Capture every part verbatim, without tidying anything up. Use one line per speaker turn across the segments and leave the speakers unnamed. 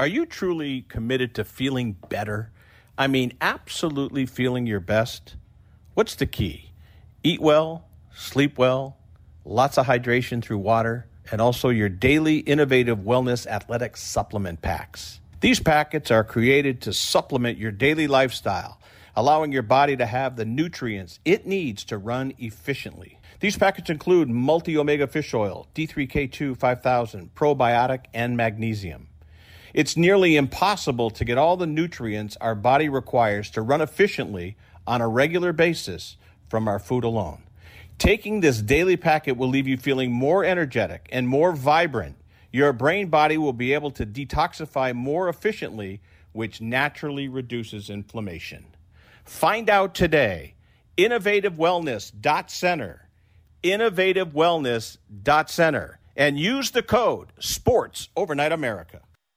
Are you truly committed to feeling better? I mean, absolutely feeling your best? What's the key? Eat well, sleep well, lots of hydration through water, and also your daily innovative wellness athletic supplement packs. These packets are created to supplement your daily lifestyle, allowing your body to have the nutrients it needs to run efficiently. These packets include multi-omega fish oil, D three K two five thousand, probiotic, and magnesium. It's nearly impossible to get all the nutrients our body requires to run efficiently on a regular basis from our food alone. Taking this daily packet will leave you feeling more energetic and more vibrant. Your brain body will be able to detoxify more efficiently, which naturally reduces inflammation. Find out today. innovative wellness dot center. innovative wellness dot center. And use the code SPORTS Overnight America.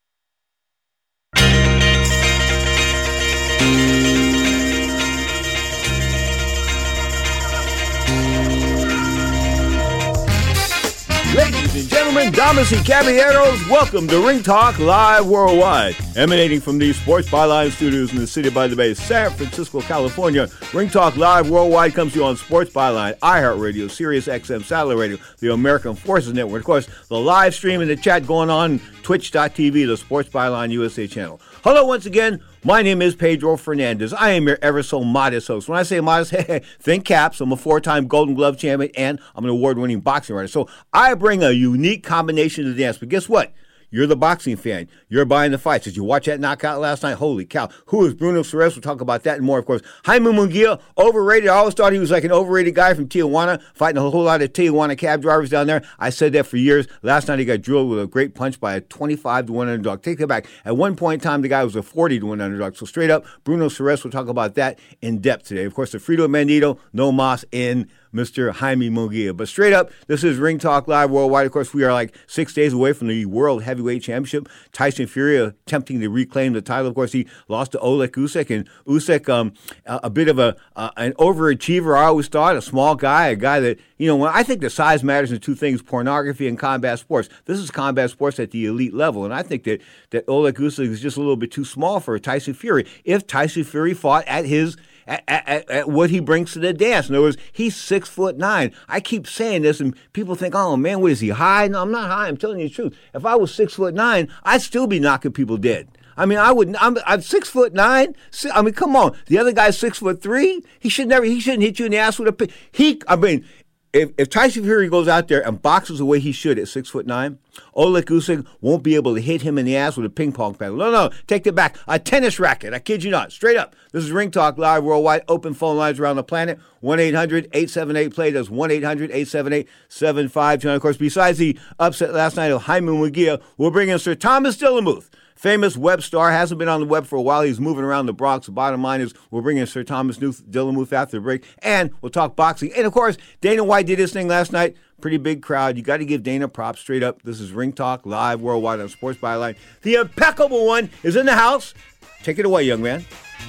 Ladies and gentlemen, damas y caballeros, welcome to Ring Talk Live Worldwide. Emanating from the Sports Byline Studios in the city by the Bay, San Francisco, California, Ring Talk Live Worldwide comes to you on Sports Byline, iHeartRadio, Sirius X M Satellite Radio, the American Forces Network. Of course, the live stream and the chat going on twitch dot t v, the Sports Byline U S A channel. Hello once again. My name is Pedro Fernandez. I am your ever so modest host. When I say modest, think caps. I'm a four-time Golden Glove champion, and I'm an award-winning boxing writer. So I bring a unique combination to the dance. But guess what? You're the boxing fan. You're buying the fights. Did you watch that knockout last night? Holy cow. Who is Bruno Ceres? We'll talk about that and more, of course. Jaime Munguia, overrated. I always thought he was like an overrated guy from Tijuana, fighting a whole lot of Tijuana cab drivers down there. I said that for years. Last night he got drilled with a great punch by a twenty-five to one underdog. Take it back. At one point in time, the guy was a forty to one underdog. So straight up, Bruno Ceres, we'll talk about that in depth today. Of course, the Frito Bandito, no Mas in Mister Jaime Munguia. But straight up, this is Ring Talk Live Worldwide. Of course, we are like six days away from the World Heavyweight Championship. Tyson Fury attempting to reclaim the title. Of course, he lost to Oleg Usyk, and Usyk, um, a, a bit of a uh, an overachiever, I always thought, a small guy, a guy that, you know, when I think the size matters in two things, pornography and combat sports. This is combat sports at the elite level, and I think that, that Oleg Usyk is just a little bit too small for Tyson Fury. If Tyson Fury fought at his At, at, at what he brings to the dance. In other words, he's six foot nine. I keep saying this, and people think, "Oh man, what is he high?" No, I'm not high. I'm telling you the truth. If I was six foot nine, I'd still be knocking people dead. I mean, I wouldn't. I'm, I'm six foot nine. I mean, come on. The other guy's six foot three. He should never. He shouldn't hit you in the ass with a pin. He. I mean. If, if Tyson Fury goes out there and boxes the way he should at six foot nine, Oleg Usyk won't be able to hit him in the ass with a ping pong paddle. No, no, take it back. A tennis racket. I kid you not. Straight up. This is Ring Talk Live Worldwide. Open phone lines around the planet. one eight hundred eight seven eight play. That's one eight hundred eight seven eight seven five two nine. Of course, besides the upset last night of Jaime Munguia, we'll bring in Sir Thomas Dillamuth. Famous web star, hasn't been on the web for a while. He's moving around the Bronx. The bottom line is we'll bring in Sir Thomas Dillamuth after the break, and we'll talk boxing. And, of course, Dana White did his thing last night. Pretty big crowd. You got to give Dana props straight up. This is Ring Talk Live Worldwide on Sports Byline. The impeccable one is in the house. Take it away, young man.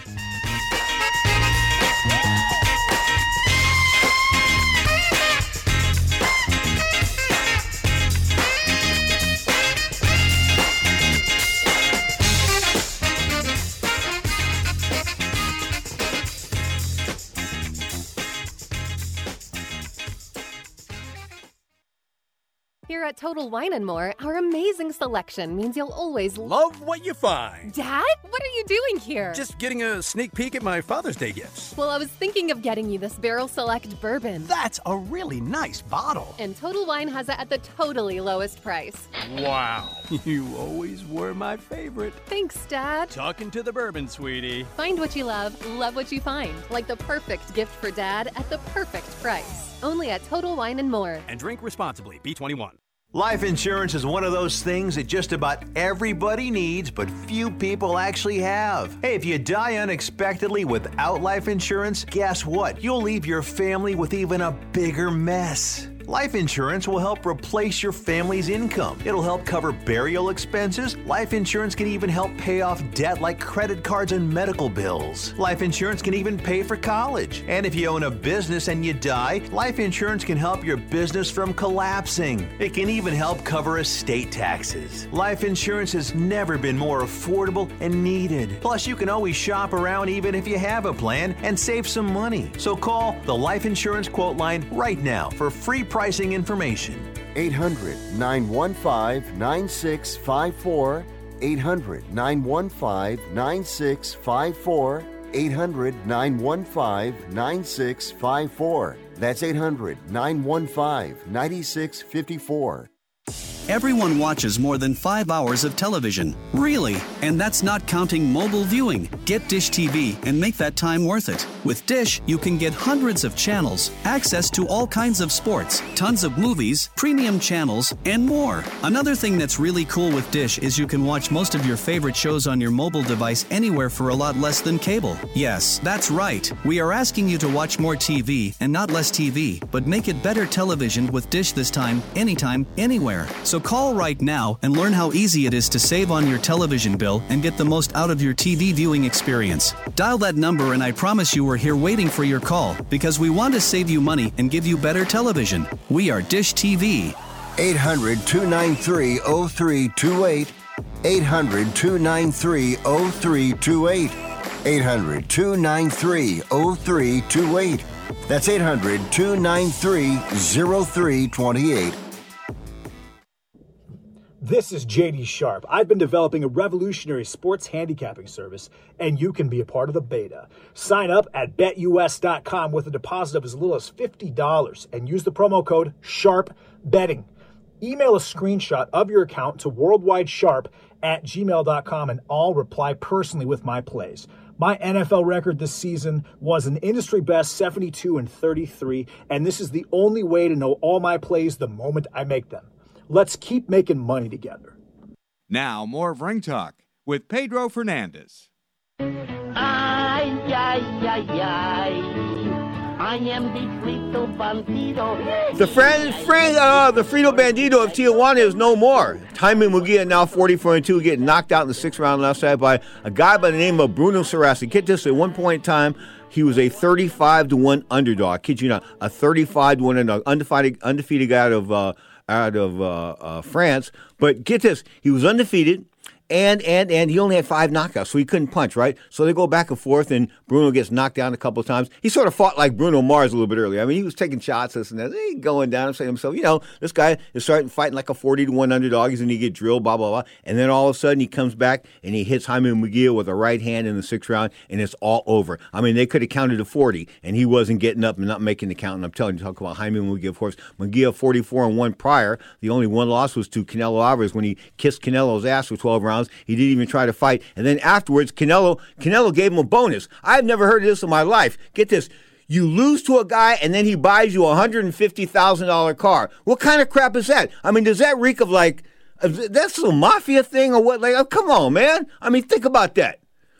Here at Total Wine and More, our amazing selection means you'll always
love what you find.
Dad, what are you doing here?
Just getting a sneak peek at my Father's Day gifts.
Well, I was thinking of getting you this Barrel Select bourbon.
That's a really nice bottle.
And Total Wine has it at the totally lowest price.
Wow. You always were my favorite.
Thanks, Dad.
Talking to the bourbon, sweetie.
Find what you love, love what you find. Like the perfect gift for Dad at the perfect price. Only at Total Wine and More.
And drink responsibly. B twenty-one.
Life insurance is one of those things that just about everybody needs, but few people actually have. Hey, if you die unexpectedly without life insurance, guess what? You'll leave your family with even a bigger mess. Life insurance will help replace your family's income. It'll help cover burial expenses. Life insurance can even help pay off debt like credit cards and medical bills. Life insurance can even pay for college. And if you own a business and you die, life insurance can help your business from collapsing. It can even help cover estate taxes. Life insurance has never been more affordable and needed. Plus, you can always shop around even if you have a plan and save some money. So call the Life Insurance Quote Line right now for free pricing information.
eight hundred, nine one five, nine six five four. eight hundred, nine one five, nine six five four. eight hundred, nine one five, nine six five four. That's eight hundred, nine one five, nine six five four.
Everyone watches more than five hours of television. Really? And that's not counting mobile viewing. Get Dish T V and make that time worth it. With Dish, you can get hundreds of channels, access to all kinds of sports, tons of movies, premium channels, and more. Another thing that's really cool with Dish is you can watch most of your favorite shows on your mobile device anywhere for a lot less than cable. Yes, that's right. We are asking you to watch more T V and not less T V, but make it better television with Dish this time, anytime, anywhere. So call right now and learn how easy it is to save on your television bill and get the most out of your T V viewing experience. Dial that number and I promise you we're here waiting for your call because we want to save you money and give you better television. We are Dish T V.
eight hundred, two nine three, oh three two eight. eight hundred, two nine three, oh three two eight. eight hundred, two nine three, oh three two eight. That's eight hundred, two nine three, oh three two eight.
This is J D Sharp. I've been developing a revolutionary sports handicapping service, and you can be a part of the beta. Sign up at bet U S dot com with a deposit of as little as fifty dollars and use the promo code SHARPBetting. Email a screenshot of your account to worldwidesharp at gmail dot com, and I'll reply personally with my plays. My N F L record this season was an industry best seventy-two and thirty-three, and this is the only way to know all my plays the moment I make them. Let's keep making money together.
Now, more of Ring Talk with Pedro Fernandez.
Ay, ay, ay, ay. I am the Frito Bandido.
The friend, friend, uh, the Frito Bandido of Tijuana is no more. Jaime Munguia, now forty-four and two, getting knocked out in the sixth round last night by a guy by the name of Bruno Saracen. Get this, at one point in time, he was a thirty-five to one underdog. I kid you not, a thirty-five to one underdog, undefeated, undefeated guy out of uh, out of uh, uh, France. But get this, he was undefeated. And, and, and he only had five knockouts, so he couldn't punch, right? So they go back and forth, and Bruno gets knocked down a couple of times. He sort of fought like Bruno Mars a little bit earlier. I mean, he was taking shots, this and that. He going down and saying to himself, you know, this guy is starting fighting like a forty to one underdog. He's going to get drilled, blah, blah, blah. And then all of a sudden, he comes back, and he hits Jaime Munguia with a right hand in the sixth round, and it's all over. I mean, they could have counted to forty, and he wasn't getting up and not making the count. And I'm telling you, talk about Jaime Munguia, of course. Munguia forty-four and one prior. The only one loss was to Canelo Alvarez when he kissed Canelo's ass for twelve rounds. He didn't even try to fight, and then afterwards Canelo Canelo gave him a bonus. I've never heard of this in my life. Get this, you lose to a guy and then he buys you a one hundred fifty thousand dollars car. What kind of crap is that? I mean, does that reek of like, that's a mafia thing or what? Like, oh, come on, man. I mean, think about that.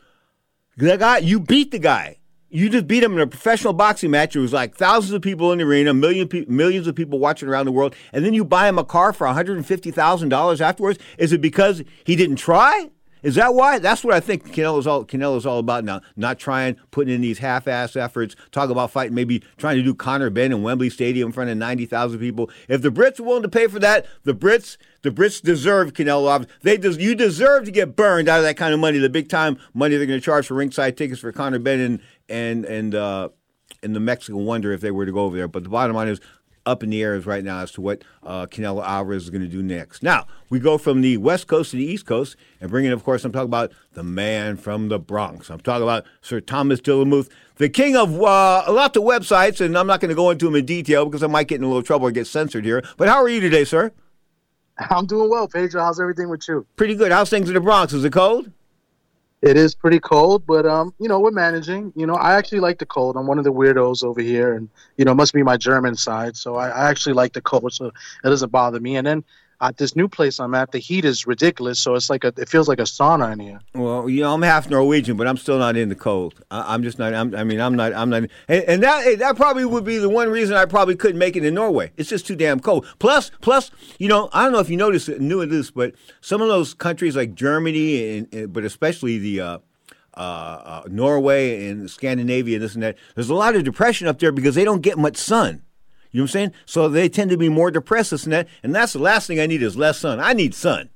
The guy, you beat the guy. You just beat him in a professional boxing match. There was like thousands of people in the arena, million pe- millions of people watching around the world, and then you buy him a car for one hundred fifty thousand dollars afterwards. Is it because he didn't try? Is that why? That's what I think Canelo's all, Canelo's all about now. Not trying, putting in these half-ass efforts, talk about fighting, maybe trying to do Conor Benn in Wembley Stadium in front of ninety thousand people. If the Brits are willing to pay for that, the Brits the Brits deserve Canelo. They des- You deserve to get burned out of that kind of money, the big-time money they're going to charge for ringside tickets for Conor Benn and, and, and, uh, and the Mexican Wonder if they were to go over there. But the bottom line is, up in the air is right now as to what uh, Canelo Alvarez is going to do next. Now, we go from the West Coast to the East Coast and bring in, of course, I'm talking about the man from the Bronx. I'm talking about Sir Thomas Dillamuth, the king of uh, a lot of websites, and I'm not going to go into them in detail because I might get in a little trouble or get censored here. But how are you today, sir?
I'm doing well, Pedro. How's everything with you?
Pretty good. How's things in the Bronx? Is it cold?
It is pretty cold, but um, you know, we're managing. You know, I actually like the cold. I'm one of the weirdos over here, and you know, it must be my German side. So I, I actually like the cold, so it doesn't bother me. And then at this new place I'm at, the heat is ridiculous. So it's like a, it feels like a sauna in here.
Well, you know, I'm half Norwegian, but I'm still not in the cold. I, I'm just not. I'm, I mean, I'm not. I'm not. And, and that that probably would be the one reason I probably couldn't make it in Norway. It's just too damn cold. Plus, plus, you know, I don't know if you noticed knew of this, but some of those countries like Germany, and, and but especially the. Uh, Uh, uh, Norway and Scandinavia and this and that. There's a lot of depression up there because they don't get much sun. You know what I'm saying? So they tend to be more depressed, this and that. And that's the last thing I need is less sun. I need sun.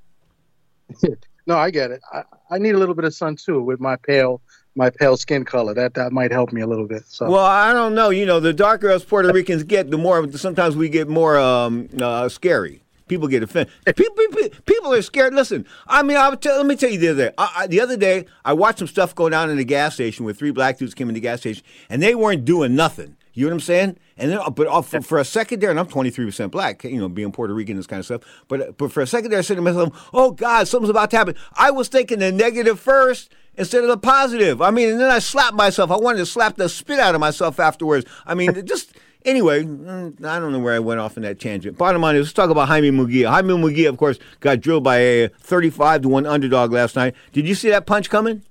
No, I get it. I, I need a little bit of sun too with my pale my pale skin color. That that might help me a little bit. So.
Well, I don't know. You know, the darker us Puerto Ricans get, the more sometimes we get more um, uh, scary. People get offended. People, people, people are scared. Listen, I mean, I'll tell, let me tell you the other day. I, I, the other day, I watched some stuff go down in the gas station where three black dudes came in the gas station, and they weren't doing nothing. You know what I'm saying? And then, but uh, for, for a second there, and I'm twenty-three percent black, you know, being Puerto Rican, this kind of stuff. But but for a second there, I said to myself, "Oh God, something's about to happen." I was thinking the negative first instead of the positive. I mean, and then I slapped myself. I wanted to slap the spit out of myself afterwards. I mean, just. Anyway, I don't know where I went off in that tangent. Bottom line is, let's talk about Jaime Munguia. Jaime Munguia, of course, got drilled by a thirty-five to one underdog last night. Did you see that punch coming?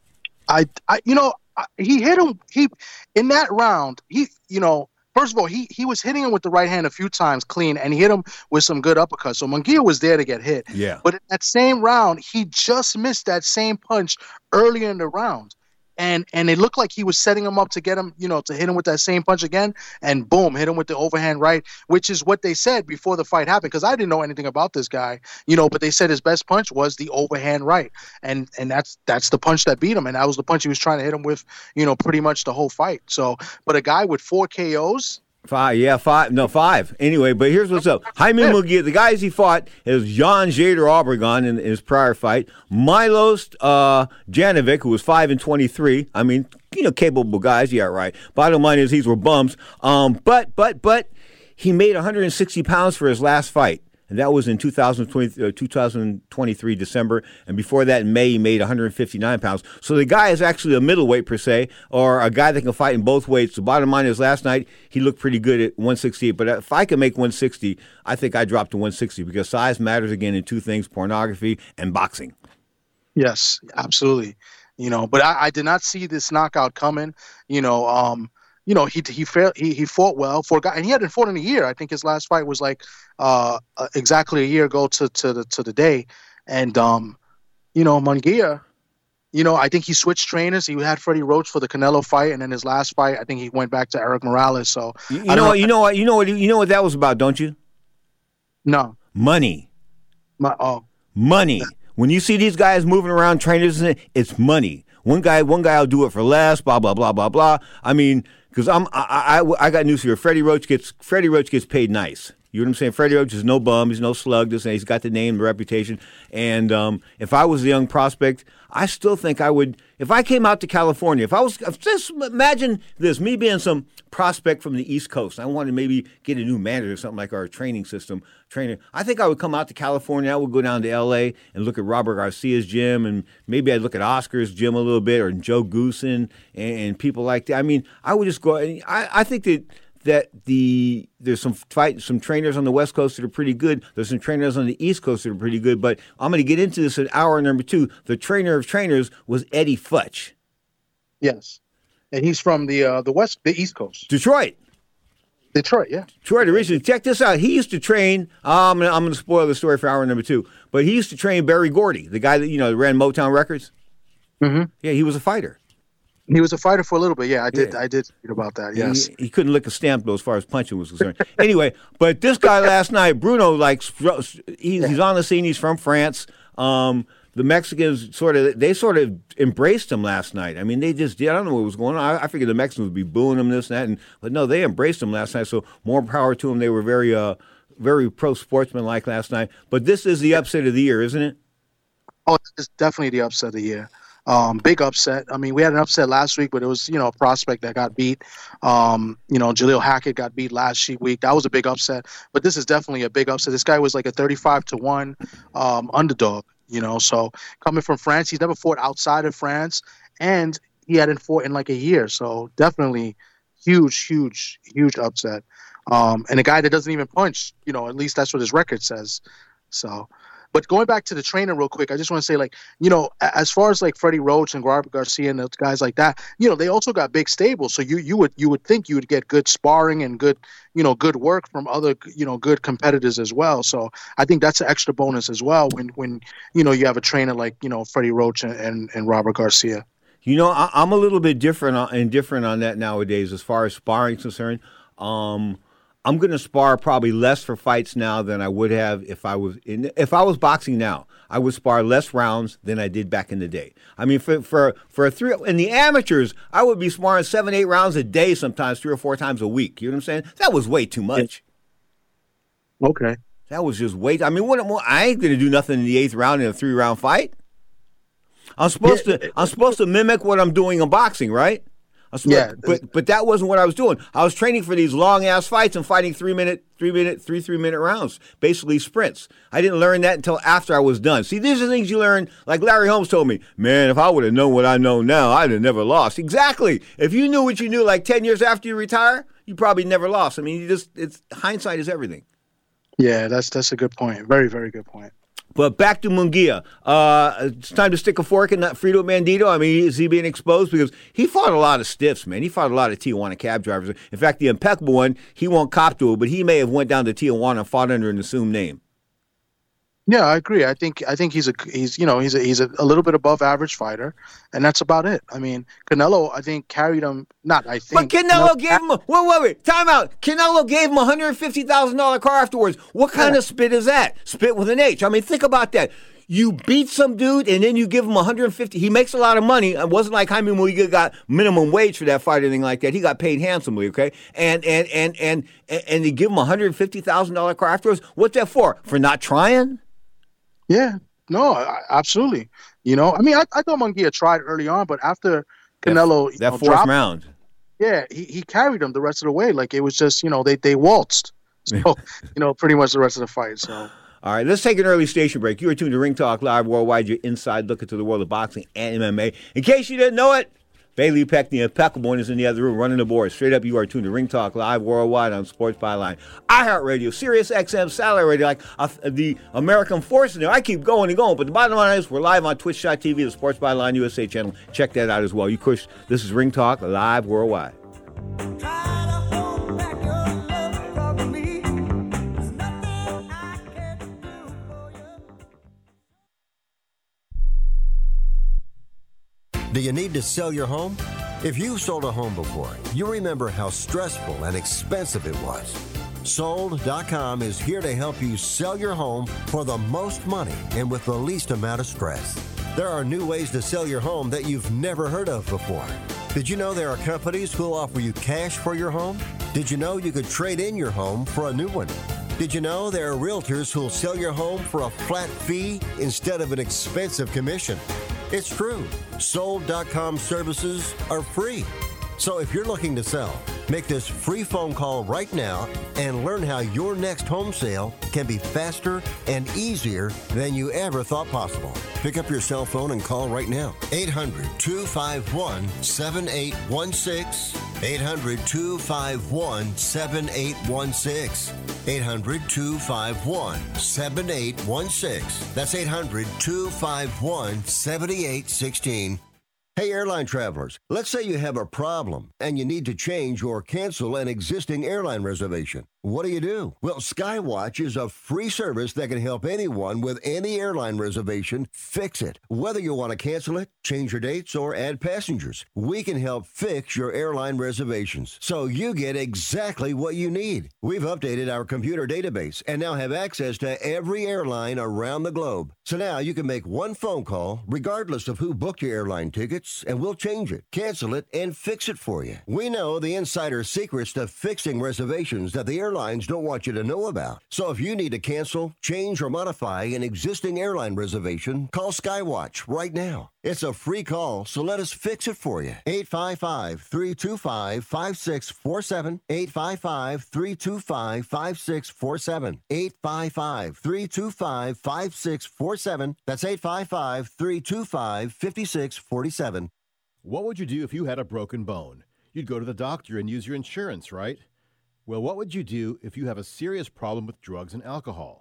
I, I you know, I, he hit him. He in that round. He, you know, first of all, he he was hitting him with the right hand a few times clean, and he hit him with some good uppercuts. So Munguia was there to get hit.
Yeah.
But in that same round, he just missed that same punch earlier in the round. And and it looked like he was setting him up to get him, you know, to hit him with that same punch again. And boom, hit him with the overhand right, which is what they said before the fight happened. Because I didn't know anything about this guy, you know, but they said his best punch was the overhand right. And and that's that's the punch that beat him. And that was the punch he was trying to hit him with, you know, pretty much the whole fight. So, but a guy with four K Os.
Five, yeah, five, no, five. Anyway, but here's what's up. Jaime Munguia, the guys he fought is Jan Jader Obregon in, in his prior fight, Milos uh, Janovic, who was five and twenty-three. I mean, you know, capable guys, yeah, right. Bottom line is these were bums. Um, but, but, but he made one hundred sixty pounds for his last fight. And that was in two thousand twenty, uh, two thousand twenty-three December. And before that, in May, he made one hundred fifty-nine pounds. So the guy is actually a middleweight, per se, or a guy that can fight in both weights. The bottom line is last night, he looked pretty good at one sixty-eight. But if I can make one sixty, I think I drop to one sixty because size matters, again, in two things, pornography and boxing.
Yes, absolutely. You know, but I, I did not see this knockout coming. You know, um, you know, he he failed, he he fought well for a guy, and he hadn't fought in a year. I think his last fight was like uh, exactly a year ago to to the to the day. And um, you know, Munguia, you know, I think he switched trainers. He had Freddie Roach for the Canelo fight, and then his last fight, I think he went back to Eric Morales. So
you, you know what, you know what, you know what, you know what that was about, don't you?
No,
money.
My, oh,
money. When you see these guys moving around trainers, it's money. One guy, one guy will do it for less. Blah blah blah blah blah. I mean. Because I'm, I, I, I got news for you. Freddie Roach gets, Freddie Roach gets paid nice. You know what I'm saying? Freddie Roach is no bum. He's no slug. This, he's got the name, the reputation. And um, if I was a young prospect, I still think I would. If I came out to California, if I was, if just imagine this, me being some prospect from the East Coast. I wanted to maybe get a new manager or something like our training system. Trainer. I think I would come out to California. I would go down to L A and look at Robert Garcia's gym, and maybe I'd look at Oscar's gym a little bit, or Joe Goosen and, and people like that. I mean, I would just go. I, I think that that the there's some fight, some trainers on the West Coast that are pretty good. There's some trainers on the East Coast that are pretty good. But I'm going to get into this in hour number two. The trainer of trainers was Eddie Futch.
Yes, and he's from the uh, the West, the East Coast,
Detroit.
Detroit, yeah.
Detroit originally. Check this out. He used to train. Uh, I'm going I'm to spoil the story for hour number two. But he used to train Barry Gordy, the guy that you know that ran Motown Records.
Mm-hmm.
Yeah, he was a fighter.
He was a fighter for a little bit. Yeah, I did.
Yeah.
I did read about that. Yes,
he, he couldn't lick a stamp though, as far as punching was concerned. Anyway, but this guy last night, Bruno, like he's, yeah. he's on the scene. He's from France. Um, the Mexicans sort of they sort of embraced him last night. I mean, they just did. I don't know what was going on. I, I figured the Mexicans would be booing him this and that, and but no, they embraced him last night. So more power to them. They were very, uh, very pro sportsman like last night. But this is the upset of the year, isn't it?
Oh, it's definitely the upset of the year. Um, big upset. I mean, we had an upset last week, but it was, you know, a prospect that got beat. Um, you know, Jaleel Hackett got beat last week. That was a big upset. But this is definitely a big upset. This guy was like a thirty-five to one um, underdog, you know. So coming from France, he's never fought outside of France, and he hadn't fought in like a year. So definitely huge, huge, huge upset. Um, and a guy that doesn't even punch, you know, at least that's what his record says. So, but going back to the trainer real quick, I just want to say, like, you know, as far as like Freddie Roach and Robert Garcia and those guys like that, you know, they also got big stables. So you you would you would think you would get good sparring and good, you know, good work from other, you know, good competitors as well. So I think that's an extra bonus as well when when you know you have a trainer like, you know, Freddie Roach and and, and Robert Garcia.
You know, I, I'm a little bit different on, and different on that nowadays as far as sparring is concerned. Um, I'm going to spar probably less for fights now than I would have if I was in, if I was boxing now. I would spar less rounds than I did back in the day. I mean, for for for a three in the amateurs, I would be sparring seven, eight rounds a day, sometimes three or four times a week. You know what I'm saying? That was way too much.
Okay,
that was just way. I mean, what, what, I ain't going to do nothing in the eighth round in a three round fight. I'm supposed yeah. to I'm supposed to mimic what I'm doing in boxing, right? Yeah, but but that wasn't what I was doing. I was training for these long ass fights and fighting three minute, three minute, three three minute rounds, basically sprints. I didn't learn that until after I was done. See, these are things you learn. Like Larry Holmes told me, man, if I would have known what I know now, I'd have never lost. Exactly. If you knew what you knew like ten years after you retire, you probably never lost. I mean, you just it's hindsight is everything.
Yeah, that's that's a good point. Very very good point.
But back to Munguia. Uh, it's time to stick a fork in that Frito Bandito. I mean, is he being exposed? Because he fought a lot of stiffs, man. He fought a lot of Tijuana cab drivers. In fact, the impeccable one, he won't cop to it, but he may have went down to Tijuana and fought under an assumed name.
Yeah, I agree. I think I think he's a he's you know he's a he's a, a little bit above average fighter, and that's about it. I mean, Canelo, I think carried him. Not I think.
But Canelo Canelo gave him. A, wait, wait, wait. Time out. Canelo gave him a hundred and fifty thousand dollar car afterwards. What kind yeah. of spit is that? Spit with an H. I mean, think about that. You beat some dude, and then you give him one hundred and fifty. He makes a lot of money. It wasn't like Jaime Munguia got minimum wage for that fight or anything like that. He got paid handsomely. Okay, and and and and and, and they give him a hundred and fifty thousand dollar car afterwards. What's that for? For not trying?
Yeah, no, absolutely. You know, I mean, I, I thought Munguia tried early on, but after Canelo
that, that
know,
fourth
dropped,
round,
yeah, he, he carried him the rest of the way. Like it was just, you know, they they waltzed. So, you know, pretty much the rest of the fight. So.
All right, let's take an early station break. You are tuned to Ring Talk Live Worldwide, your inside look into the world of boxing and M M A. In case you didn't know it, Bailey Peck, the impeccable one, is in the other room running the board. Straight up, you are tuned to Ring Talk Live Worldwide on Sports Byline, iHeartRadio, Sirius X M, Satellite Radio, like uh, the American force in there. I keep going and going, but the bottom line is we're live on Twitch dot T V, the Sports Byline U S A channel. Check that out as well. You push. This is Ring Talk Live Worldwide.
Do you need to sell your home? If you've sold a home before, you remember how stressful and expensive it was. Sold dot com is here to help you sell your home for the most money and with the least amount of stress. There are new ways to sell your home that you've never heard of before. Did you know there are companies who'll offer you cash for your home? Did you know you could trade in your home for a new one? Did you know there are realtors who'll sell your home for a flat fee instead of an expensive commission? It's true. Sold dot com services are free. So if you're looking to sell, make this free phone call right now and learn how your next home sale can be faster and easier than you ever thought possible. Pick up your cell phone and call right now. eight hundred, two five one, seven eight one six. eight hundred, two five one, seven eight one six. eight hundred, two five one, seven eight one six. That's eight hundred, two five one, seven eight one six. Hey, airline travelers, let's say you have a problem and you need to change or cancel an existing airline reservation. What do you do? Well, Skywatch is a free service that can help anyone with any airline reservation fix it. Whether you want to cancel it, change your dates, or add passengers, we can help fix your airline reservations so you get exactly what you need. We've updated our computer database and now have access to every airline around the globe. So now you can make one phone call regardless of who booked your airline tickets, and we'll change it, cancel it, and fix it for you. We know the insider secrets to fixing reservations that the airlines don't want you to know about. So if you need to cancel, change, or modify an existing airline reservation, call Skywatch right now. It's a free call, so let us fix it for you. eight five five, three two five, five six four seven. eight five five, three two five, five six four seven. eight five five, three two five, five six four seven. That's eight five five, three two five, five six four seven.
What would you do if you had a broken bone? You'd go to the doctor and use your insurance, right? Well, what would you do if you have a serious problem with drugs and alcohol?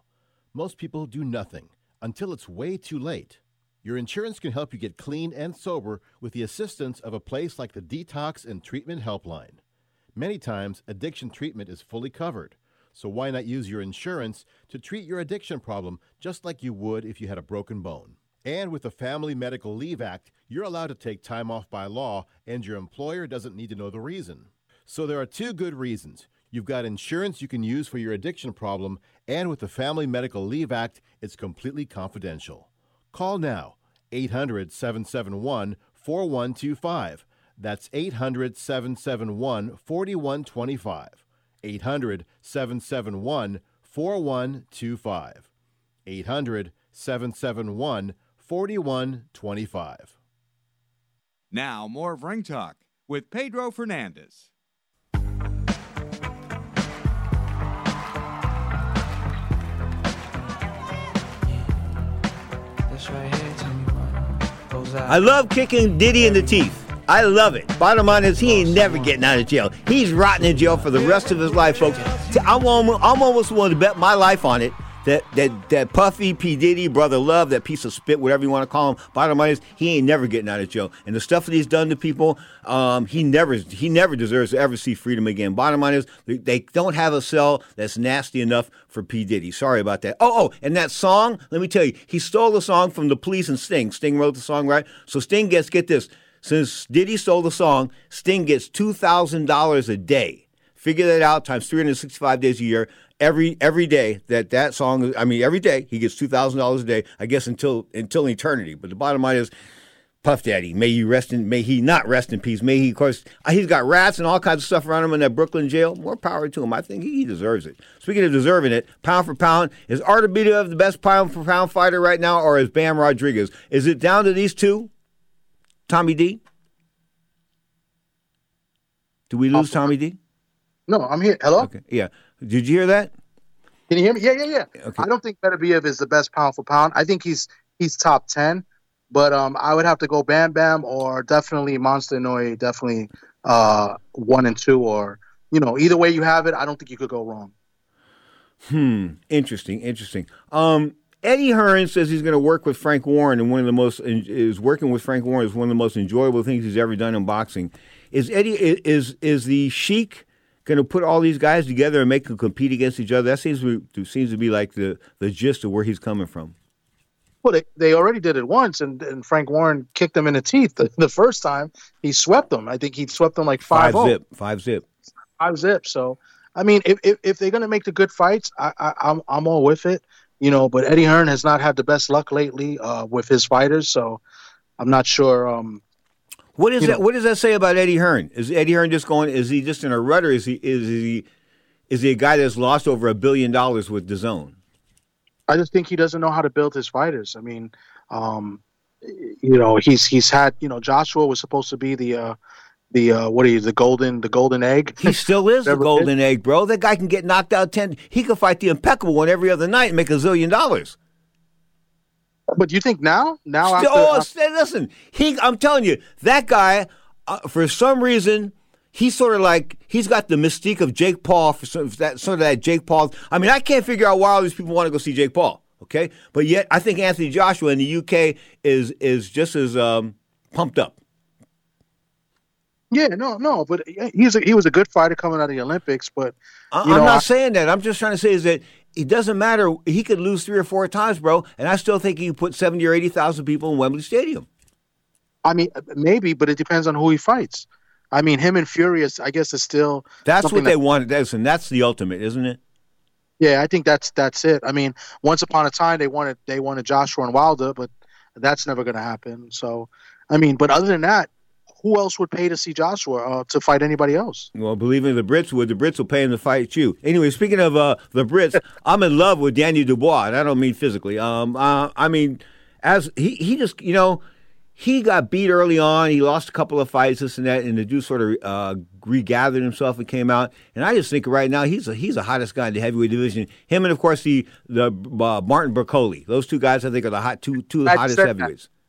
Most people do nothing until it's way too late. Your insurance can help you get clean and sober with the assistance of a place like the Detox and Treatment Helpline. Many times, addiction treatment is fully covered, so why not use your insurance to treat your addiction problem just like you would if you had a broken bone? And with the Family Medical Leave Act, you're allowed to take time off by law, and your employer doesn't need to know the reason. So there are two good reasons. You've got insurance you can use for your addiction problem, and with the Family Medical Leave Act, it's completely confidential. Call now, eight hundred, seven seven one, four one two five. That's eight hundred, seven seven one, four one two five. eight hundred, seven seven one, four one two five. eight hundred, seven seven one, four one two five.
Now, more of Ring Talk with Pedro Fernandez.
I love kicking Diddy in the teeth. I love it. Bottom line is he ain't never getting out of jail. He's rotting in jail for the rest of his life, folks. I'm almost, I'm almost willing to bet my life on it that that that Puffy, P. Diddy, Brother Love, that piece of spit, whatever you want to call him, bottom line is he ain't never getting out of jail. And the stuff that he's done to people, um, he never he never deserves to ever see freedom again. Bottom line is they, they don't have a cell that's nasty enough for P. Diddy. Sorry about that. Oh, oh, and that song, let me tell you, he stole the song from the Police and Sting. Sting wrote the song, right? So Sting gets, get this, since Diddy stole the song, Sting gets two thousand dollars a day. Figure that out, times three hundred sixty-five days a year. Every every day that that song, I mean, every day he gets two thousand dollars a day, I guess, until until eternity. But the bottom line is, Puff Daddy, may you rest in, may he not rest in peace. May he, of course, he's got rats and all kinds of stuff around him in that Brooklyn jail. More power to him. I think he deserves it. Speaking of deserving it, pound for pound, is Artebito the best pound for pound fighter right now, or is Bam Rodriguez? Is it down to these two? Tommy D? Do we lose Tommy D?
No, I'm here. Hello?
Okay. Yeah. Did you hear that?
Can you hear me? Yeah, yeah, yeah.
Okay.
I don't think Beterbiev is the best pound for pound. I think he's he's top ten, but um, I would have to go Bam Bam or definitely Monster Inoue, definitely uh, one and two, or you know, either way you have it, I don't think you could go wrong.
Hmm. Interesting. Interesting. Um, Eddie Hearn says he's going to work with Frank Warren, and one of the most is working with Frank Warren is one of the most enjoyable things he's ever done in boxing. Is Eddie is is the Sheik going to put all these guys together and make them compete against each other? That seems to be, seems to be like the, the gist of where he's coming from.
Well, they, they already did it once, and, and Frank Warren kicked them in the teeth. The, the first time, he swept them. I think he swept them like five
Five zip. Five zip.
Five zip. So, I mean, if if, if they're going to make the good fights, I, I, I'm I'm all with it. You know, but Eddie Hearn has not had the best luck lately uh, with his fighters, so I'm not sure. Um,
What is
You
that?
know-
What does that say about Eddie Hearn? Is Eddie Hearn just going? Is he just in a rut, or is he is he is he a guy that's lost over a billion dollars with DAZN?
I just think he doesn't know how to build his fighters. I mean, um, you know, he's he's had you know Joshua was supposed to be the uh, the uh, what are you the golden the golden egg.
He still is the
Never
golden
did.
egg, bro. That guy can get knocked out ten. He could fight the impeccable one every other night and make a zillion dollars.
But you think now now
Still,
after,
oh,
after
say- listen, he. I'm telling you, that guy, uh, for some reason, he's sort of like he's got the mystique of Jake Paul. For some, that sort of that Jake Paul. I mean, I can't figure out why all these people want to go see Jake Paul. Okay, but yet I think Anthony Joshua in the U K is is just as um, pumped up.
yeah no no but he's a, he was a good fighter coming out of the Olympics. But
I-
you
I'm
know,
not
I-
saying that. I'm just trying to say is that it doesn't matter. He could lose three or four times, bro, and I still think he could put seventy or eighty thousand people in Wembley Stadium.
I mean, maybe, but it depends on who he fights. I mean, him and Furious, I guess, is still
That's
something
what they
that-
wanted. That's, and that's the ultimate, isn't it?
Yeah, I think that's that's it. I mean, once upon a time they wanted they wanted Joshua and Wilder, but that's never going to happen. So, I mean, but other than that, who else would pay to see Joshua uh, to fight anybody else?
Well, believe me, the Brits would. The Brits will pay him to fight you. Anyway, speaking of uh, the Brits, I'm in love with Daniel Dubois, and I don't mean physically. Um, uh, I mean, as he, he just, you know, he got beat early on. He lost a couple of fights, this and that, and the dude sort of uh, regathered himself and came out. And I just think right now he's a, he's the hottest guy in the heavyweight division. Him and, of course, the the uh, Martin Bercoli. Those two guys, I think, are the hot two two
I
hottest
said that.
heavyweights.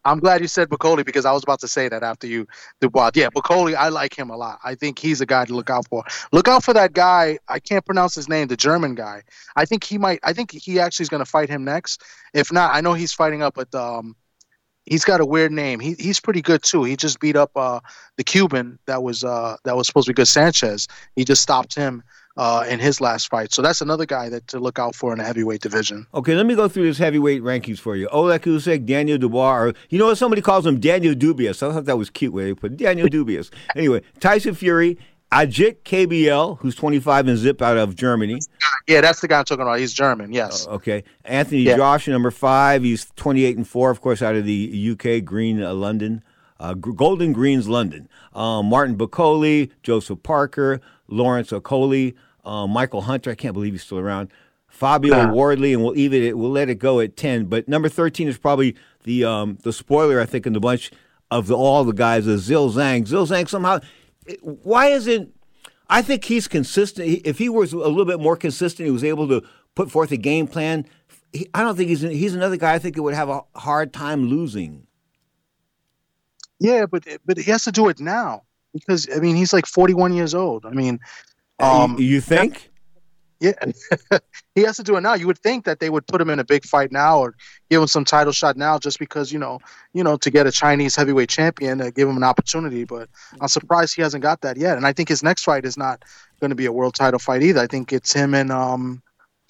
I'm glad you said Bacoli because I was about to say that after you, Dubois. Yeah, Bacoli, I like him a lot. I think he's a guy to look out for. Look out for that guy. I can't pronounce his name, the German guy. I think he might. I think he actually is going to fight him next. If not, I know he's fighting up, but um, he's got a weird name. He he's pretty good too. He just beat up uh the Cuban that was uh that was supposed to be good, Sanchez. He just stopped him. Uh, in his last fight. So that's another guy that to look out for in the heavyweight division.
Okay, let me go through this heavyweight rankings for you. Oleg Usyk, Daniel Dubois, or you know what? Somebody calls him Daniel Dubious. I thought that was cute where they put Daniel Dubious. Anyway, Tyson Fury, Ajit K B L, who's twenty-five and zip out of Germany.
Yeah, that's the guy I'm talking about. He's German, yes.
Uh, okay. Anthony
yeah.
Joshua, number five. He's twenty-eight and four, of course, out of the U K, Green, uh, London. Uh, Golden Greens, London. Um, Martin Bacoli, Joseph Parker, Lawrence Okoli, Uh, Michael Hunter, I can't believe he's still around. Fabio nah. Wardley, and we'll even it. We'll let it go at ten. But number thirteen is probably the um, the spoiler, I think, in the bunch of the, all the guys. Is Zhil Zhang. Zhil Zhang somehow. Why isn't? I think he's consistent. If he was a little bit more consistent, he was able to put forth a game plan. He, I don't think he's he's another guy. I think he would have a hard time losing.
Yeah, but but he has to do it now because I mean he's like forty-one years old. I mean. Um,
you, you think?
Yeah, he has to do it now. You would think that they would put him in a big fight now or give him some title shot now, just because you know, you know, to get a Chinese heavyweight champion, uh, give him an opportunity. But I'm surprised he hasn't got that yet. And I think his next fight is not going to be a world title fight either. I think it's him and um,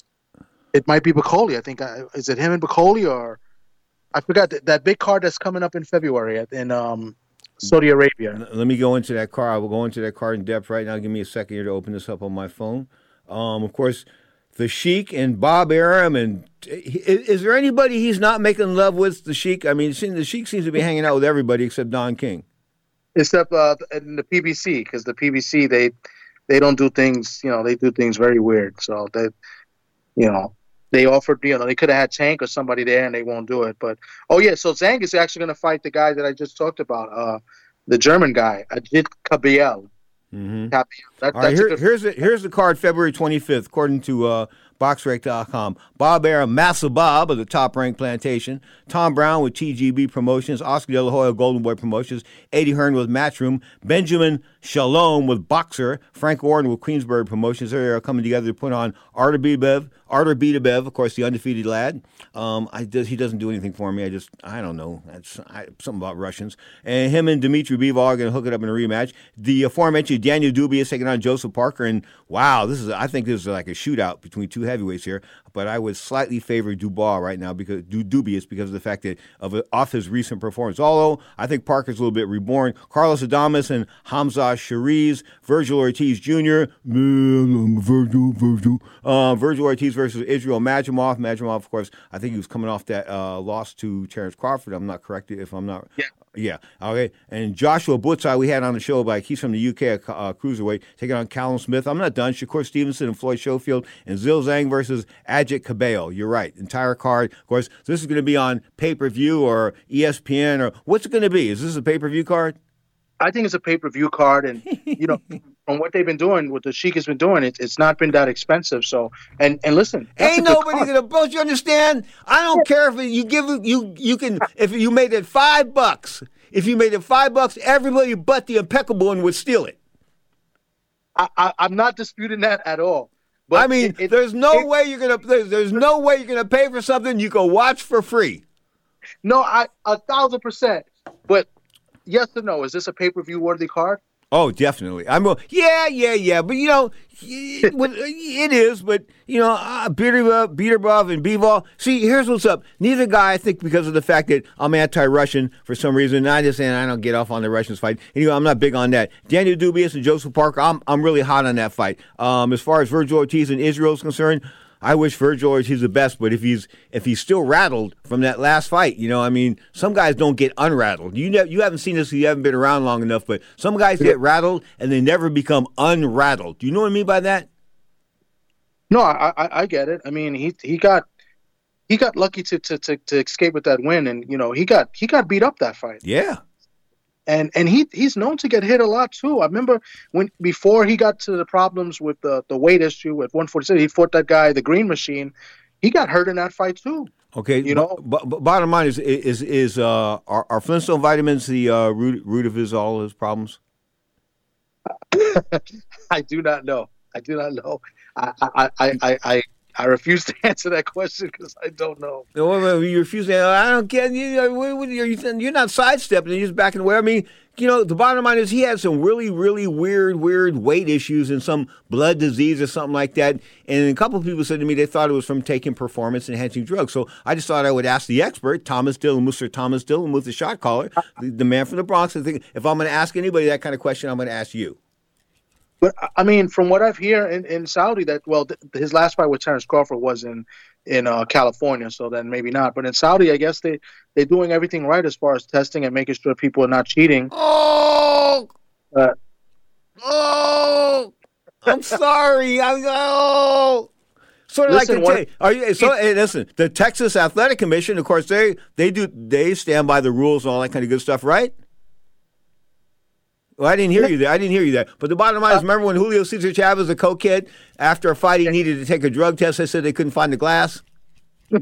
it might be Bacoli. I think uh, is it him and Bacoli or I forgot that, that big card that's coming up in February at, in um. Saudi Arabia.
Let me go into that car. I will go into that car in depth right now. Give me a second here to open this up on my phone. Um, of course, the Sheik and Bob Arum. And is, is there anybody he's not making love with, the Sheik? I mean, the Sheik seems to be hanging out with everybody except Don King.
Except uh, in the P B C, because the P B C, they they don't do things, you know, they do things very weird. So, they, you know, they offered, you know, they could have had Tank or somebody there and they won't do it. But, oh, yeah, so Zhang is actually going to fight the guy that I just talked about, uh, the German guy, Ajit K B L.
Mm-hmm.
That,
All right, here, here's, the, here's the card February twenty-fifth, according to uh, BoxRec dot com. Bob Arum, Massa Bob of the Top Rank Plantation, Tom Brown with T G B Promotions, Oscar De La Hoya Golden Boy Promotions, Eddie Hearn with Matchroom, Benjamin Shalom with Boxer, Frank Warren with Queensberry Promotions. They are coming together to put on Artur Beterbiev, Artur Beterbiev, of course, the undefeated lad. Um, I does, he doesn't do anything for me. I just, I don't know. That's I, something about Russians. And him and Dmitry Bivol are going to hook it up in a rematch. The aforementioned Daniel Dubious taking on Joseph Parker. And wow, this is, I think this is like a shootout between two heavyweights here. But I would slightly favor Dubois right now because Dubious because of the fact that of off his recent performance. Although I think Parker's a little bit reborn. Carlos Adames and Hamza Shariz, Virgil Ortiz Junior Virgil, Virgil, uh, Virgil Ortiz versus Israel Majimov. Majimov, of course, I think he was coming off that uh, loss to Terrence Crawford. I'm not correct if I'm not.
Yeah.
Yeah. Okay. And Joshua Butzai, we had on the show, like he's from the U K, uh, cruiserweight, taking on Callum Smith. I'm not done. Shakur Stevenson and Floyd Schofield and Zhil Zhang versus Ajit K B L. You're right. Entire card. Of course, this is going to be on pay-per-view or E S P N or what's it going to be? Is this a pay-per-view card?
I think it's a pay-per-view card, and you know, from what they've been doing, what the Sheik has been doing, it, it's not been that expensive. So, and and listen,
ain't nobody gonna boast. You understand? I don't care if you give you you can if you made it five bucks. If you made it five bucks, everybody but the impeccable one would steal it.
I, I I'm not disputing that at all. But
I mean,
it, it,
there's no
it,
way you're gonna there's, there's no way you're gonna pay for something you can watch for free.
No, I a thousand percent. But yes or no? Is this a pay-per-view worthy card?
Oh, definitely. I'm. Yeah, yeah, yeah. But you know, it, it is. But you know, uh, Beterbiev, Beterbiev, and Bivol. See, here's what's up. Neither guy, I think, because of the fact that I'm anti-Russian for some reason. I just saying I don't get off on the Russians fight. Anyway, I'm not big on that. Daniel Dubious and Joseph Parker. I'm I'm really hot on that fight. Um, as far as Virgil Ortiz and Israel is concerned, I wish Virgil Ortiz the best, but if he's if he's still rattled from that last fight, you know, I mean, some guys don't get unrattled. You ne- you haven't seen this, you haven't been around long enough, but some guys get rattled and they never become unrattled. Do you know what I mean by that?
No, I I, I get it. I mean, he he got he got lucky to, to to to escape with that win, and you know, he got he got beat up that fight.
Yeah.
And and he he's known to get hit a lot too. I remember when before he got to the problems with the, the weight issue at one forty-six, he fought that guy, the Green Machine. He got hurt in that fight too.
Okay,
you know.
B- b- bottom line is is is uh, are, are Flintstone vitamins the uh, root root of his all his problems?
I do not know. I do not know. I I I I, I, I refuse to answer that question because I don't know.
No, wait, wait, you refuse to. I don't get you. What, what, you're, you're not sidestepping. You're just backing away. I mean, you know, the bottom line is he had some really, really weird, weird weight issues and some blood disease or something like that. And a couple of people said to me they thought it was from taking performance-enhancing drugs. So I just thought I would ask the expert, Thomas Dillon, Mister Thomas Dillon, with the shot caller, the, the man from the Bronx. I think if I'm going to ask anybody that kind of question, I'm going to ask you.
But I mean, from what I've heard in, in Saudi, that well, th- his last fight with Terence Crawford was in in uh, California, so then maybe not. But in Saudi, I guess they they're doing everything right as far as testing and making sure people are not cheating.
Oh,
uh,
oh, I'm sorry. I'm oh. Sort of
listen,
like the are you, so. Hey, listen, the Texas Athletic Commission, of course, they they do they stand by the rules and all that kind of good stuff, right? Well, I didn't hear you there. I didn't hear you there. But the bottom line is, remember when Julio Cesar Chavez, a cokehead, after a fight, he needed to take a drug test. They said they couldn't find the glass. and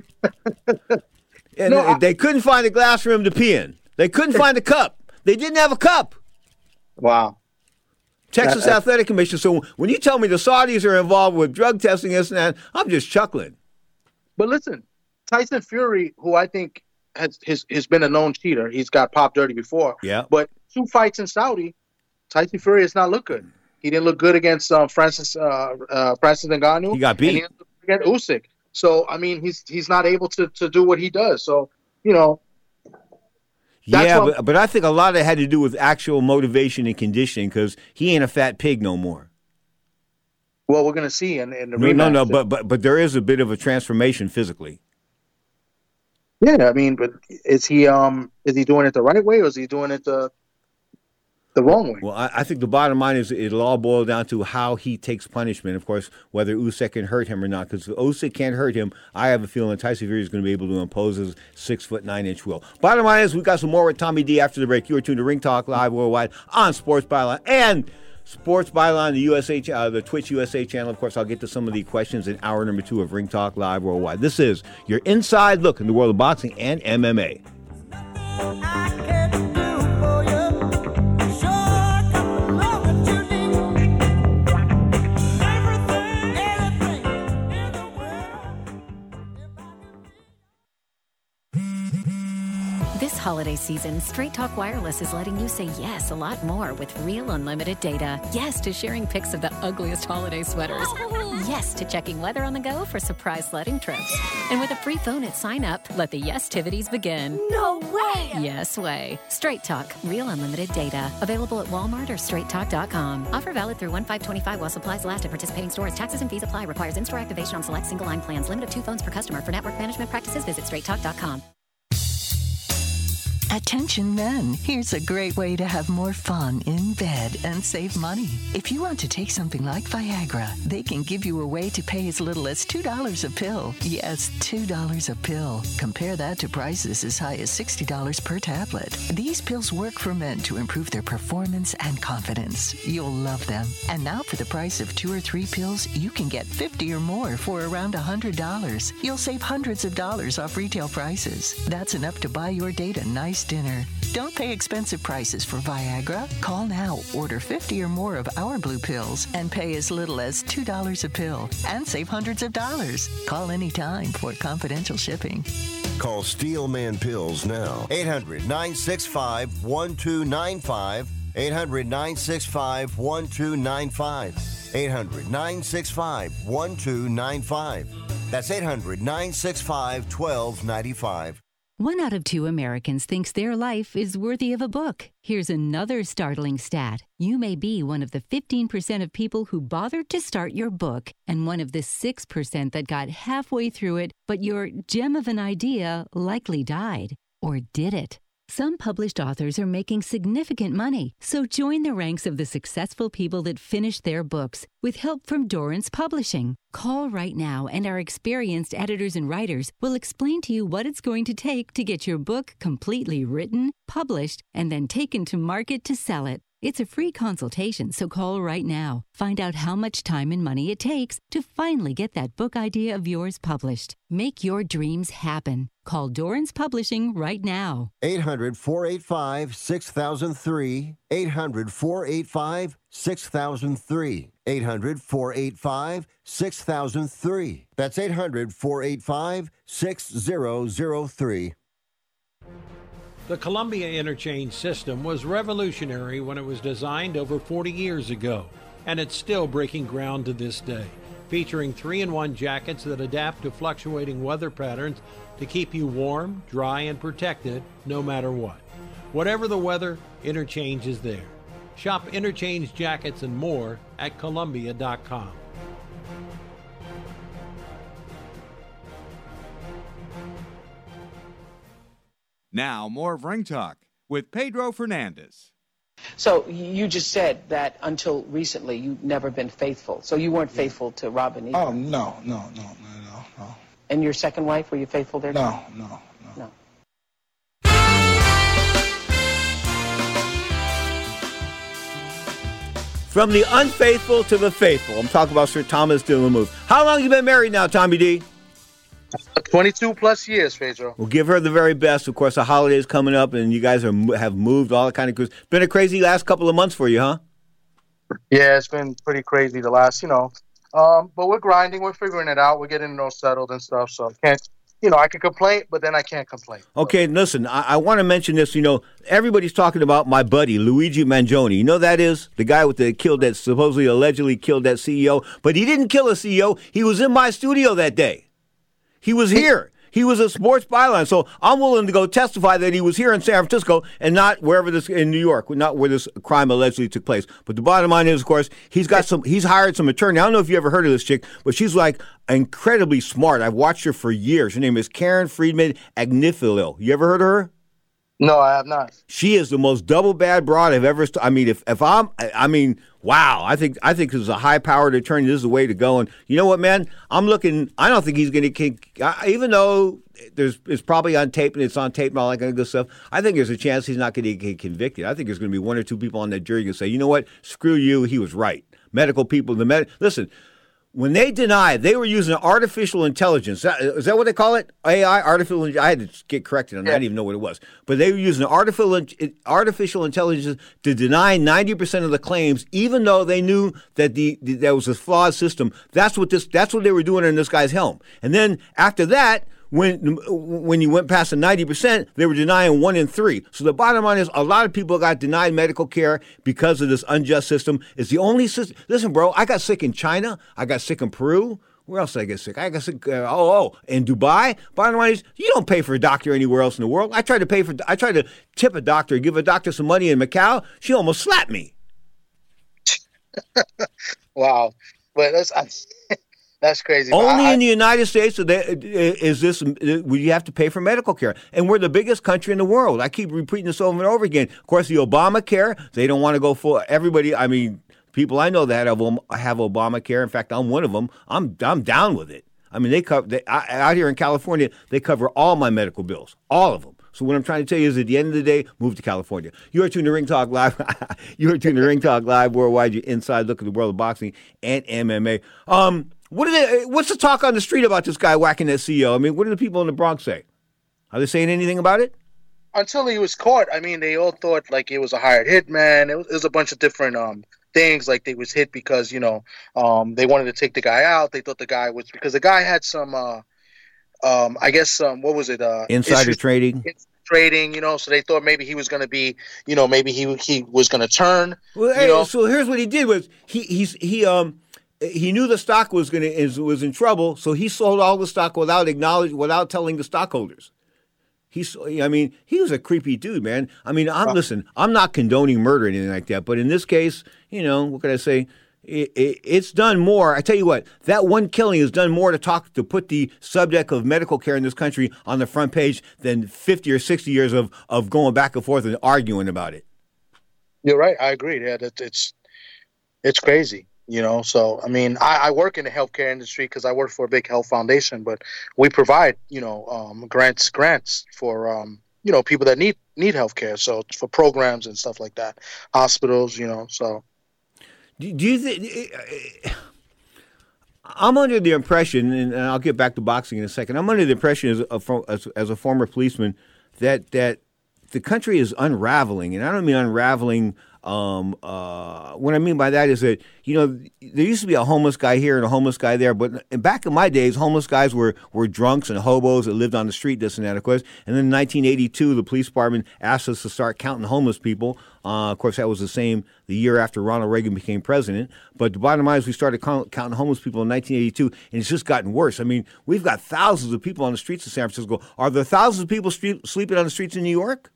no, I,
they couldn't find the glass for him to pee in. They couldn't find the cup. They didn't have a cup.
Wow.
Texas
uh,
Athletic Commission. So when you tell me the Saudis are involved with drug testing, this and that, I'm just chuckling.
But listen, Tyson Fury, who I think has, has, has been a known cheater, he's got popped dirty before.
Yeah.
But two fights in Saudi, Tyson Fury has not looked good. He didn't look good against um, Francis uh, uh, Francis Ngannou.
He got beat.
And he didn't look good against Usyk. So I mean, he's he's not able to, to do what he does. So you know.
Yeah, but, but I think a lot of it had to do with actual motivation and conditioning because he ain't a fat pig no more.
Well, we're gonna see in, in the
no,
rematch.
No, no, but but but there is a bit of a transformation physically.
Yeah, I mean, but is he um is he doing it the right way or is he doing it the the wrong way?
Well, I, I think the bottom line is it'll all boil down to how he takes punishment. Of course, whether Usyk can hurt him or not, because if Usyk can't hurt him, I have a feeling Tyson Fury is going to be able to impose his six foot nine inch will. Bottom line is we got some more with Tommy D after the break. You are tuned to Ring Talk Live Worldwide on Sports Byline and Sports Byline, the U S A, uh, the Twitch U S A channel. Of course, I'll get to some of the questions in hour number two of Ring Talk Live Worldwide. This is your inside look in the world of boxing and M M A.
This holiday season, Straight Talk Wireless is letting you say yes a lot more with real unlimited data. Yes to sharing pics of the ugliest holiday sweaters. Yes to checking weather on the go for surprise sledding trips. And with a free phone at sign up, let the yes-tivities begin.
No way!
Yes way. Straight Talk, real unlimited data. Available at Walmart or straight talk dot com. Offer valid through one five twenty-five while supplies last at participating stores. Taxes and fees apply. Requires in-store activation on select single line plans. Limit of two phones per customer. For network management practices, visit straight talk dot com.
Attention men, here's a great way to have more fun in bed and save money. If you want to take something like Viagra, they can give you a way to pay as little as two dollars a pill. Yes, two dollars a pill. Compare that to prices as high as sixty dollars per tablet. These pills work for men to improve their performance and confidence. You'll love them. And now for the price of two or three pills, you can get fifty or more for around one hundred dollars. You'll save hundreds of dollars off retail prices. That's enough to buy your date a nice dinner. Don't pay expensive prices for Viagra. Call now, order fifty or more of our blue pills, and pay as little as two dollars a pill and save hundreds of dollars. Call anytime for confidential shipping.
Call Steelman Pills now. eight hundred, nine six five, one two nine five. eight hundred, nine six five, one two nine five. eight hundred, nine six five, one two nine five. That's eight hundred, nine six five, one two nine five.
One out of two Americans thinks their life is worthy of a book. Here's another startling stat. You may be one of the fifteen percent of people who bothered to start your book and one of the six percent that got halfway through it, but your gem of an idea likely died. Or did it? Some published authors are making significant money, so join the ranks of the successful people that finished their books with help from Dorrance Publishing. Call right now and our experienced editors and writers will explain to you what it's going to take to get your book completely written, published, and then taken to market to sell it. It's a free consultation, so call right now. Find out how much time and money it takes to finally get that book idea of yours published. Make your dreams happen. Call Dorrance Publishing right now.
eight hundred, four eight five, six thousand three. eight hundred, four eight five, six thousand three. eight hundred, four eight five, six thousand three. That's eight hundred, four eight five, six thousand three.
The Columbia Interchange system was revolutionary when it was designed over forty years ago, and it's still breaking ground to this day, featuring three in one jackets that adapt to fluctuating weather patterns to keep you warm, dry, and protected no matter what. Whatever the weather, Interchange is there. Shop Interchange jackets and more at Columbia dot com.
Now, more of Ring Talk with Pedro Fernandez.
So you just said that until recently you've never been faithful. So you weren't faithful to Robin either?
Oh, no, no, no, no, no, no.
And your second wife, were you faithful there?
No, no, no.
No.
From the unfaithful to the faithful. I'm talking about Sir Thomas Dillon. How long have you been married now, Tommy D?
twenty-two plus years, Pedro.
We'll give her the very best. Of course, the holidays coming up, and you guys are have moved, all that kind of cruise. Been a crazy last couple of months for you, huh?
Yeah, it's been pretty crazy the last, you know. Um, but we're grinding. We're figuring it out. We're getting it all settled and stuff. So I can't, you know, I can complain, but then I can't complain.
Okay, listen, I, I want to mention this. You know, everybody's talking about my buddy, Luigi Mangione. You know that is? The guy with the killed that, supposedly, allegedly killed that C E O. But he didn't kill a C E O. He was in my studio that day. He was here. He was a sports byline. So I'm willing to go testify that he was here in San Francisco and not wherever this, in New York, not where this crime allegedly took place. But the bottom line is, of course, he's got some, he's hired some attorney. I don't know if you ever heard of this chick, but she's like incredibly smart. I've watched her for years. Her name is Karen Friedman Agnifilo. You ever heard of her?
No, I have not.
She is the most double bad broad I've ever. St- I mean, if if I'm, I mean, wow. I think I think this is a high powered attorney. This is the way to go. And you know what, man? I'm looking. I don't think he's going to. Even though there's it's probably on tape and it's on tape and all that kind of good stuff. I think there's a chance he's not going to get convicted. I think there's going to be one or two people on that jury who say, you know what? Screw you. He was right. Medical people. The med. Listen. When they denied, they were using artificial intelligence. Is that what they call it? A I, artificial. I had to get corrected on that. Yeah. I didn't even know what it was. But they were using artificial artificial intelligence to deny ninety percent of the claims, even though they knew that the, the that was a flawed system. That's what this. That's what they were doing in this guy's helm. And then after that, when when you went past the ninety percent, they were denying one in three. So the bottom line is a lot of people got denied medical care because of this unjust system. It's the only system. Listen, bro, I got sick in China. I got sick in Peru. Where else did I get sick? I got sick, uh, oh, oh, in Dubai. Bottom line is, you don't pay for a doctor anywhere else in the world. I tried to pay for, I tried to tip a doctor, give a doctor some money in Macau. She almost slapped me.
Wow. But that's... I- That's crazy.
Only
I,
in the United States is this, will you have to pay for medical care. And we're the biggest country in the world. I keep repeating this over and over again. Of course, the Obamacare, they don't want to go for everybody. I mean, people I know that have, have Obamacare. In fact, I'm one of them. I'm I'm down with it. I mean, they cover they, out here in California, they cover all my medical bills, all of them. So what I'm trying to tell you is at the end of the day, move to California. You are tuned to Ring Talk Live. You are tuned to Ring Talk Live worldwide. Your inside look at the world of boxing and M M A. Um, what are they, what's the talk on the street about this guy whacking that C E O? I mean, what do the people in the Bronx say? Are they saying anything about it?
Until he was caught, I mean, they all thought like it was a hired hitman. It was, it was a bunch of different um things. Like they was hit because, you know, um they wanted to take the guy out. They thought the guy was because the guy had some uh um I guess um what was it uh
insider issues, trading.
Trading, you know, so they thought maybe he was going to be, you know, maybe he he was going to turn.
Well,
you
hey,
know?
So here's what he did was he he's he um. He knew the stock was going to was in trouble, so he sold all the stock without acknowledge, without telling the stockholders. He's, I mean, he was a creepy dude, man. I mean, I'm listen. I'm not condoning murder or anything like that, but in this case, you know, what can I say? It, it, it's done more. I tell you what, that one killing has done more to talk to put the subject of medical care in this country on the front page than fifty or sixty years of of going back and forth and arguing about it.
You're right. I agree. Yeah, that it's it's crazy. You know, so, I mean, I, I work in the healthcare industry because I work for a big health foundation, but we provide, you know, um, grants, grants for, um, you know, people that need need healthcare. So for programs and stuff like that, hospitals, you know. So
do, do you think? I'm under the impression, and I'll get back to boxing in a second. I'm under the impression as a, as, as a former policeman that that the country is unraveling, and I don't mean unraveling. Um, uh, what I mean by that is that, you know, there used to be a homeless guy here and a homeless guy there, but back in my days, homeless guys were, were drunks and hobos that lived on the street, this and that, of course. And then in nineteen eighty-two, the police department asked us to start counting homeless people. Uh, of course, that was the same the year after Ronald Reagan became president. But the bottom line is we started count, counting homeless people in nineteen eighty-two, and it's just gotten worse. I mean, we've got thousands of people on the streets of San Francisco. Are there thousands of people street, sleeping on the streets in New York?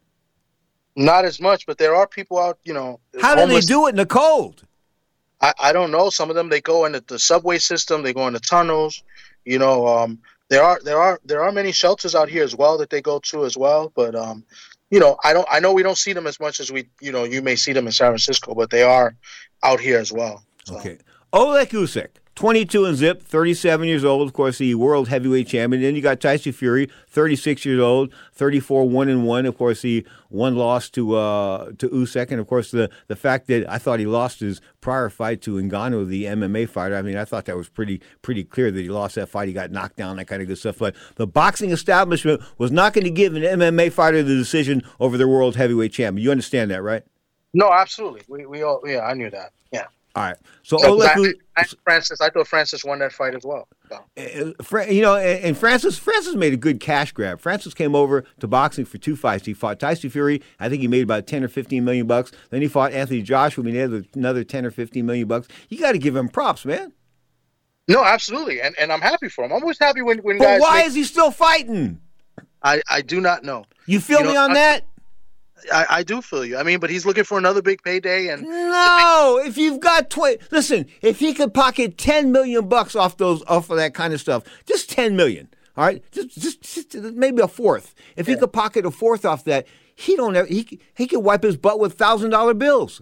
Not as much, but there are people out, you know.
How do they do it in the cold?
I, I don't know. Some of them, they go into the subway system, they go into tunnels. You know, um, there are there are there are many shelters out here as well that they go to as well. But um, you know, I don't I know we don't see them as much as we you know you may see them in San Francisco, but they are out here as well. So.
Okay, Oleg Usyk, twenty-two and zip, thirty-seven years old, of course, the world heavyweight champion. Then you got Tyson Fury, thirty-six years old, thirty-four one and one. Of course, he one loss to uh, to Usyk, and of course the the fact that I thought he lost his prior fight to Ngannou, the M M A fighter. I mean, I thought that was pretty pretty clear that he lost that fight. He got knocked down, that kind of good stuff. But the boxing establishment was not going to give an M M A fighter the decision over their world heavyweight champion. You understand that, right?
No, absolutely. We we all yeah, I knew that. Yeah.
All right. So,
so
Oleg,
I, I, Francis, I thought Francis won that fight as well. So.
You know, and Francis Francis made a good cash grab. Francis came over to boxing for two fights. He fought Tyson Fury. I think he made about ten or fifteen million bucks. Then he fought Anthony Joshua. He made another ten or fifteen million bucks. You got to give him props, man.
No, absolutely, and and I'm happy for him. I'm always happy when when
but
guys.
Why
make...
is he still fighting?
I I do not know.
You feel you me know, on
I,
that?
I, I do feel you. I mean, but he's looking for another big payday, and
no. If you've got twenty, listen. If he could pocket ten million bucks off those, off of that kind of stuff, just ten million. All right, just, just, just maybe a fourth. If yeah. he could pocket a fourth off that, he don't. Ever, he he could wipe his butt with thousand dollar bills.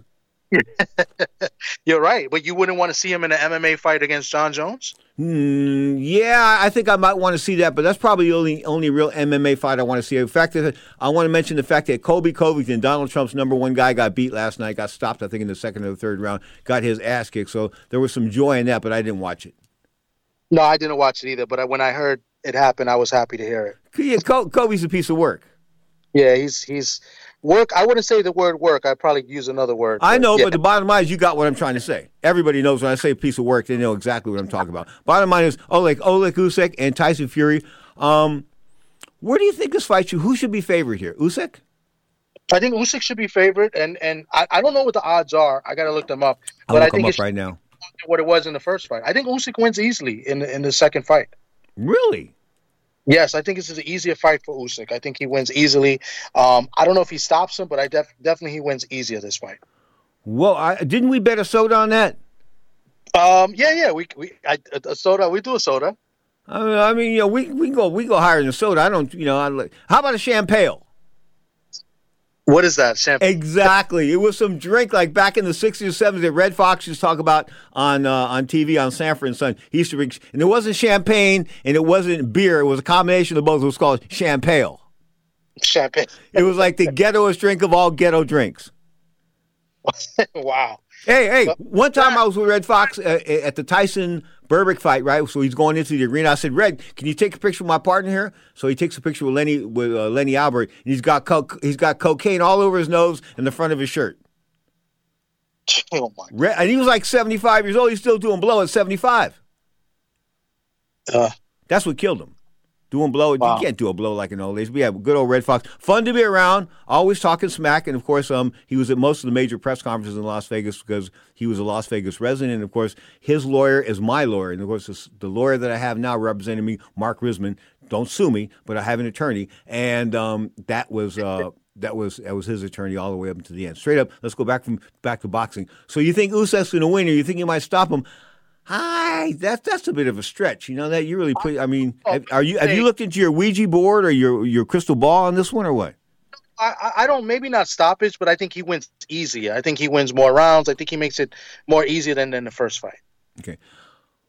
You're right, but you wouldn't want to see him in an M M A fight against John Jones?
Mm, yeah, I think I might want to see that, but that's probably the only only real M M A fight I want to see. In fact, I want to mention the fact that Colby Covington, Donald Trump's number one guy, got beat last night, got stopped, I think, in the second or the third round, got his ass kicked. So there was some joy in that, but I didn't watch it.
No, I didn't watch it either, but when I heard it happen, I was happy to hear it.
Yeah, Kobe's a piece of work.
Yeah, he's he's work. I wouldn't say the word work. I'd probably use another word.
I know,
yeah.
but the bottom line is you got what I'm trying to say. Everybody knows when I say a piece of work, they know exactly what I'm talking about. Bottom line is Oleg, Oleg Usyk and Tyson Fury. Um, where do you think this fight should? Who should be favored here? Usyk?
I think Usyk should be favored, and and I, I don't know what the odds are. I got to look them up.
I'll
but
look
I think
them
it's
up right now.
What it was in the first fight. I think Usyk wins easily in in the second fight.
Really?
Yes, I think this is an easier fight for Usyk. I think he wins easily. Um, I don't know if he stops him, but I def- definitely he wins easier this fight.
Well, I, didn't we bet a soda on that?
Um, yeah, yeah, we we I, a soda. We do a soda.
I mean, I mean, you know, we we go we go higher than a soda. I don't, you know. I, how about a champagne?
What is that? Champagne?
Exactly. It was some drink like back in the sixties or seventies that Red Fox used to talk about on uh, on T V on Sanford and Son. He used to drink, and it wasn't champagne and it wasn't beer. It was a combination of both. It was called champagne.
Champagne.
It was like the ghettoest drink of all ghetto drinks.
Wow.
Hey, hey, one time I was with Red Fox uh, at the Tyson Berbick fight, right? So he's going into the arena. I said, Red, can you take a picture with my partner here? So he takes a picture with Lenny with uh, Lenny Albert, and he's got co- he's got cocaine all over his nose and the front of his shirt.
Oh my!
Red, and he was like seventy-five years old. He's still doing blow at seventy-five.
Uh,
That's what killed him. Doing blow, wow. You can't do a blow like in old days. But yeah, good old Red Fox. Fun to be around, always talking smack. And, of course, um, he was at most of the major press conferences in Las Vegas because he was a Las Vegas resident. And, of course, his lawyer is my lawyer. And, of course, this, the lawyer that I have now representing me, Mark Risman, don't sue me, but I have an attorney. And um, that was uh, that was that was his attorney all the way up until the end. Straight up, let's go back from back to boxing. So you think Usyk's going to win or you think you might stop him? Hi, that's that's a bit of a stretch. You know that you really put. I mean, have, are you have you looked into your Ouija board or your your crystal ball on this one or what?
I, I don't maybe not stoppage, but I think he wins easier. I think he wins more rounds. I think he makes it more easier than in the first fight.
Okay,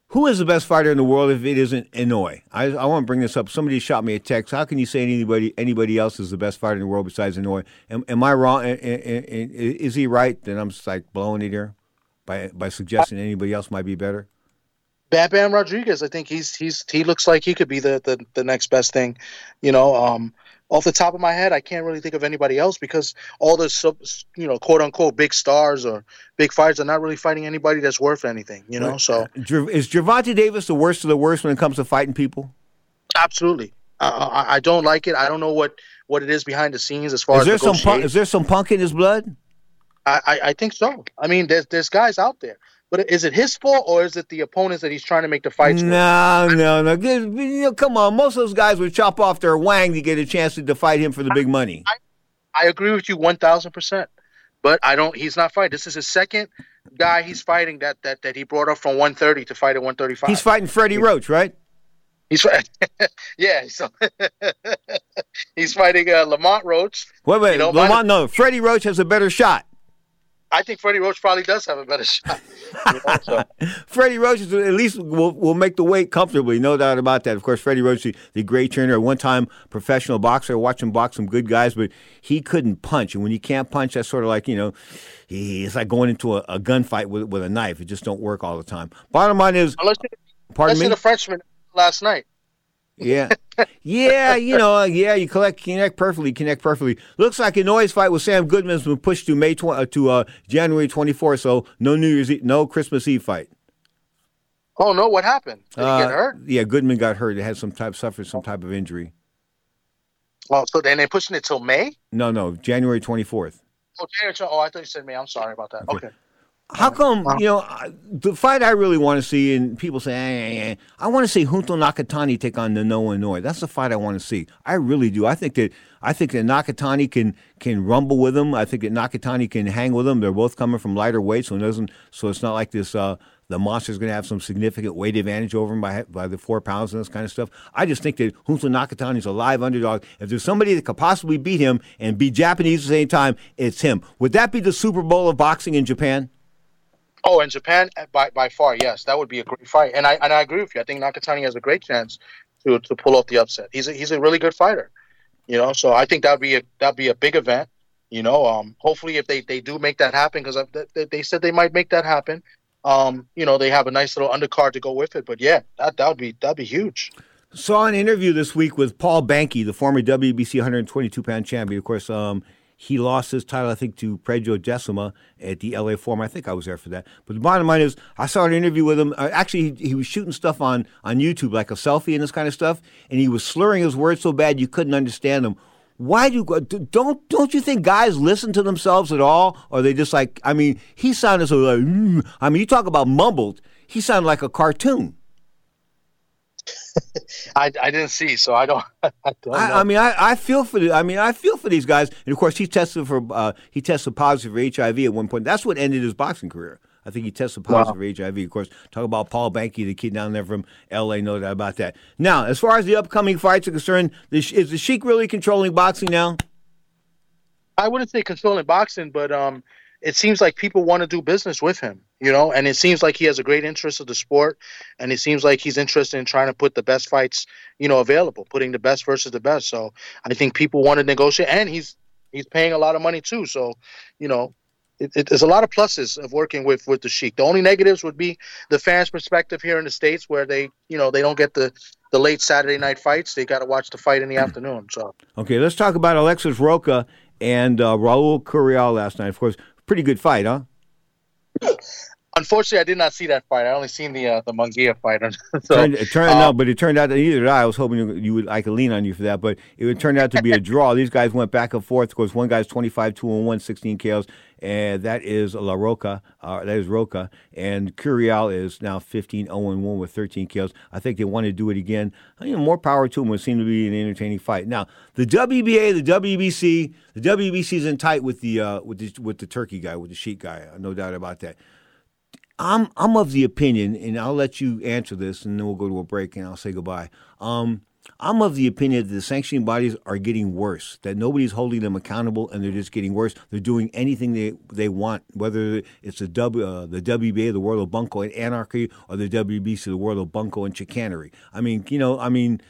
Who is the best fighter in the world if it isn't Inoue? I, I want to bring this up. Somebody shot me a text. How can you say anybody anybody else is the best fighter in the world besides Inoue? Am, am I wrong? Is he right? Then I'm just like blowing it here by by suggesting anybody else might be better.
Bam Bam Rodriguez, I think he's he's he looks like he could be the the, the next best thing. You know, um, off the top of my head, I can't really think of anybody else because all the sub, you know, quote unquote big stars or big fighters are not really fighting anybody that's worth anything. You know, so
is Gervonta Davis the worst of the worst when it comes to fighting people?
Absolutely. Uh, I, I don't like it. I don't know what, what it is behind the scenes as far
is
as
there some punk, is there some punk in his blood?
I, I, I think so. I mean, there's there's guys out there. But is it his fault or is it the opponents that he's trying to make the fights
no,
with?
No, no, no. You know, come on. Most of those guys would chop off their wang to get a chance to fight him for the big money.
I, I agree with you one thousand percent. But I don't. He's not fighting. This is his second guy he's fighting that that, that he brought up from one thirty to fight at one thirty-five.
He's fighting Freddie Roach, right?
He's yeah. So he's fighting uh, Lamont Roach.
Wait, wait.
You know,
Lamont, no. Freddie Roach has a better shot.
I think Freddie Roach probably does have a better shot. You know, so.
Freddie Roach is, at least will will make the weight comfortably, no doubt about that. Of course, Freddie Roach, the, the great trainer, at one time professional boxer, watched him box some good guys, but he couldn't punch. And when you can't punch, that's sort of like, you know, he, it's like going into a, a gunfight with with a knife. It just don't work all the time. Bottom line is,
unless
pardon
unless
me,
the Frenchman last night.
Yeah, yeah, you know, yeah, you collect, connect perfectly, connect perfectly. Looks like Inoue's fight with Sam Goodman's been pushed to May tw- uh, to uh, January twenty-fourth. So no New Year's Eve, no Christmas Eve fight.
Oh no, what happened? Did
uh,
he get hurt?
Yeah, Goodman got hurt. He had some type, suffered some type of injury.
Oh, so then they're pushing it till May?
No, no, January twenty-fourth.
Oh, January. Oh, I thought you said May. I'm sorry about that. Okay. okay.
How come, you know, the fight I really want to see, and people say, eh, eh, eh, I want to see Junto Nakatani take on Noah Inoue. That's the fight I want to see. I really do. I think that I think that Nakatani can can rumble with him. I think that Nakatani can hang with him. They're both coming from lighter weight, so it doesn't. So it's not like this. Uh, the monster's going to have some significant weight advantage over him by by the four pounds and this kind of stuff. I just think that Junto Nakatani is a live underdog. If there's somebody that could possibly beat him and be Japanese at the same time, it's him. Would that be the Super Bowl of boxing in Japan?
Oh, in Japan, by by far, yes, that would be a great fight, and I and I agree with you. I think Nakatani has a great chance to to pull off the upset. He's a, he's a really good fighter, you know. So I think that'd be a that'd be a big event, you know. Um, hopefully, if they, they do make that happen, because they, they said they might make that happen. Um, you know, they have a nice little undercard to go with it. But yeah, that that would be that'd be huge.
Saw an interview this week with Paul Banky, the former W B C one twenty-two pound champion. Of course, um. He lost his title, I think, to Pedro Decima at the L A Forum. I think I was there for that. But the bottom line is, I saw an interview with him. Uh, actually, he, he was shooting stuff on, on YouTube, like a selfie and this kind of stuff, and he was slurring his words so bad you couldn't understand him. Why do don't don't you think guys listen to themselves at all, or they just like? I mean, he sounded so like. Mm. I mean, you talk about mumbled. He sounded like a cartoon.
I, I didn't see, so I don't. I, don't
I, I mean, I, I feel for the. I mean, I feel for these guys. And of course, he tested for. Uh, he tested positive for H I V at one point. That's what ended his boxing career. I think he tested positive wow. for H I V. Of course, talk about Paul Banky, the kid down there from L A. No doubt about that. Now, as far as the upcoming fights are concerned, is the Sheik really controlling boxing now?
I wouldn't say controlling boxing, but um, it seems like people want to do business with him, you know, and it seems like he has a great interest in the sport, and it seems like he's interested in trying to put the best fights, you know, available, putting the best versus the best. So I think people want to negotiate, and he's he's paying a lot of money too. So, you know, it, it, there's a lot of pluses of working with, with the Sheik. The only negatives would be the fans' perspective here in the States, where they, you know, they don't get the, the late Saturday night fights. They got to watch the fight in the afternoon. So
okay, let's talk about Alexis Roca and uh, Raul Curial last night. Of course, pretty good fight, huh?
Unfortunately, I did not see that fight. I only seen the uh, the Munguia fight. so,
turned, it turned
um,
out, but it turned out that neither did I. I was hoping you, you would I could lean on you for that, but it turned out to be a draw. These guys went back and forth. Of course, one guy's twenty-five two and one, sixteen K Os, and that is La Roca. Uh, that is Roca, and Curial is now fifteen oh and one with thirteen K Os. I think they want to do it again. You know, more power to them. It seemed to be an entertaining fight. Now, the W B A, the W B C, the W B C is in tight with the uh, with the with the Turkey guy, with the Sheik guy. No doubt about that. I'm I'm of the opinion, and I'll let you answer this, and then we'll go to a break, and I'll say goodbye. Um, I'm of the opinion that the sanctioning bodies are getting worse, that nobody's holding them accountable, and they're just getting worse. They're doing anything they, they want, whether it's the, w, uh, the W B A, the World of Bunko and Anarchy, or the W B C, the World of Bunko and Chicanery. I mean, you know, I mean,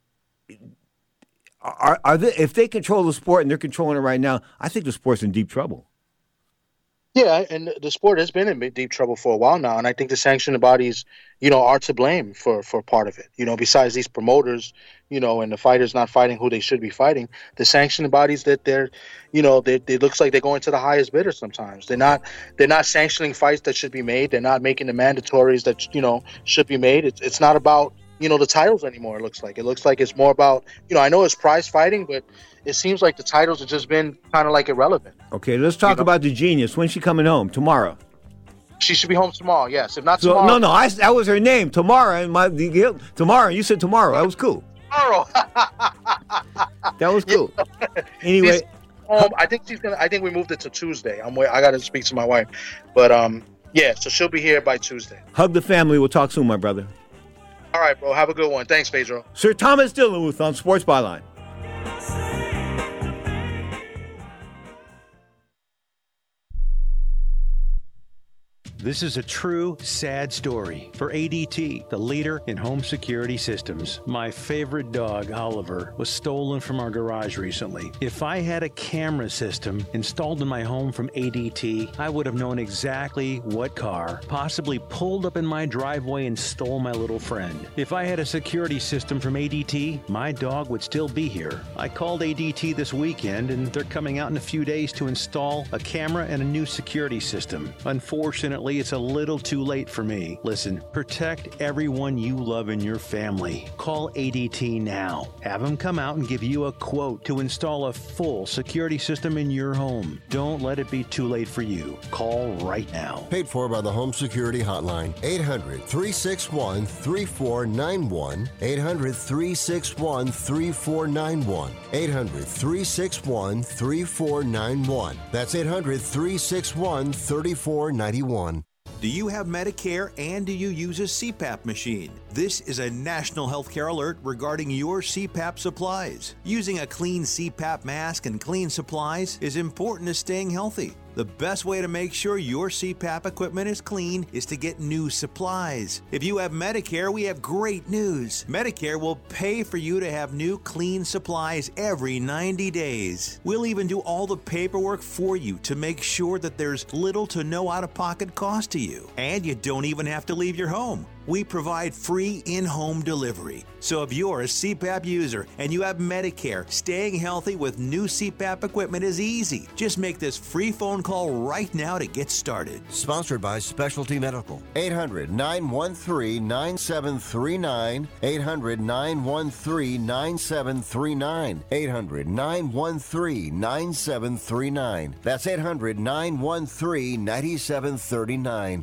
are, are they, if they control the sport and they're controlling it right now, I think the sport's in deep trouble.
Yeah, and the sport has been in deep trouble for a while now, and I think the sanctioning bodies, you know, are to blame for, for part of it. You know, besides these promoters, you know, and the fighters not fighting who they should be fighting, the sanctioning bodies that they're, you know, they, it looks like they're going to the highest bidder sometimes. They're not they're not sanctioning fights that should be made. They're not making the mandatories that, you know, should be made. It's it's not about, you know, the titles anymore. It looks like it looks like it's more about, you know, I know it's prize fighting, but it seems like the titles have just been kind of like irrelevant.
Okay, let's talk you know? about the Genius. When's she coming home? Tomorrow.
She should be home tomorrow. Yes, if not
so,
tomorrow.
No, no, I, that was her name. Tomorrow, and my the, tomorrow. You said tomorrow. That was cool.
Tomorrow.
That was cool. Anyway,
home. I think she's gonna. I think we moved it to Tuesday. I'm. I got to speak to my wife, but um, yeah. So she'll be here by Tuesday.
Hug the family. We'll talk soon, my brother.
All right, bro. Have a good one. Thanks, Pedro.
Sir Thomas Dillenwuth on Sports Byline.
This is a true, sad story for A D T, the leader in home security systems. My favorite dog, Oliver, was stolen from our garage recently. If I had a camera system installed in my home from A D T, I would have known exactly what car possibly pulled up in my driveway and stole my little friend. If I had a security system from A D T, my dog would still be here. I called A D T this weekend, and they're coming out in a few days to install a camera and a new security system. Unfortunately, it's a little too late for me. Listen, protect everyone you love in your family. Call A D T now. Have them come out and give you a quote to install a full security system in your home. Don't let it be too late for you. Call right now.
Paid for by the Home Security Hotline. eight hundred, three six one, three four nine one. eight hundred, three six one, three four nine one. eight hundred, three six one, three four nine one. That's eight hundred, three six one, three four nine one.
Do you have Medicare and do you use a C PAP machine? This is a national healthcare alert regarding your C PAP supplies. Using a clean C PAP mask and clean supplies is important to staying healthy. The best way to make sure your C PAP equipment is clean is to get new supplies. If you have Medicare, we have great news. Medicare will pay for you to have new clean supplies every ninety days. We'll even do all the paperwork for you to make sure that there's little to no out-of-pocket cost to you. And you don't even have to leave your home. We provide free in-home delivery. So if you're a C PAP user and you have Medicare, staying healthy with new C PAP equipment is easy. Just make this free phone call right now to get started.
Sponsored by Specialty Medical. eight hundred, nine one three, nine seven three nine. eight hundred, nine one three, nine seven three nine. eight hundred, nine one three, nine seven three nine. That's eight hundred, nine one three, nine seven three nine.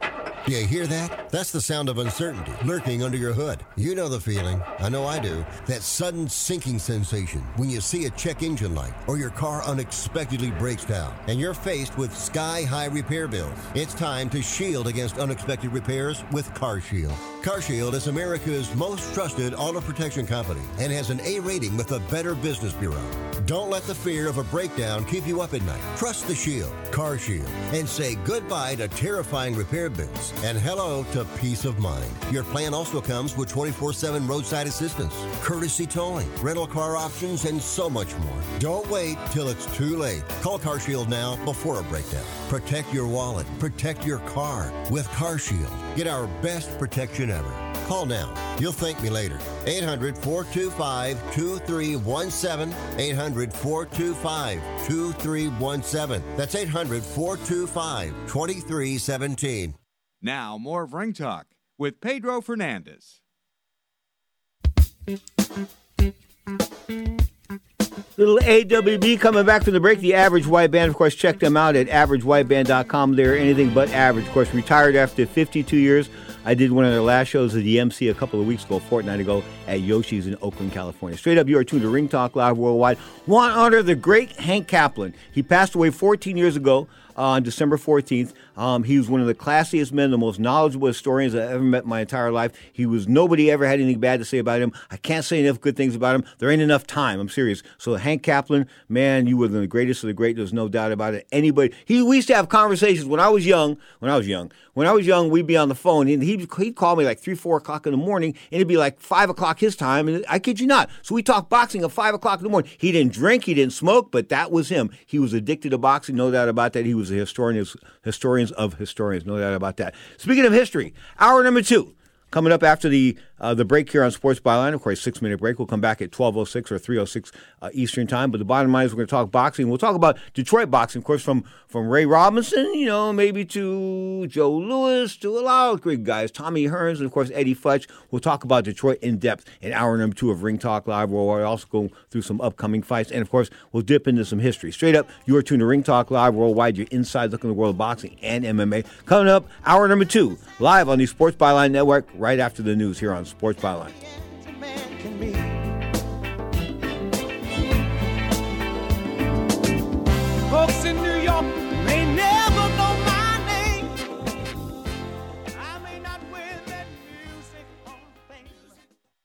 Do you hear that? That's the sound of uncertainty lurking under your hood. You know the feeling. I know I do. That sudden sinking sensation when you see a check engine light or your car unexpectedly breaks down and you're faced with sky-high repair bills. It's time to shield against unexpected repairs with CarShield. CarShield is America's most trusted auto protection company and has an A rating with the Better Business Bureau. Don't let the fear of a breakdown keep you up at night. Trust the Shield, CarShield, and say goodbye to terrifying repair bills and hello to peace of mind. Your plan also comes with twenty-four seven roadside assistance, courtesy towing, rental car options, and so much more. Don't wait till it's too late. Call CarShield now before a breakdown. Protect your wallet. Protect your car with CarShield. Get our best protection ever. Call now. You'll thank me later. eight hundred, four two five, two three one seven. eight hundred, four two five, two three one seven. That's eight hundred, four two five, two three one seven.
Now, more of Ring Talk with Pedro Fernandez.
Little A W B coming back from the break. The Average White Band, of course, check them out at average white band dot com. They're anything but average. Of course, retired after fifty-two years. I did one of their last shows at the M C a couple of weeks ago, a fortnight ago, at Yoshi's in Oakland, California. Straight up, you are tuned to Ring Talk Live Worldwide. Want to honor the great Hank Kaplan. He passed away fourteen years ago uh, on December fourteenth. Um, he was one of the classiest men, the most knowledgeable historians I've ever met in my entire life. He was, nobody ever had anything bad to say about him. I can't say enough good things about him. There ain't enough time. I'm serious. So Hank Kaplan, man, you were the greatest of the great. There's no doubt about it. Anybody, he, we used to have conversations when I was young, when I was young, when I was young, we'd be on the phone, and he'd, he'd call me like three, four o'clock in the morning, and it'd be like five o'clock his time, and I kid you not. So we talked boxing at five o'clock in the morning. He didn't drink, he didn't smoke, but that was him. He was addicted to boxing, no doubt about that. He was a historian, historians of historians, no doubt about that. Speaking of history, hour number two. Coming up after the uh, the break here on Sports Byline, of course, six-minute break. We'll come back at twelve oh six or three oh six uh, Eastern Time. But the bottom line is we're going to talk boxing. We'll talk about Detroit boxing, of course, from, from Ray Robinson, you know, maybe to Joe Louis, to a lot of great guys, Tommy Hearns, and, of course, Eddie Futch. We'll talk about Detroit in depth in hour number two of Ring Talk Live, where we'll also go through some upcoming fights. And, of course, we'll dip into some history. Straight up, you are tuned to Ring Talk Live Worldwide, your inside look in the world of boxing and M M A. Coming up, hour number two, live on the Sports Byline Network, right after the news here on Sports Byline.
Folks in New York may never know my name. I may not wear that music on face.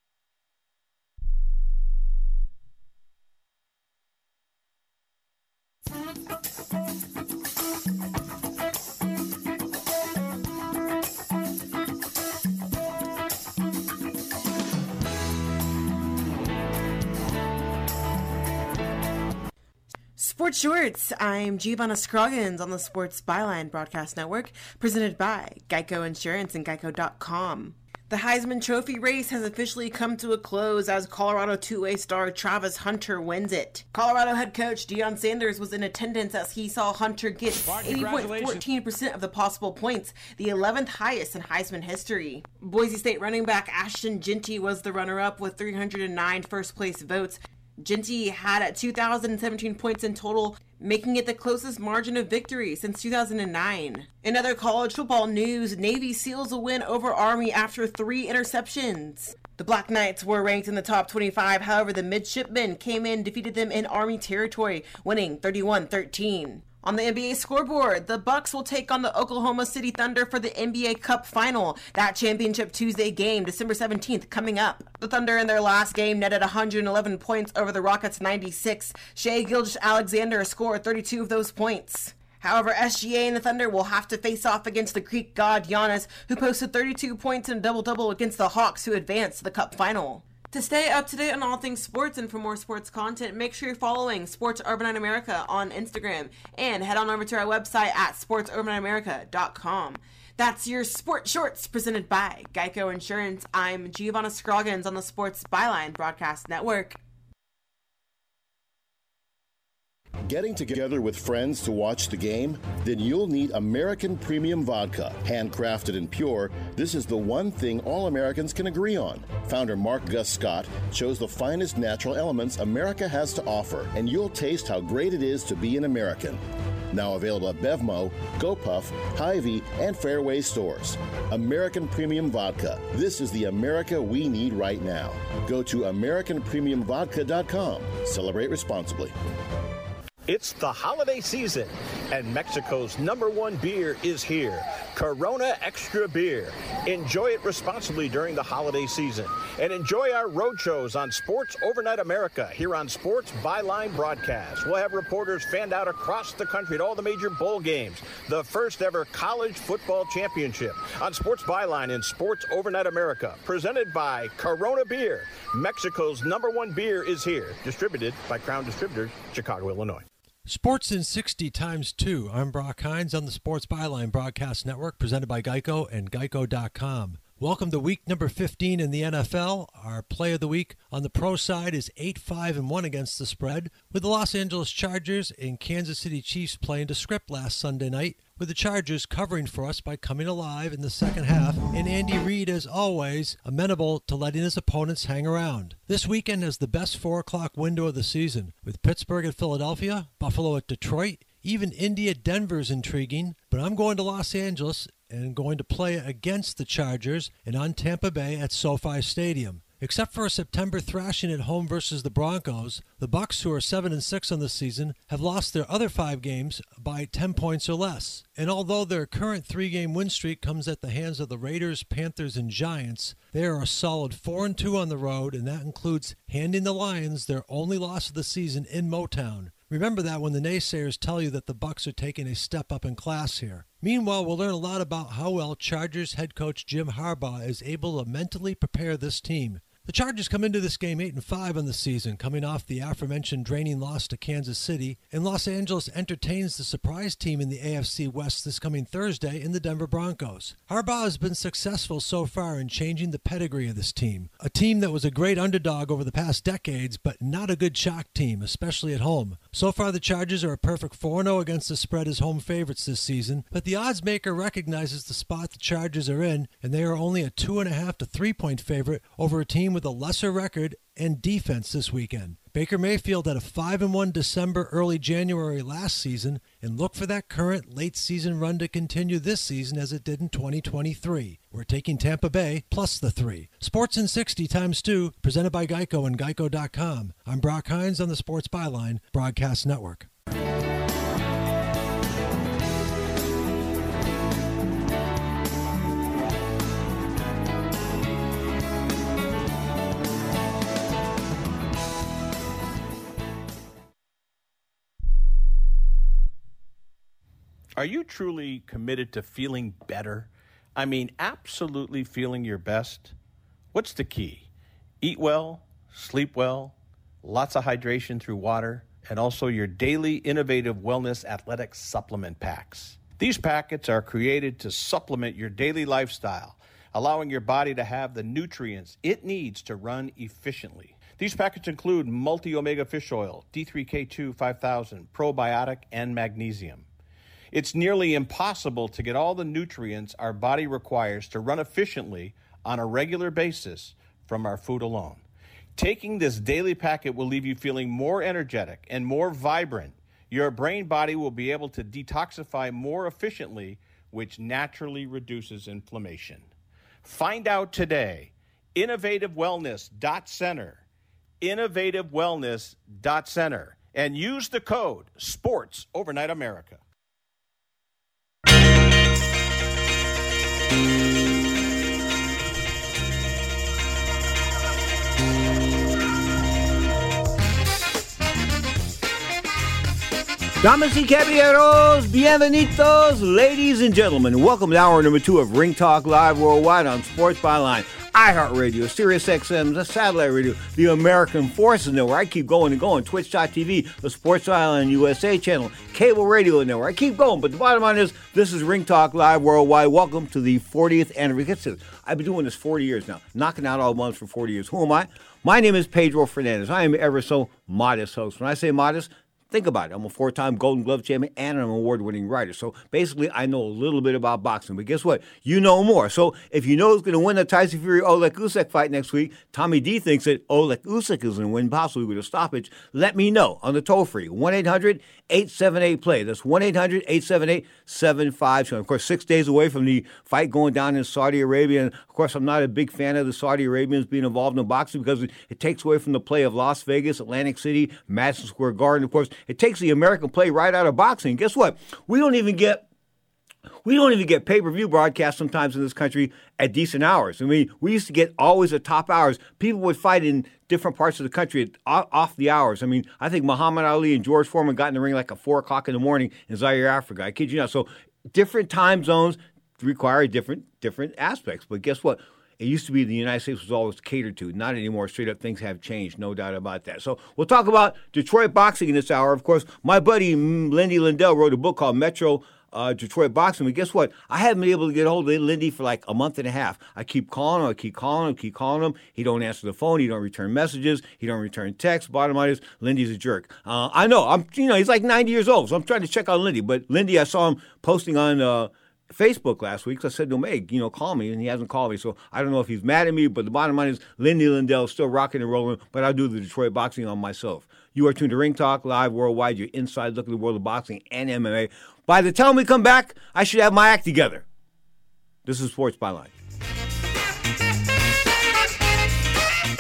Sports Shorts. I'm Giovanna Scroggins on the Sports Byline Broadcast Network, presented by Geico Insurance and Geico dot com. The Heisman Trophy race has officially come to a close as Colorado two-way star Travis Hunter wins it. Colorado head coach Deion Sanders was in attendance as he saw Hunter get eighty point one four percent of the possible points, the eleventh highest in Heisman history. Boise State running back Ashton Jeanty was the runner-up with three hundred nine first-place votes. Jeanty had two thousand seventeen points in total, making it the closest margin of victory since two thousand nine. In other college football news, Navy seals a win over Army after three interceptions. The Black Knights were ranked in the top twenty-five, however the Midshipmen came in and defeated them in Army territory, winning thirty-one thirteen. On the N B A scoreboard, the Bucks will take on the Oklahoma City Thunder for the N B A Cup Final. That championship Tuesday game, December seventeenth, coming up. The Thunder in their last game netted one hundred eleven points over the Rockets' ninety-six. Shai Gilgeous-Alexander scored thirty-two of those points. However, S G A and the Thunder will have to face off against the Greek god Giannis, who posted thirty-two points in a double-double against the Hawks, who advanced to the Cup Final. To stay up to date on all things sports and for more sports content, make sure you're following Sports Urban America on Instagram and head on over to our website at sports urban america dot com. That's your Sports Shorts presented by Geico Insurance. I'm Giovanna Scroggins on the Sports Byline Broadcast Network.
Getting together with friends to watch the game? Then you'll need American Premium Vodka. Handcrafted and pure, this is the one thing all Americans can agree on. Founder Mark Gus Scott chose the finest natural elements America has to offer, and you'll taste how great it is to be an American. Now available at Bevmo, GoPuff, Hy-Vee, and Fairway stores. American Premium Vodka. This is the America we need right now. Go to american premium vodka dot com. Celebrate responsibly.
It's the holiday season, and Mexico's number one beer is here, Corona Extra Beer. Enjoy it responsibly during the holiday season, and enjoy our road shows on Sports Overnight America here on Sports Byline Broadcast. We'll have reporters fanned out across the country at all the major bowl games, the first ever college football championship on Sports Byline and Sports Overnight America, presented by Corona Beer. Mexico's number one beer is here, distributed by Crown Distributors, Chicago, Illinois.
Sports in sixty times two. I'm Brock Hines on the Sports Byline Broadcast Network, presented by Geico and Geico dot com. Welcome to week number fifteen in the N F L. Our play of the week on the pro side is eight five and one against the spread, with the Los Angeles Chargers and Kansas City Chiefs playing to script last Sunday night, with the Chargers covering for us by coming alive in the second half, and Andy Reid, as always, amenable to letting his opponents hang around. This weekend is the best four o'clock window of the season, with Pittsburgh at Philadelphia, Buffalo at Detroit, even Indy at Denver's intriguing, but I'm going to Los Angeles and going to play against the Chargers and on Tampa Bay at SoFi Stadium. Except for a September thrashing at home versus the Broncos, the Bucs, who are seven and six on the season, have lost their other five games by ten points or less. And although their current three-game win streak comes at the hands of the Raiders, Panthers, and Giants, they are a solid four and two on the road, and that includes handing the Lions their only loss of the season in Motown. Remember that when the naysayers tell you that the Bucs are taking a step up in class here. Meanwhile, we'll learn a lot about how well Chargers head coach Jim Harbaugh is able to mentally prepare this team. The Chargers come into this game eight and five on the season, coming off the aforementioned draining loss to Kansas City, and Los Angeles entertains the surprise team in the A F C West this coming Thursday in the Denver Broncos. Harbaugh has been successful so far in changing the pedigree of this team, a team that was a great underdog over the past decades, but not a good shock team, especially at home. So far, the Chargers are a perfect four and oh against the spread as home favorites this season, but the odds maker recognizes the spot the Chargers are in, and they are only a two and a half to three point favorite over a team with a lesser record and defense this weekend. Baker Mayfield had a five and one December, early January last season, and look for that current late season run to continue this season as it did in twenty twenty-three. We're taking Tampa Bay plus the three. Sports in sixty times two, presented by Geico and Geico dot com. I'm Brock Hines on the Sports Byline Broadcast Network.
Are you truly committed to feeling better? I mean, absolutely feeling your best? What's the key? Eat well, sleep well, lots of hydration through water, and also your daily innovative wellness athletic supplement packs. These packets are created to supplement your daily lifestyle, allowing your body to have the nutrients it needs to run efficiently. These packets include multi-omega fish oil, D three K two five thousand, probiotic, and magnesium. It's nearly impossible to get all the nutrients our body requires to run efficiently on a regular basis from our food alone. Taking this daily packet will leave you feeling more energetic and more vibrant. Your brain body will be able to detoxify more efficiently, which naturally reduces inflammation. Find out today. innovative wellness dot center. innovative wellness dot center. And use the code SPORTS Overnight America.
Damas y caballeros, bienvenidos, ladies and gentlemen. Welcome to hour number two of Ring Talk Live Worldwide on Sports Byline, iHeartRadio, Sirius X M, the Satellite Radio, the American Forces Network. I keep going and going. Twitch dot T V, the Sports Byline U S A channel, Cable Radio Network. I keep going, but the bottom line is this is Ring Talk Live Worldwide. Welcome to the fortieth anniversary. I've been doing this forty years now, knocking out all months for forty years. Who am I? My name is Pedro Fernandez. I am ever so modest host. When I say modest, think about it. I'm a four-time Golden Glove champion and I'm an award-winning writer. So basically, I know a little bit about boxing. But guess what? You know more. So if you know who's going to win the Tyson Fury-Oleg Usyk fight next week, Tommy D thinks that Oleg Usyk is going to win, possibly with a stoppage, let me know on the toll-free, one eight hundred eight seven eight play. That's one eight hundred eight seven eight seven five seven. Of course, six days away from the fight going down in Saudi Arabia. And, of course, I'm not a big fan of the Saudi Arabians being involved in boxing because it, it takes away from the play of Las Vegas, Atlantic City, Madison Square Garden. Of course, it takes the American play right out of boxing. Guess what? We don't even get we don't even get pay-per-view broadcasts sometimes in this country at decent hours. I mean, we used to get always at top hours. People would fight in different parts of the country at, off the hours. I mean, I think Muhammad Ali and George Foreman got in the ring like at four o'clock in the morning in Zaire, Africa. I kid you not. So different time zones require different different aspects. But guess what? It used to be the United States was always catered to. Not anymore. Straight up, things have changed. No doubt about that. So we'll talk about Detroit boxing in this hour. Of course, my buddy Lindy Lindell wrote a book called Metro uh, Detroit Boxing. But guess what? I haven't been able to get a hold of Lindy for like a month and a half. I keep calling him. I keep calling him. keep calling him. He don't answer the phone. He don't return messages. He don't return texts. Bottom line is, Lindy's a jerk. Uh, I know. I'm. You know, he's like ninety years old. So I'm trying to check on Lindy. But Lindy, I saw him posting on Uh, Facebook last week, so I said to him, hey, you know, call me, and he hasn't called me, so I don't know if he's mad at me, but the bottom line is Lindy Lindell is still rocking and rolling, but I'll do the Detroit boxing on myself. You are tuned to Ring Talk Live Worldwide, your inside look at the world of boxing and M M A. By the time we come back, I should have my act together. This is Sports Byline.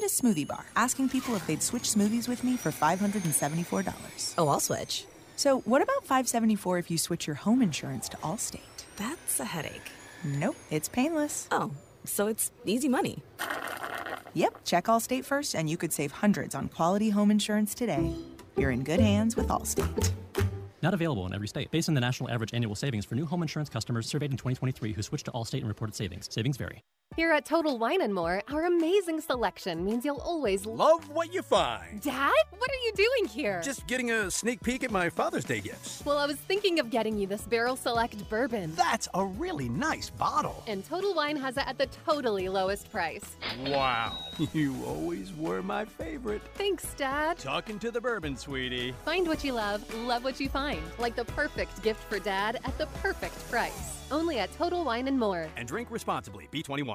at a smoothie bar asking people if they'd switch smoothies with me for five hundred seventy-four dollars.
Oh, I'll switch.
So what about five hundred seventy-four dollars if you switch your home insurance to Allstate?
That's a headache.
Nope, it's painless.
Oh, so it's easy money.
Yep, check Allstate first and you could save hundreds on quality home insurance today. You're in good hands with Allstate.
Not available in every state. Based on the national average annual savings for new home insurance customers surveyed in twenty twenty-three who switched to Allstate and reported savings. Savings vary.
Here at Total Wine and More, our amazing selection means you'll always
love what you find.
Dad, what are you doing here?
Just getting a sneak peek at my Father's Day gifts.
Well, I was thinking of getting you this Barrel Select bourbon.
That's a really nice bottle.
And Total Wine has it at the totally lowest price.
Wow. You always were my favorite.
Thanks, Dad.
Talking to the bourbon, sweetie.
Find what you love, love what you find. Like the perfect gift for Dad at the perfect price. Only at Total Wine and More.
And drink responsibly. B twenty-one.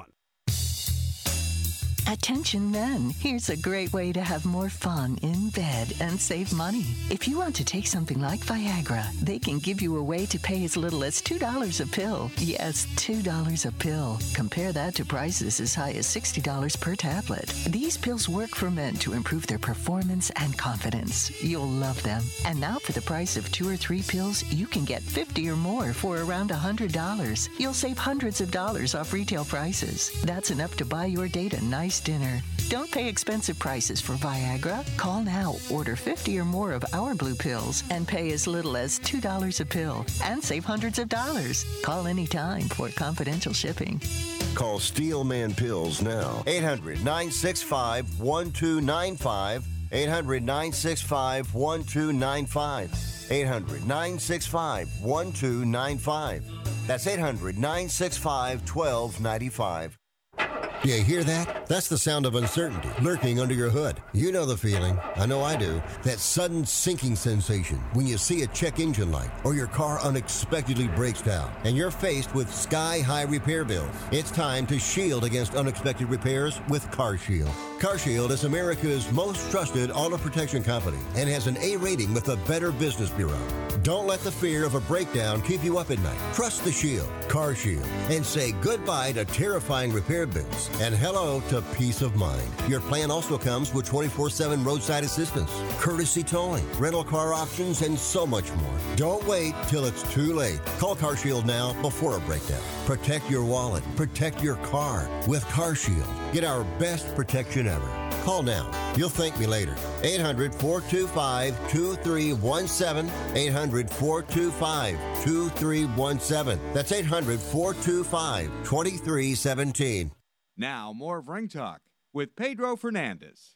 Attention men, here's a great way to have more fun in bed and save money. If you want to take something like Viagra, they can give you a way to pay as little as two dollars a pill. Yes, two dollars a pill. Compare that to prices as high as sixty dollars per tablet. These pills work for men to improve their performance and confidence. You'll love them. And now for the price of two or three pills, you can get fifty or more for around one hundred dollars. You'll save hundreds of dollars off retail prices. That's enough to buy your date a nice dinner. Don't pay expensive prices for Viagra. Call now, order fifty or more of our blue pills, and pay as little as two dollars a pill and save hundreds of dollars. Call anytime for confidential shipping.
Call Steelman Pills now. eight hundred, nine six five, one two nine five. eight hundred, nine six five, one two nine five. eight hundred, nine six five, one two nine five. That's eight hundred, nine six five, one two nine five. You hear that? That's the sound of uncertainty lurking under your hood. You know the feeling. I know I do. That sudden sinking sensation when you see a check engine light or your car unexpectedly breaks down and you're faced with sky-high repair bills. It's time to shield against unexpected repairs with CarShield. CarShield is America's most trusted auto protection company and has an A rating with the Better Business Bureau. Don't let the fear of a breakdown keep you up at night. Trust the Shield, CarShield, and say goodbye to terrifying repair bills and hello to peace of mind. Your plan also comes with twenty-four seven roadside assistance, courtesy towing, rental car options, and so much more. Don't wait till it's too late. Call CarShield now before a breakdown. Protect your wallet. Protect your car with CarShield. Get our best protection ever. Call now. You'll thank me later. eight hundred, four two five, two three one seven. eight hundred, four two five, two three one seven. That's eight hundred, four two five, two three one seven.
Now, more of Ring Talk with Pedro Fernandez.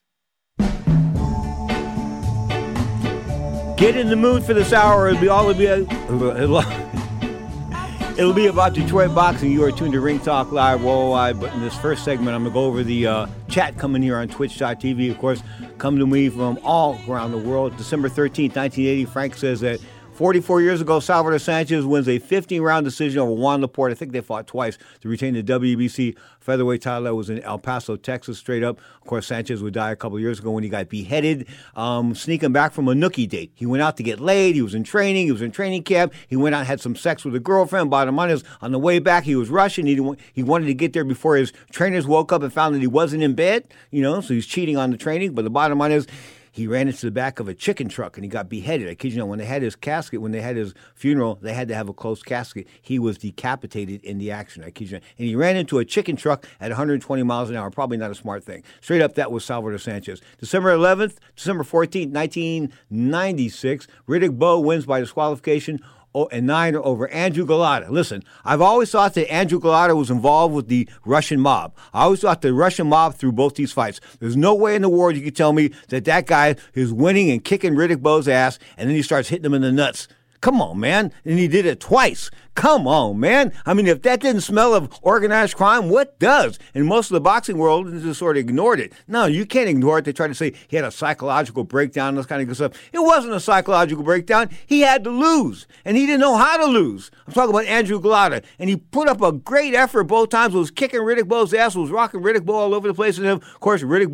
Get in the mood for this hour. It'll be all it'll be, it'll, it'll be about Detroit boxing. You are tuned to Ring Talk Live Worldwide. But in this first segment, I'm going to go over the uh, chat coming here on Twitch dot T V. Of course, come to me from all around the world. December thirteenth, nineteen eighty, Frank says that forty-four years ago, Salvador Sanchez wins a fifteen-round decision over Juan Laporte. I think they fought twice to retain the W B C featherweight title. That was in El Paso, Texas, straight up. Of course, Sanchez would die a couple years ago when he got beheaded, um, sneaking back from a nookie date. He went out to get laid. He was in training. He was in training camp. He went out and had some sex with a girlfriend. Bottom line is, on the way back, he was rushing. He, didn't, he wanted to get there before his trainers woke up and found that he wasn't in bed, you know, so he's cheating on the training. But the bottom line is, he ran into the back of a chicken truck and he got beheaded. I kid you not, when they had his casket, when they had his funeral, they had to have a closed casket. He was decapitated in the action. I kid you not. And he ran into a chicken truck at one hundred twenty miles an hour. Probably not a smart thing. Straight up, that was Salvador Sanchez. December eleventh, December fourteenth, nineteen ninety-six, Riddick Bowe wins by disqualification Oh, and nine over Andrew Golota. Listen, I've always thought that Andrew Golota was involved with the Russian mob. I always thought the Russian mob threw both these fights. There's no way in the world you could tell me that that guy is winning and kicking Riddick Bowe's ass, and then he starts hitting him in the nuts. Come on, man. And he did it twice. Come on, man. I mean, if that didn't smell of organized crime, what does? And most of the boxing world just sort of ignored it. No, you can't ignore it. They try to say he had a psychological breakdown, this kind of good stuff. It wasn't a psychological breakdown. He had to lose, and he didn't know how to lose. I'm talking about Andrew Golota, and he put up a great effort both times. Was kicking Riddick Bowe's ass, was rocking Riddick Bowe all over the place. And then, of course, Riddick Bowe,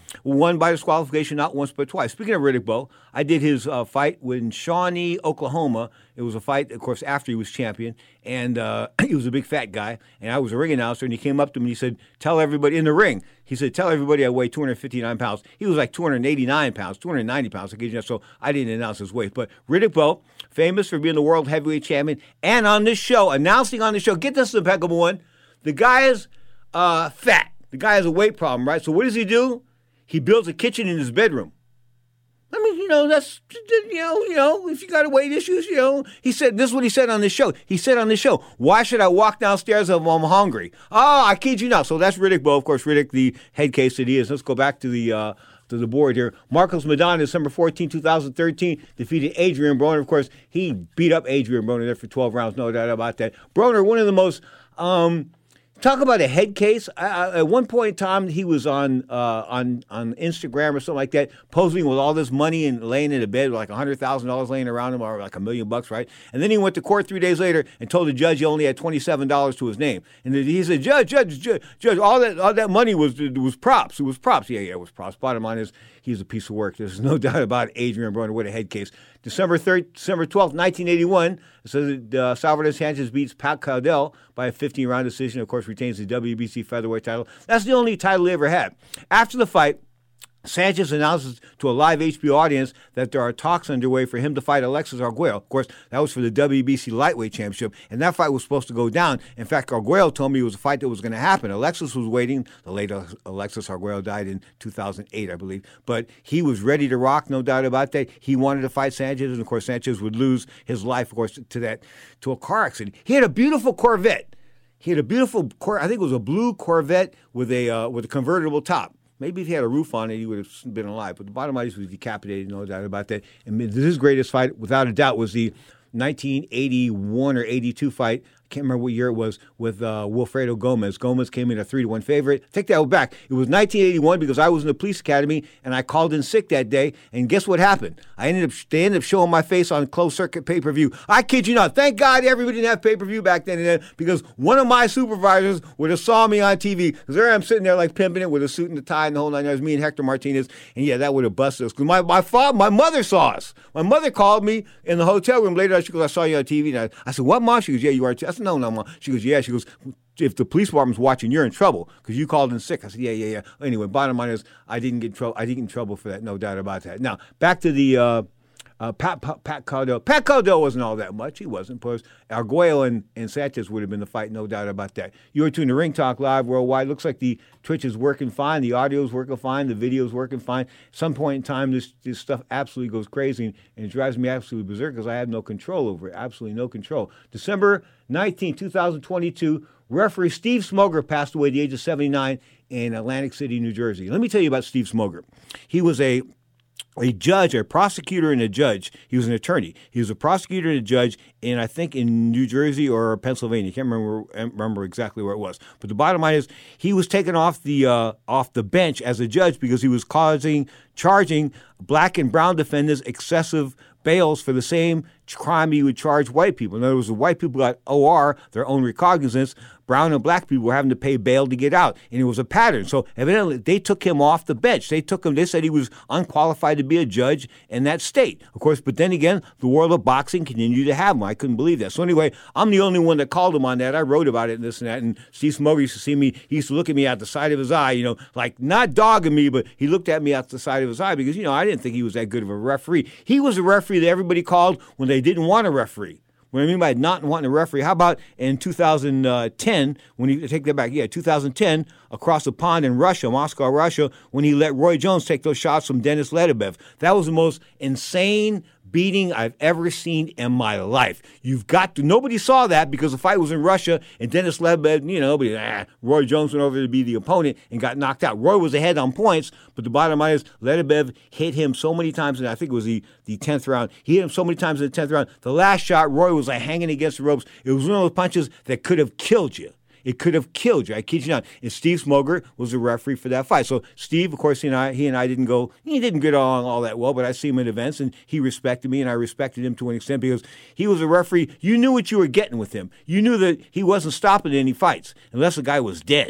won by disqualification not once but twice. Speaking of Riddick Bowe, I did his uh, fight in Shawnee, Oklahoma. It was a fight, of course, after he was champion, and uh, he was a big fat guy, and I was a ring announcer, and he came up to me and he said, tell everybody in the ring, he said, tell everybody I weigh two hundred fifty-nine pounds. He was like two hundred eighty-nine pounds, two hundred ninety pounds, so I didn't announce his weight. But Riddick Bowe, famous for being the world heavyweight champion, and on this show, announcing on the show, get this impeccable one, the guy is uh, fat. The guy has a weight problem, right? So what does he do? He builds a kitchen in his bedroom. I mean, you know, that's, you know, you know, if you got weight issues, you know. He said, this is what he said on the show. He said on the show, why should I walk downstairs if I'm hungry? Oh, I kid you not. So that's Riddick Bowe. Of course, Riddick, the head case that he is. Let's go back to the uh, to the board here. Marcos Maidana, December fourteenth, twenty thirteen, defeated Adrian Broner. Of course, he beat up Adrian Broner there for twelve rounds. No doubt about that. Broner, one of the most... Um, Talk about a head case. I, I, at one point in time, he was on uh, on on Instagram or something like that, posing with all this money and laying in a bed with like one hundred thousand dollars laying around him, or like a million bucks, right? And then he went to court three days later and told the judge he only had twenty-seven dollars to his name. And he said, Judge, Judge, Judge, Judge, all that all that money was was props. It was props. Yeah, yeah, it was props. Bottom line is, he's a piece of work. There's no doubt about it. Adrian Broner with a head case. December third, December twelfth, nineteen eighty-one, it says that uh, Salvador Sanchez beats Pat Cowdell by a fifteen-round decision. Of course, retains the W B C featherweight title. That's the only title he ever had. After the fight, Sanchez announces to a live H B O audience that there are talks underway for him to fight Alexis Arguello. Of course, that was for the W B C lightweight championship, and that fight was supposed to go down. In fact, Arguello told me it was a fight that was going to happen. Alexis was waiting. The late Alexis Arguello died in two thousand eight, I believe. But he was ready to rock, no doubt about that. He wanted to fight Sanchez, and of course, Sanchez would lose his life, of course, to that to a car accident. He had a beautiful Corvette. He had a beautiful, Cor- I think it was a blue Corvette with a uh, with a convertible top. Maybe if he had a roof on it, he would have been alive. But the bottom line is he was decapitated, no doubt about that. And his greatest fight, without a doubt, was the nineteen eighty-one or eighty-two fight. I can't remember what year it was, with uh, Wilfredo Gomez. Gomez came in a three to one favorite. Take that back. It was nineteen eighty-one because I was in the police academy and I called in sick that day. And guess what happened? I ended up they ended up showing my face on closed circuit pay per view. I kid you not. Thank God everybody didn't have pay per view back then, and then because one of my supervisors would have saw me on T V. Because there I'm sitting there like pimping it with a suit and a tie and the whole nine yards. Me and Hector Martinez, and yeah, that would have busted us. Because my my father, my mother saw us. My mother called me in the hotel room later. She goes, I saw you on T V. And I, I said, what, Mom? She goes, yeah, you are. I said, no, no, Mom. She goes, yeah. She goes, if the police department's watching, you're in trouble because you called in sick. I said, yeah, yeah, yeah. Anyway, bottom line is, I didn't get trouble. I didn't get in trouble for that. No doubt about that. Now back to the uh, uh, Pat, Pat Pat Cowdell. Pat Cowdell wasn't all that much. He wasn't. Plus, Arguello and, and Sanchez would have been the fight. No doubt about that. You are tuned to Ring Talk Live Worldwide. Looks like the Twitch is working fine. The audio is working fine. The video is working fine. At some point in time, this this stuff absolutely goes crazy and, and it drives me absolutely berserk because I have no control over it. Absolutely no control. December nineteenth, twenty twenty-two. Referee Steve Smoger passed away at the age of seventy-nine in Atlantic City, New Jersey. Let me tell you about Steve Smoger. He was a a judge, a prosecutor and a judge. He was an attorney. He was a prosecutor and a judge in, I think, in New Jersey or Pennsylvania. I can't remember remember exactly where it was. But the bottom line is he was taken off the uh, off the bench as a judge because he was causing, charging black and brown defendants excessive bails for the same crime he would charge white people. In other words, the white people got O R, their own recognizance. Brown and black people were having to pay bail to get out. And it was a pattern. So evidently they took him off the bench. They took him, they said he was unqualified to be a judge in that state. Of course, but then again, the world of boxing continued to have him. I couldn't believe that. So anyway, I'm the only one that called him on that. I wrote about it and this and that. And Steve Smoger used to see me, he used to look at me out the side of his eye, you know, like not dogging me, but he looked at me out the side of his eye because, you know, I didn't think he was that good of a referee. He was a referee that everybody called when they didn't want a referee. What I mean by not wanting a referee, how about in two thousand ten, when he, take that back, yeah, two thousand ten, across the pond in Russia, Moscow, Russia, when he let Roy Jones take those shots from Denis Ledebev. That was the most insane beating I've ever seen in my life. You've got to, nobody saw that because the fight was in Russia and Denis Ledebev, you know, but, ah, Roy Jones went over to be the opponent and got knocked out. Roy was ahead on points, but the bottom line is Ledebev hit him so many times, and I think it was the, the tenth round. He hit him so many times in the tenth round. The last shot, Roy was like hanging against the ropes. It was one of those punches that could have killed you. It could have killed you. I kid you not. And Steve Smoger was the referee for that fight. So Steve, of course, he and I, he and I didn't go, he didn't get along all that well, but I see him at events, and he respected me, and I respected him to an extent because he was a referee. You knew what you were getting with him. You knew that he wasn't stopping any fights unless the guy was dead.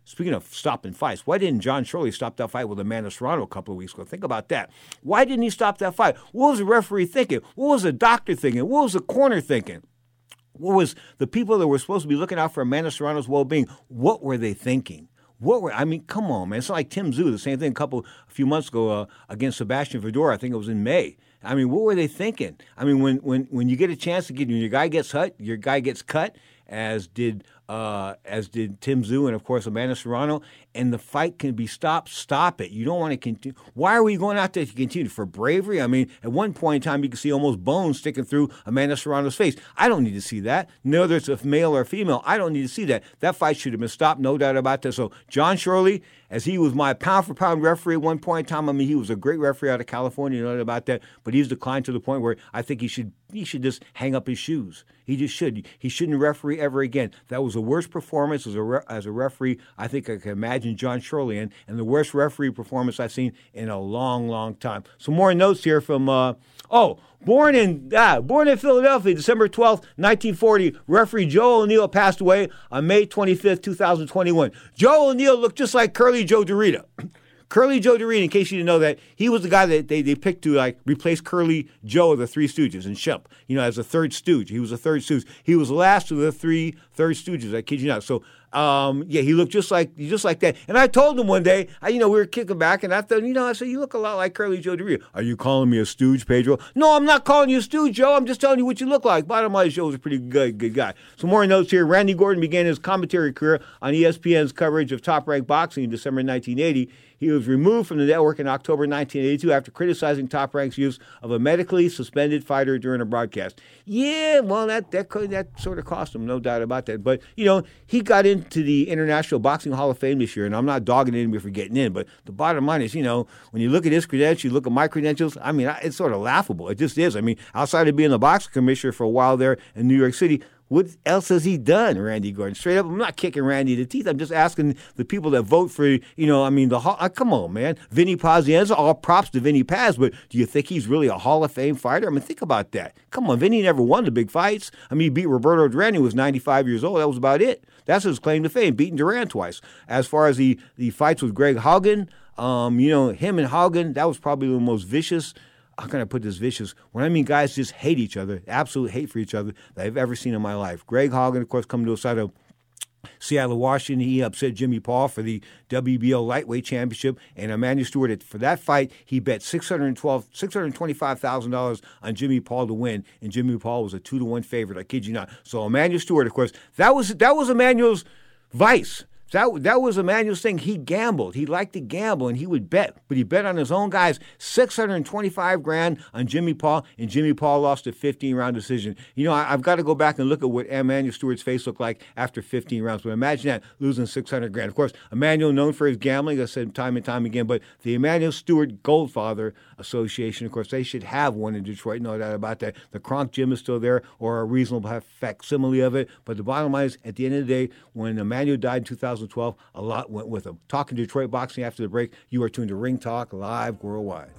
Speaking of stopping fights, why didn't John Shirley stop that fight with Amanda Serrano a couple of weeks ago? Think about that. Why didn't he stop that fight? What was the referee thinking? What was the doctor thinking? What was the corner thinking? What was the people that were supposed to be looking out for Amanda Serrano's well-being? What were they thinking? What were I mean? Come on, man! It's like Tim Tszyu, the same thing a couple a few months ago uh, against Sebastian Fedor. I think it was in May. I mean, what were they thinking? I mean, when when when you get a chance to get when your guy gets cut, your guy gets cut, as did uh, as did Tim Tszyu and of course Amanda Serrano, and the fight can be stopped. Stop it! You don't want to continue. Why are we going out there to continue for bravery? I mean, at one point in time, you could see almost bones sticking through Amanda Serrano's face. I don't need to see that. Whether it's a male or female, I don't need to see that. That fight should have been stopped, no doubt about that. So John Shirley, as he was my pound-for-pound referee at one point in time, I mean, he was a great referee out of California, no doubt about that, but he's declined to the point where I think he should he should just hang up his shoes. He just should. He shouldn't referee ever again. That was the worst performance as a, re- as a referee I think I can imagine John Shirley in, and the worst referee performance I've seen in a long, long time. Some more notes here from, uh, oh, Born in ah, born in Philadelphia, December twelfth, nineteen forty, referee Joe O'Neill passed away on May twenty-fifth, twenty twenty-one. Joe O'Neill looked just like Curly Joe DeRita. Curly Joe DeRita, in case you didn't know that, he was the guy that they, they picked to like replace Curly Joe of the Three Stooges and Shemp, you know, as a third stooge. He was a third stooge. He was the last of the three third stooges, I kid you not. So, um, yeah, he looked just like just like that. And I told him one day, I, you know, we were kicking back, and I thought, you know, I said, you look a lot like Curly Joe DeRita. Are you calling me a stooge, Pedro? No, I'm not calling you a stooge, Joe. I'm just telling you what you look like. Bottom line, Joe was a pretty good, good guy. Some more notes here. Randy Gordon began his commentary career on E S P N's coverage of Top Rank Boxing in December nineteen eighty. He was removed from the network in October nineteen eighty-two after criticizing Top Rank's use of a medically suspended fighter during a broadcast. Yeah, well, that that could, that sort of cost him, no doubt about that. But, you know, he got into the International Boxing Hall of Fame this year, and I'm not dogging anybody for getting in, but the bottom line is, you know, when you look at his credentials, you look at my credentials, I mean, it's sort of laughable. It just is. I mean, outside of being the boxing commissioner for a while there in New York City, what else has he done, Randy Gordon? Straight up, I'm not kicking Randy in the teeth. I'm just asking the people that vote for, you know, I mean, the uh, come on, man. Vinny Pazienza, all props to Vinny Paz, but do you think he's really a Hall of Fame fighter? I mean, think about that. Come on, Vinny never won the big fights. I mean, he beat Roberto Duran, who was ninety-five years old. That was about it. That's his claim to fame, beating Duran twice. As far as the, the fights with Greg Haugen, um, you know, him and Haugen, that was probably the most vicious. How can I put this vicious? When I mean guys just hate each other, absolute hate for each other that I've ever seen in my life. Greg Haugen, of course, coming to the side of Seattle, Washington. He upset Jimmy Paul for the W B O lightweight championship. And Emmanuel Stewart, for that fight, he bet six hundred twenty-five thousand dollars on Jimmy Paul to win. And Jimmy Paul was a two to one favorite. I kid you not. So Emmanuel Stewart, of course, that was that was Emmanuel's vice. That, that was Emmanuel's thing. He gambled. He liked to gamble, and he would bet. But he bet on his own guys, six hundred twenty-five grand on Jimmy Paul, and Jimmy Paul lost a fifteen-round decision. You know, I, I've got to go back and look at what Emmanuel Stewart's face looked like after fifteen rounds. But imagine that, losing six hundred grand. Of course, Emmanuel, known for his gambling, I said time and time again, but the Emmanuel Stewart Goldfather Association, of course, they should have one in Detroit, no doubt about that. The Kronk Gym is still there, or a reasonable facsimile of it. But the bottom line is, at the end of the day, when Emmanuel died in two thousand twelve, a lot went with him. Talking Detroit boxing after the break, you are tuned to Ring Talk Live Worldwide.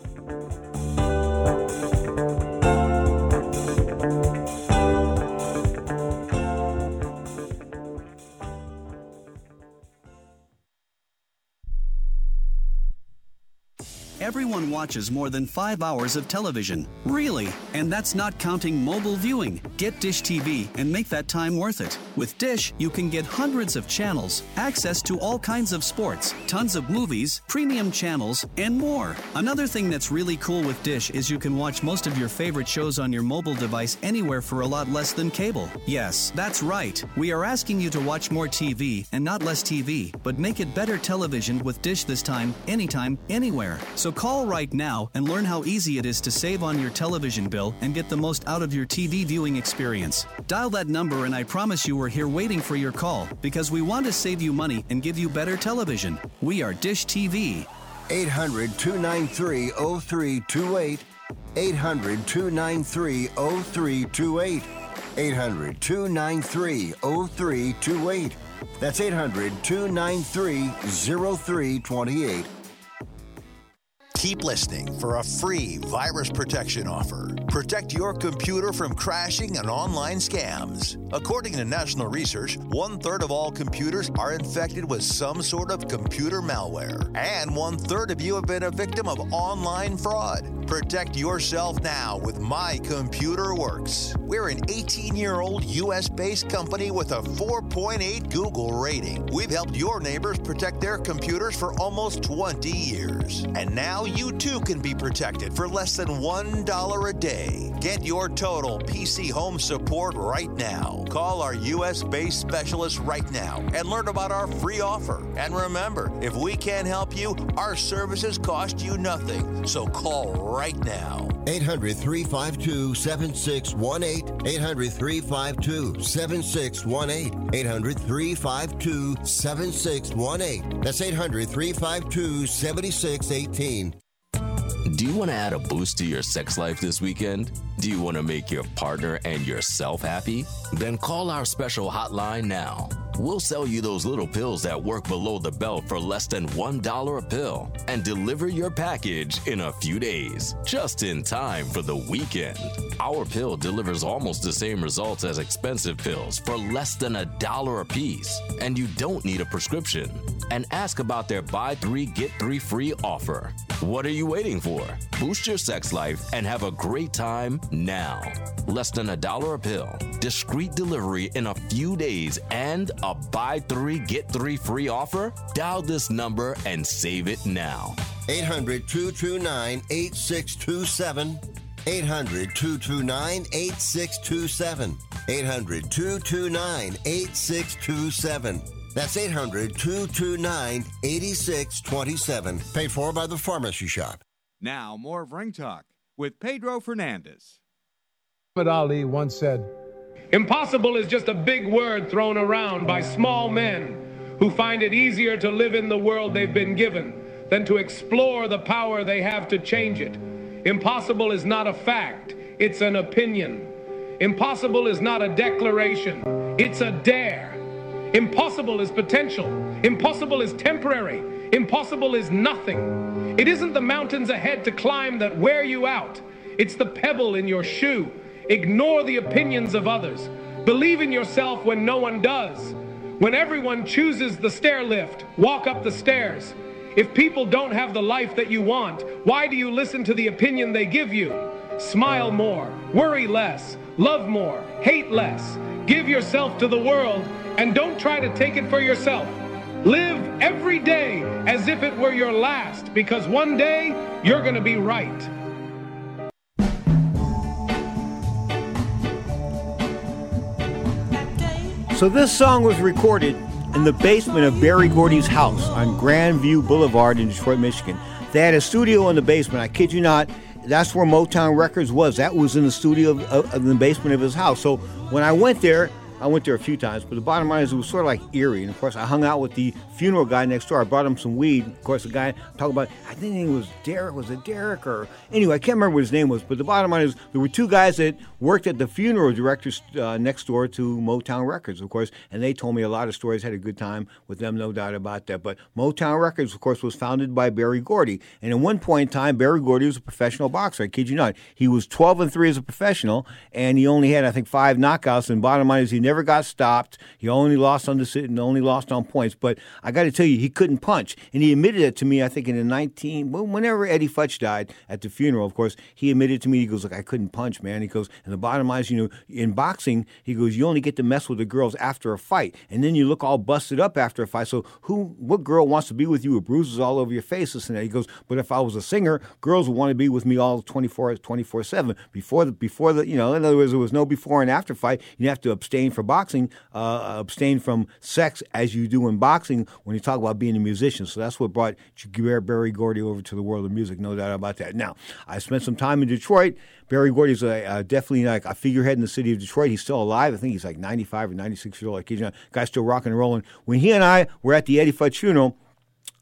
Everyone watches more than five hours of television. Really? And that's not counting mobile viewing. Get Dish T V and make that time worth it. With Dish, you can get hundreds of channels, access to all kinds of sports, tons of movies, premium channels, and more. Another thing that's really cool with Dish is you can watch most of your favorite shows on your mobile device anywhere for a lot less than cable. Yes, that's right. We are asking you to watch more T V and not less T V, but make it better television with Dish this time, anytime, anywhere. So call right now and learn how easy it is to save on your television bill and get the most out of your T V viewing experience. Dial that number and I promise you we're here waiting for your call because we want to save you money and give you better television. We are Dish T V.
eight hundred, two nine three, oh three two eight. eight hundred, two nine three, oh three two eight. eight hundred, two nine three, oh three two eight. That's eight hundred, two nine three, oh three two eight.
Keep listening for a free virus protection offer. Protect your computer from crashing and online scams. According to national research, one-third of all computers are infected with some sort of computer malware. And one-third of you have been a victim of online fraud. Protect yourself now with My Computer Works. We're an eighteen-year-old U S-based company with a four point eight Google rating. We've helped your neighbors protect their computers for almost twenty years. And now you too can be protected for less than one dollar a day. Get your total P C home support right now. Call our U S-based specialist right now and learn about our free offer. And remember, if we can't help you, our services cost you nothing. So call right now.
eight hundred, three five two, seven six one eight. eight hundred, three five two, seven six one eight. eight hundred, three five two, seven six one eight. That's eight hundred, three five two, seven six one eight.
Do you want to add a boost to your sex life this weekend? Do you want to make your partner and yourself happy? Then call our special hotline now. We'll sell you those little pills that work below the belt for less than one dollar a pill and deliver your package in a few days, just in time for the weekend. Our pill delivers almost the same results as expensive pills for less than a dollar a piece, and you don't need a prescription. And ask about their buy three, get three free offer. What are you waiting for? Boost your sex life and have a great time now. Less than a dollar a pill, discreet delivery in a few days, and a buy three, get three free offer? Dial this number and save it now.
eight hundred, two two nine, eight six two seven. eight hundred, two two nine, eight six two seven. eight hundred, two two nine, eight six two seven. That's eight hundred, two two nine, eight six two seven. Paid for by the Pharmacy Shop.
Now, more of Ring Talk with Pedro Fernandez.
Muhammad Ali once said, "Impossible is just a big word thrown around by small men who find it easier to live in the world they've been given than to explore the power they have to change it. Impossible is not a fact, it's an opinion. Impossible is not a declaration, it's a dare. Impossible is potential. Impossible is temporary. Impossible is nothing. It isn't the mountains ahead to climb that wear you out. It's the pebble in your shoe. Ignore the opinions of others. Believe in yourself when no one does. When everyone chooses the stair lift, walk up the stairs. If people don't have the life that you want, why do you listen to the opinion they give you? Smile more, worry less, love more, hate less. Give yourself to the world and don't try to take it for yourself. Live every day as if it were your last, because one day you're going to be right."
So this song was recorded in the basement of Berry Gordy's house on Grandview Boulevard in Detroit, Michigan. They had a studio in the basement. I kid you not. That's where Motown Records was. That was in the studio of, of, of the basement of his house. So when I went there, I went there a few times, but the bottom line is it was sort of like eerie. And, of course, I hung out with the funeral guy next door. I brought him some weed. Of course, the guy talking about, I think it was Derek. Was it Derek? Or anyway, I can't remember what his name was. But the bottom line is there were two guys that worked at the funeral directors uh, next door to Motown Records, of course, and they told me a lot of stories. Had a good time with them, no doubt about that. But Motown Records, of course, was founded by Berry Gordy. And at one point in time, Berry Gordy was a professional boxer. I kid you not. He was twelve and three as a professional, and he only had, I think, five knockouts. And bottom line is he never got stopped. He only lost on decision, only lost on points. But I got to tell you, he couldn't punch, and he admitted it to me. I think in the nineteen, well, whenever Eddie Futch died at the funeral, of course, he admitted to me. He goes, "Look, I couldn't punch, man." He goes, and the bottom line is, you know, in boxing, he goes, you only get to mess with the girls after a fight, and then you look all busted up after a fight. So who, what girl wants to be with you with bruises all over your face? This and that. He goes, but if I was a singer, girls would want to be with me all twenty-four seven. Before the, before the, you know, in other words, there was no before and after fight. You have to abstain for boxing. Uh, abstain from sex as you do in boxing when you talk about being a musician. So that's what brought Berry Gordy over to the world of music, no doubt about that. Now, I spent some time in Detroit. Berry Gordy is a, a definitely like a figurehead in the city of Detroit. He's still alive. I think he's like ninety-five or ninety-six years old. Like, you know, guy's still rocking and rolling. When he and I were at the Eddie Futch funeral,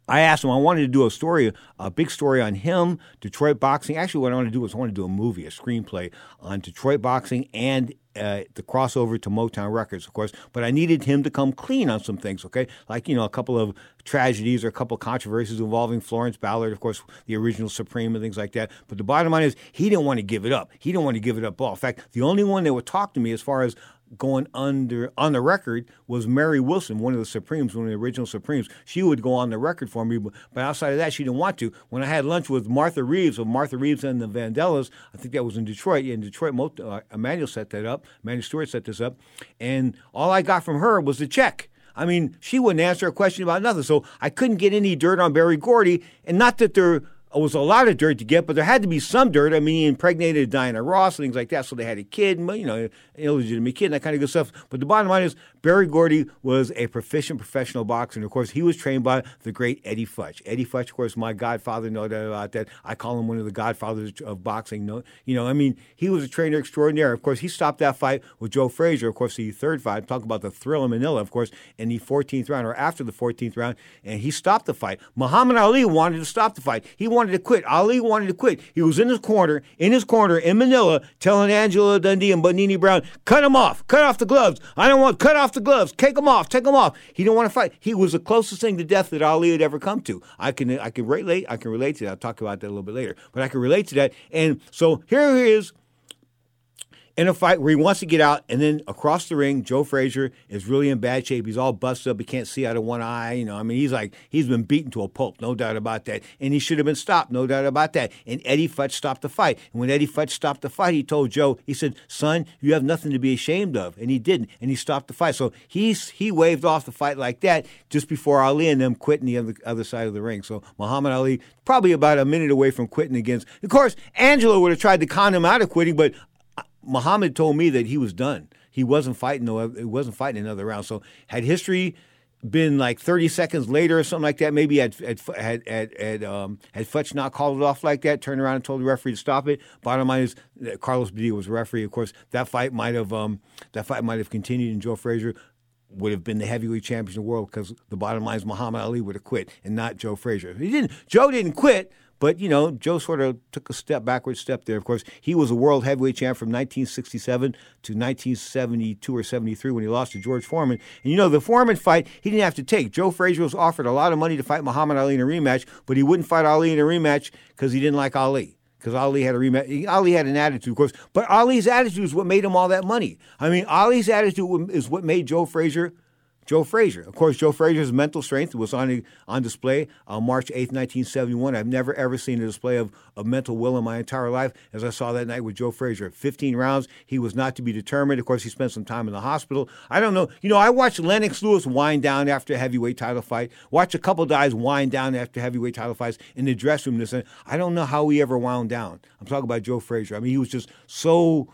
I asked him, I wanted to do a story, a big story on him, Detroit boxing. Actually, what I wanted to do was I wanted to do a movie, a screenplay on Detroit boxing and uh, the crossover to Motown Records, of course. But I needed him to come clean on some things, okay? Like, you know, a couple of tragedies or a couple of controversies involving Florence Ballard, of course, the original Supreme and things like that. But the bottom line is he didn't want to give it up. He didn't want to give it up all. In fact, the only one that would talk to me as far as going under on the record was Mary Wilson, one of the Supremes, one of the original Supremes. She would go on the record for me, but, but outside of that, she didn't want to. When I had lunch with Martha Reeves of Martha Reeves and the Vandellas, I think that was in Detroit. Yeah, in Detroit, uh, Emmanuel set that up. Emmanuel Stewart set this up. And all I got from her was the check. I mean, she wouldn't answer a question about nothing. So I couldn't get any dirt on Berry Gordy. And not that there was a lot of dirt to get, but there had to be some dirt. I mean, he impregnated Diana Ross and things like that, so they had a kid, you know, an illegitimate kid, and that kind of good stuff. But the bottom line is Berry Gordy was a proficient professional boxer, and, of course, he was trained by the great Eddie Futch. Eddie Futch, of course, my godfather, no doubt about that. I call him one of the godfathers of boxing. No, you know, I mean, he was a trainer extraordinaire. Of course, he stopped that fight with Joe Frazier, of course, the third fight. I'm talking about the Thrill in Manila, of course, in the fourteenth round or after the fourteenth round, and he stopped the fight. Muhammad Ali wanted to stop the fight. He wanted to quit. Ali wanted to quit. He was in his corner, in his corner in Manila, telling Angela Dundee and Bonini Brown, cut him off, cut off the gloves. I don't want, cut off the gloves, take them off, take them off. He didn't want to fight. He was the closest thing to death that Ali had ever come to. I can, I can relate, I can relate to that. I'll talk about that a little bit later, but I can relate to that. And so here he is in a fight where he wants to get out, and then across the ring, Joe Frazier is really in bad shape. He's all busted up. He can't see out of one eye. You know, I mean, he's like, he's been beaten to a pulp, no doubt about that. And he should have been stopped, no doubt about that. And Eddie Futch stopped the fight. And when Eddie Futch stopped the fight, he told Joe, he said, son, you have nothing to be ashamed of. And he didn't. And he stopped the fight. So he's, he waved off the fight like that just before Ali and them quitting the other, other side of the ring. So Muhammad Ali, probably about a minute away from quitting against. Of course, Angela would have tried to con him out of quitting, but Muhammad told me that he was done. He wasn't fighting no, he wasn't fighting another round. So had history been like thirty seconds later or something like that, maybe had had had had, had, um, had Futch not called it off like that, turned around and told the referee to stop it. Bottom line is that Carlos Padilla was the referee. Of course, that fight might have um, that fight might have continued, and Joe Frazier would have been the heavyweight champion of the world, because the bottom line is Muhammad Ali would have quit and not Joe Frazier. He didn't. Joe didn't quit. But, you know, Joe sort of took a step backward step there. Of course, he was a world heavyweight champ from nineteen sixty-seven to nineteen seventy-two or seventy-three when he lost to George Foreman. And, you know, the Foreman fight, he didn't have to take. Joe Frazier was offered a lot of money to fight Muhammad Ali in a rematch, but he wouldn't fight Ali in a rematch because he didn't like Ali. Because Ali had a rematch. Ali had an attitude, of course. But Ali's attitude is what made him all that money. I mean, Ali's attitude is what made Joe Frazier Joe Frazier. Of course, Joe Frazier's mental strength was on on display on March eighth, nineteen seventy-one. I've never, ever seen a display of, of mental will in my entire life as I saw that night with Joe Frazier. fifteen rounds. He was not to be determined. Of course, he spent some time in the hospital. I don't know. You know, I watched Lennox Lewis wind down after a heavyweight title fight. Watch a couple guys wind down after heavyweight title fights in the dressing room. This, I don't know how he ever wound down. I'm talking about Joe Frazier. I mean, he was just so,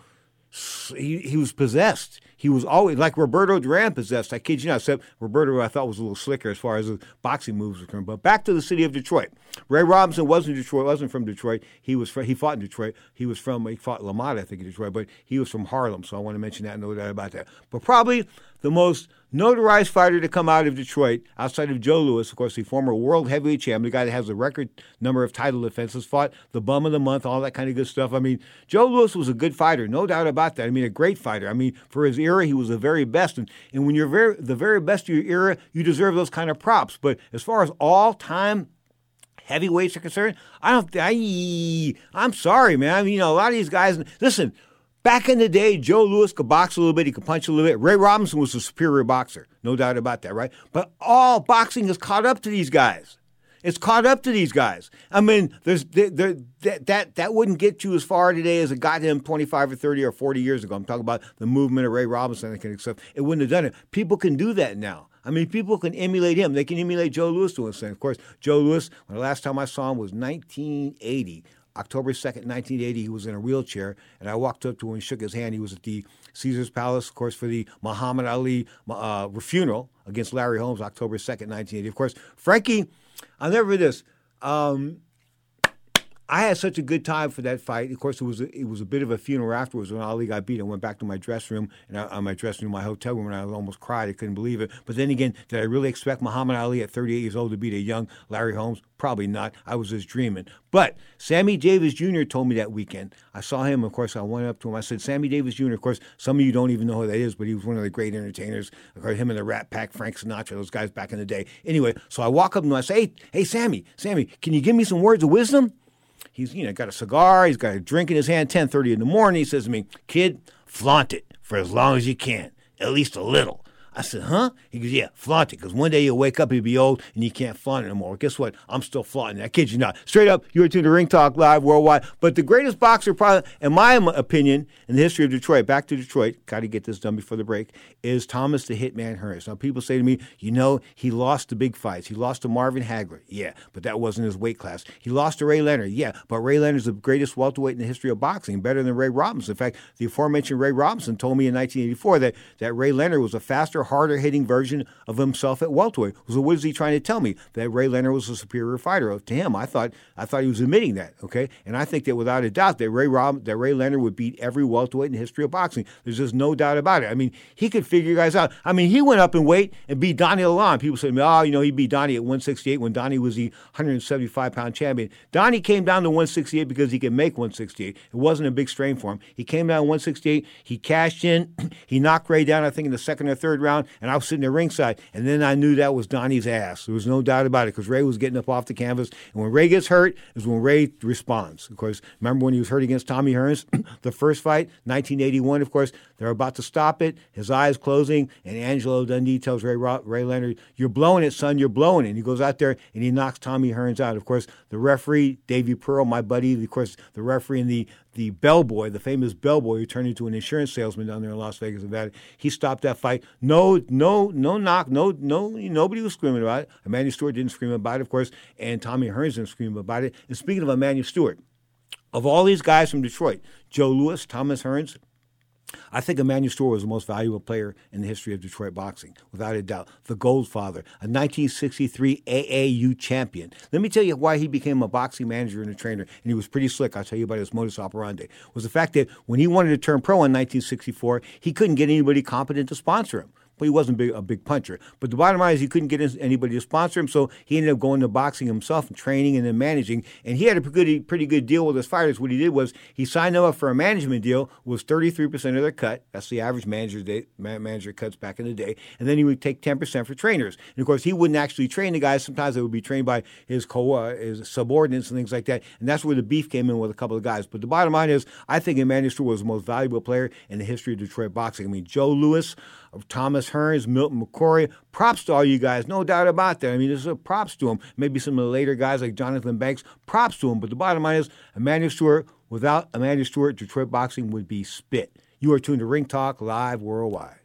he, he was possessed. He was always like Roberto Duran possessed. I kid you not, except Roberto I thought was a little slicker as far as his boxing moves were concerned. But back to the city of Detroit. Ray Robinson wasn't Detroit, wasn't from Detroit. He was from, he fought in Detroit. He was from he fought Lamont, I think, in Detroit, but he was from Harlem. So I want to mention that, no doubt about that. But probably the most notarized fighter to come out of Detroit, outside of Joe Louis, of course, the former world heavyweight champion, the guy that has the record number of title defenses, fought the bum of the month, all that kind of good stuff. I mean, Joe Louis was a good fighter, no doubt about that. I mean, a great fighter. I mean, for his era, he was the very best. And, and when you're very, the very best of your era, you deserve those kind of props. But as far as all-time heavyweights are concerned, I don't, I, I'm sorry, man. I mean, you know, a lot of these guys, listen, back in the day, Joe Louis could box a little bit. He could punch a little bit. Ray Robinson was a superior boxer. No doubt about that, right? But all boxing has caught up to these guys. It's caught up to these guys. I mean, there's there, there, that, that that wouldn't get you as far today as it got him twenty-five or thirty or forty years ago. I'm talking about the movement of Ray Robinson and that kind of stuff. It wouldn't have done it. People can do that now. I mean, people can emulate him. They can emulate Joe Louis to an extent. Of course, Joe Louis, when the last time I saw him was nineteen eighty. October second, nineteen eighty, he was in a wheelchair, and I walked up to him and shook his hand. He was at the Caesars Palace, of course, for the Muhammad Ali uh, funeral against Larry Holmes, October second, nineteen eighty. Of course, Frankie, I'll never forget this. Um, I had such a good time for that fight. Of course, it was a, it was a bit of a funeral afterwards when Ali got beat. I went back to my dressing room, and I, on my dressing room, my hotel room, and I almost cried. I couldn't believe it. But then again, did I really expect Muhammad Ali at thirty-eight years old to beat a young Larry Holmes? Probably not. I was just dreaming. But Sammy Davis Junior told me that weekend. I saw him, of course, I went up to him. I said, Sammy Davis Junior, of course, some of you don't even know who that is, but he was one of the great entertainers. I heard him and the Rat Pack, Frank Sinatra, those guys back in the day. Anyway, so I walk up to him and I say, hey, hey, Sammy, Sammy, can you give me some words of wisdom? He's, you know, got a cigar. He's got a drink in his hand, ten thirty in the morning. He says to me, kid, flaunt it for as long as you can, at least a little. I said, huh? He goes, yeah, flaunt it, because one day you'll wake up, you'll be old, and you can't flaunt it anymore. Well, guess what? I'm still flaunting it. I kid you not. Straight up, you're tuned to Ring Talk Live Worldwide. But the greatest boxer, probably, in my opinion, in the history of Detroit, back to Detroit, got to get this done before the break, is Thomas the Hitman Hearns. Now, people say to me, you know, he lost the big fights. He lost to Marvin Hagler. Yeah, but that wasn't his weight class. He lost to Ray Leonard. Yeah, but Ray Leonard's the greatest welterweight in the history of boxing, better than Ray Robinson. In fact, the aforementioned Ray Robinson told me in nineteen eighty-four that, that Ray Leonard was a faster, harder-hitting version of himself at welterweight. So what is he trying to tell me? That Ray Leonard was a superior fighter. To him, I thought I thought he was admitting that, okay? And I think that without a doubt that Ray Rob, that Ray Leonard would beat every welterweight in the history of boxing. There's just no doubt about it. I mean, he could figure you guys out. I mean, he went up in weight and beat Donnie Lalonde. People say, oh, you know, he beat Donnie at one sixty-eight when Donnie was the one seventy-five pound champion. Donnie came down to one sixty-eight because he could make one sixty-eight. It wasn't a big strain for him. He came down to one sixty-eight. He cashed in. He knocked Ray down, I think, in the second or third round, and I was sitting there ringside. And then I knew that was Donnie's ass. There was no doubt about it because Ray was getting up off the canvas. And when Ray gets hurt is when Ray responds. Of course, remember when he was hurt against Tommy Hearns? The first fight, nineteen eighty-one, of course, they're about to stop it. His eyes closing, and Angelo Dundee tells Ray Ray Leonard, you're blowing it, son, you're blowing it. And he goes out there and he knocks Tommy Hearns out. Of course, the referee, Davey Pearl, my buddy, of course, the referee and the the bellboy, the famous bellboy who turned into an insurance salesman down there in Las Vegas, Nevada, he stopped that fight. No, no, no knock, no, no, nobody was screaming about it. Emmanuel Stewart didn't scream about it, of course, and Tommy Hearns didn't scream about it. And speaking of Emmanuel Stewart, of all these guys from Detroit, Joe Louis, Thomas Hearns, I think Emmanuel Stewart was the most valuable player in the history of Detroit boxing, without a doubt. The Goldfather, a nineteen sixty-three A A U champion. Let me tell you why he became a boxing manager and a trainer, and he was pretty slick. I'll tell you about his modus operandi. Was the fact that when he wanted to turn pro in nineteen sixty-four, he couldn't get anybody competent to sponsor him. But he wasn't big, a big puncher. But the bottom line is he couldn't get anybody to sponsor him, so he ended up going to boxing himself and training and then managing. And he had a pretty, pretty good deal with his fighters. What he did was he signed them up for a management deal, was thirty-three percent of their cut. That's the average manager day, manager cuts back in the day. And then he would take ten percent for trainers. And, of course, he wouldn't actually train the guys. Sometimes they would be trained by his, co- uh, his subordinates and things like that. And that's where the beef came in with a couple of guys. But the bottom line is I think Emmanuel Stewart was the most valuable player in the history of Detroit boxing. I mean, Joe Louis, Thomas Hearns, Milton McCory, props to all you guys, no doubt about that. I mean, there's a props to them. Maybe some of the later guys like Jonathan Banks, props to them. But the bottom line is Emmanuel Stewart, without Emmanuel Stewart, Detroit boxing would be spit. You are tuned to Ring Talk Live Worldwide.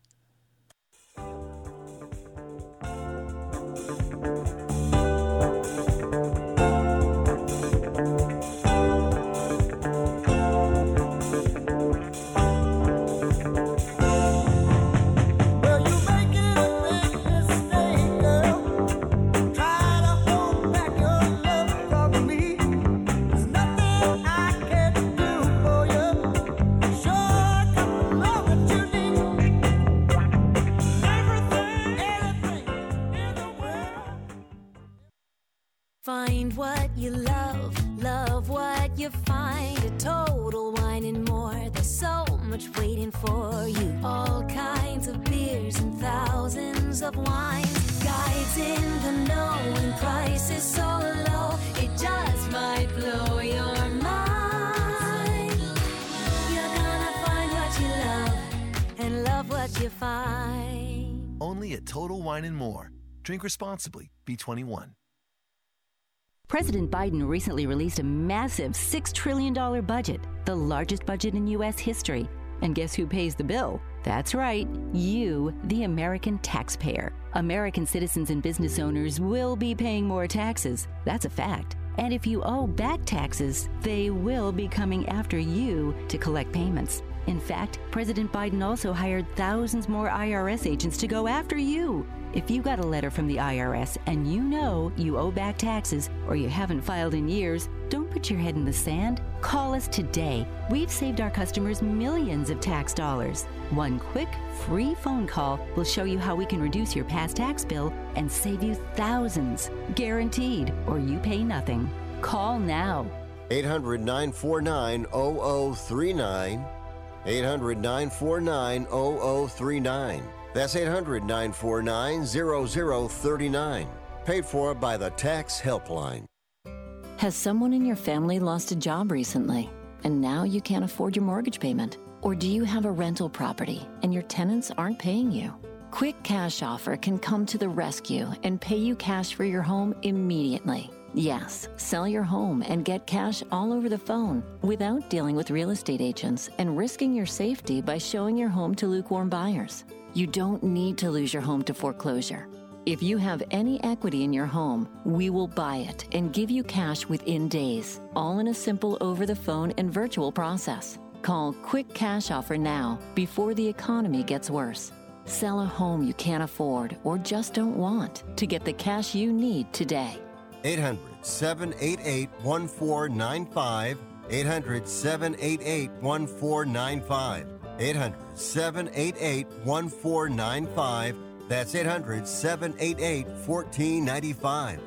Find what you love, love what you find. A Total Wine and More. There's so much waiting for you. All kinds of beers and thousands of wines. Guides in the know and prices so low. It just might blow your mind. You're gonna find what you love and love what you find.
Only at Total Wine and More. Drink responsibly. B twenty-one.
President Biden recently released a massive six trillion dollars budget, the largest budget in U S history. And guess who pays the bill? That's right, you, the American taxpayer. American citizens and business owners will be paying more taxes. That's a fact. And if you owe back taxes, they will be coming after you to collect payments. In fact, President Biden also hired thousands more I R S agents to go after you. If you got a letter from the I R S and you know you owe back taxes or you haven't filed in years, don't put your head in the sand. Call us today. We've saved our customers millions of tax dollars. One quick, free phone call will show you how we can reduce your past tax bill and save you thousands. Guaranteed, or you pay nothing. Call now.
eight hundred, nine four nine, zero zero three nine. eight hundred, nine four nine, zero zero three nine. That's eight hundred, nine four nine, zero zero three nine. Paid for by the Tax Helpline.
Has someone in your family lost a job recently and now you can't afford your mortgage payment? Or do you have a rental property and your tenants aren't paying you? Quick Cash Offer can come to the rescue and pay you cash for your home immediately. Yes, sell your home and get cash all over the phone without dealing with real estate agents and risking your safety by showing your home to lukewarm buyers. You don't need to lose your home to foreclosure. If you have any equity in your home, we will buy it and give you cash within days, all in a simple over-the-phone and virtual process. Call Quick Cash Offer now before the economy gets worse. Sell a home you can't afford or just don't want to get the cash you need today.
eight hundred, seven eight eight, one four nine five. eight hundred, seven eight eight, one four nine five. eight hundred, seven eight eight, one four nine five. That's eight hundred, seven eight eight, one four nine five.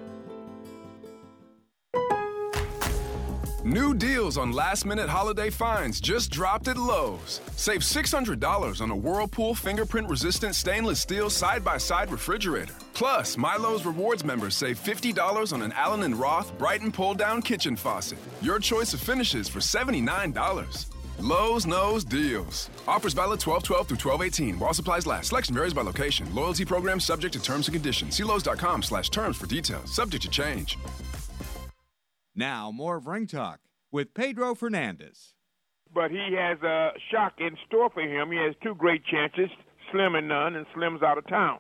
New deals on last-minute holiday finds just dropped at Lowe's. Save six hundred dollars on a Whirlpool fingerprint-resistant stainless steel side-by-side refrigerator. Plus, My Lowe's Rewards members save fifty dollars on an Allen and Roth Brighton pull-down kitchen faucet. Your choice of finishes for seventy-nine dollars. Lowe's knows deals. Offers valid twelve twelve through twelve eighteen while supplies last. Selection varies by location. Loyalty program subject to terms and conditions. See Lowe's.com slash terms for details. Subject to change.
Now, more of Ring Talk with Pedro Fernandez.
But he has a shock in store for him. He has two great chances, Slim and none, and Slim's out of town.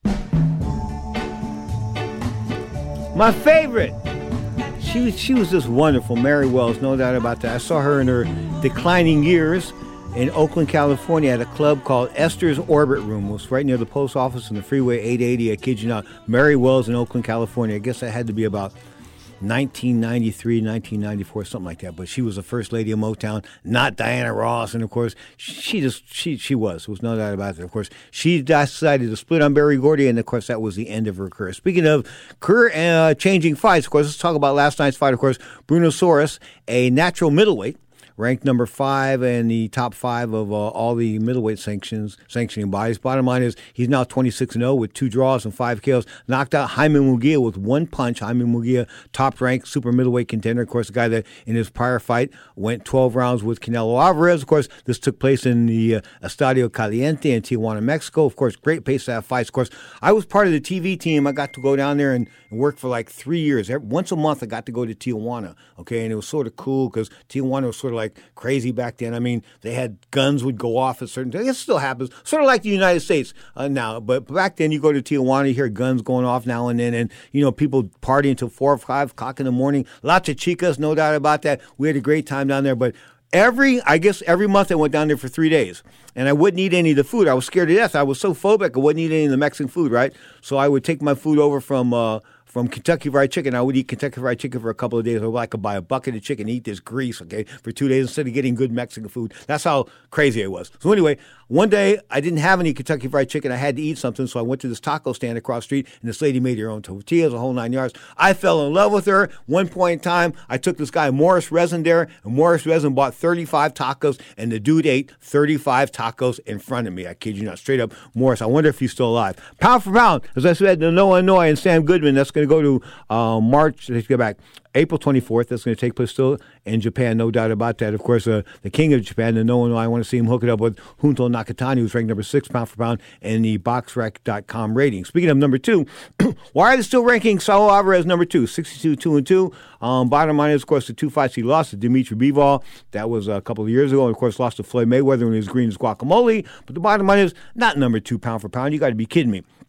My favorite. She, she was just wonderful. Mary Wells, no doubt about that. I saw her in her declining years in Oakland, California at a club called Esther's Orbit Room. It was right near the post office and the Freeway eight eighty. I kid you not. Mary Wells in Oakland, California. I guess that had to be about nineteen ninety-three, nineteen ninety-four, something like that. But she was the first lady of Motown, not Diana Ross. And, of course, she just, she she was. There was no doubt about it. Of course, she decided to split on Berry Gordy, and, of course, that was the end of her career. Speaking of career-changing uh, fights, of course, let's talk about last night's fight. Of course, Bruno Soares, a natural middleweight, ranked number five in the top five of uh, all the middleweight sanctions sanctioning bodies. Bottom line is he's now twenty-six and oh with two draws and five K Os. Knocked out Jaime Munguia with one punch. Jaime Munguia, top-ranked super middleweight contender. Of course, the guy that in his prior fight went twelve rounds with Canelo Alvarez. Of course, this took place in the uh, Estadio Caliente in Tijuana, Mexico. Of course, great pace to have fights. Of course, I was part of the T V team. I got to go down there and, and work for like three years. Every, once a month, I got to go to Tijuana. Okay, and it was sort of cool because Tijuana was sort of like crazy back then. I mean, they had guns would go off at certain times. It still happens, sort of like the United States uh, now. But back then, you go to Tijuana, you hear guns going off now and then, and you know people partying until four or five o'clock in the morning. Lots of chicas, no doubt about that. We had a great time down there. But every, I guess, every month I went down there for three days, and I wouldn't eat any of the food. I was scared to death. I was so phobic. I wouldn't eat any of the Mexican food, right? So I would take my food over from. Uh, From Kentucky Fried Chicken. I would eat Kentucky Fried Chicken for a couple of days. I could buy a bucket of chicken and eat this grease, okay, for two days instead of getting good Mexican food. That's how crazy I was. So anyway, one day I didn't have any Kentucky Fried Chicken. I had to eat something, so I went to this taco stand across the street, and this lady made her own tortillas, a whole nine yards. I fell in love with her. One point in time, I took this guy, Morris Resin, there, and Morris Resin bought thirty-five tacos, and the dude ate thirty-five tacos in front of me. I kid you not. Straight up, Morris. I wonder if he's still alive. Pound for pound, as I said, Noah Inoue and Sam Goodman, that's going to go to uh, March, let's get back, April twenty-fourth. That's going to take place still in Japan, no doubt about that. Of course, uh, the king of Japan, the Noah Inoue, I want to see him hook it up with Junto Nakatani, who's ranked number six pound for pound in the BoxRec dot com rating. Speaking of number two, why are they still ranking Saul Alvarez number two? sixty-two, two and two. Um, bottom line is, of course, the two fights he lost to Dimitri Bivol. That was a couple of years ago. And, of course, lost to Floyd Mayweather when he was green as guacamole. But the bottom line is, not number two pound for pound. You got to be kidding me.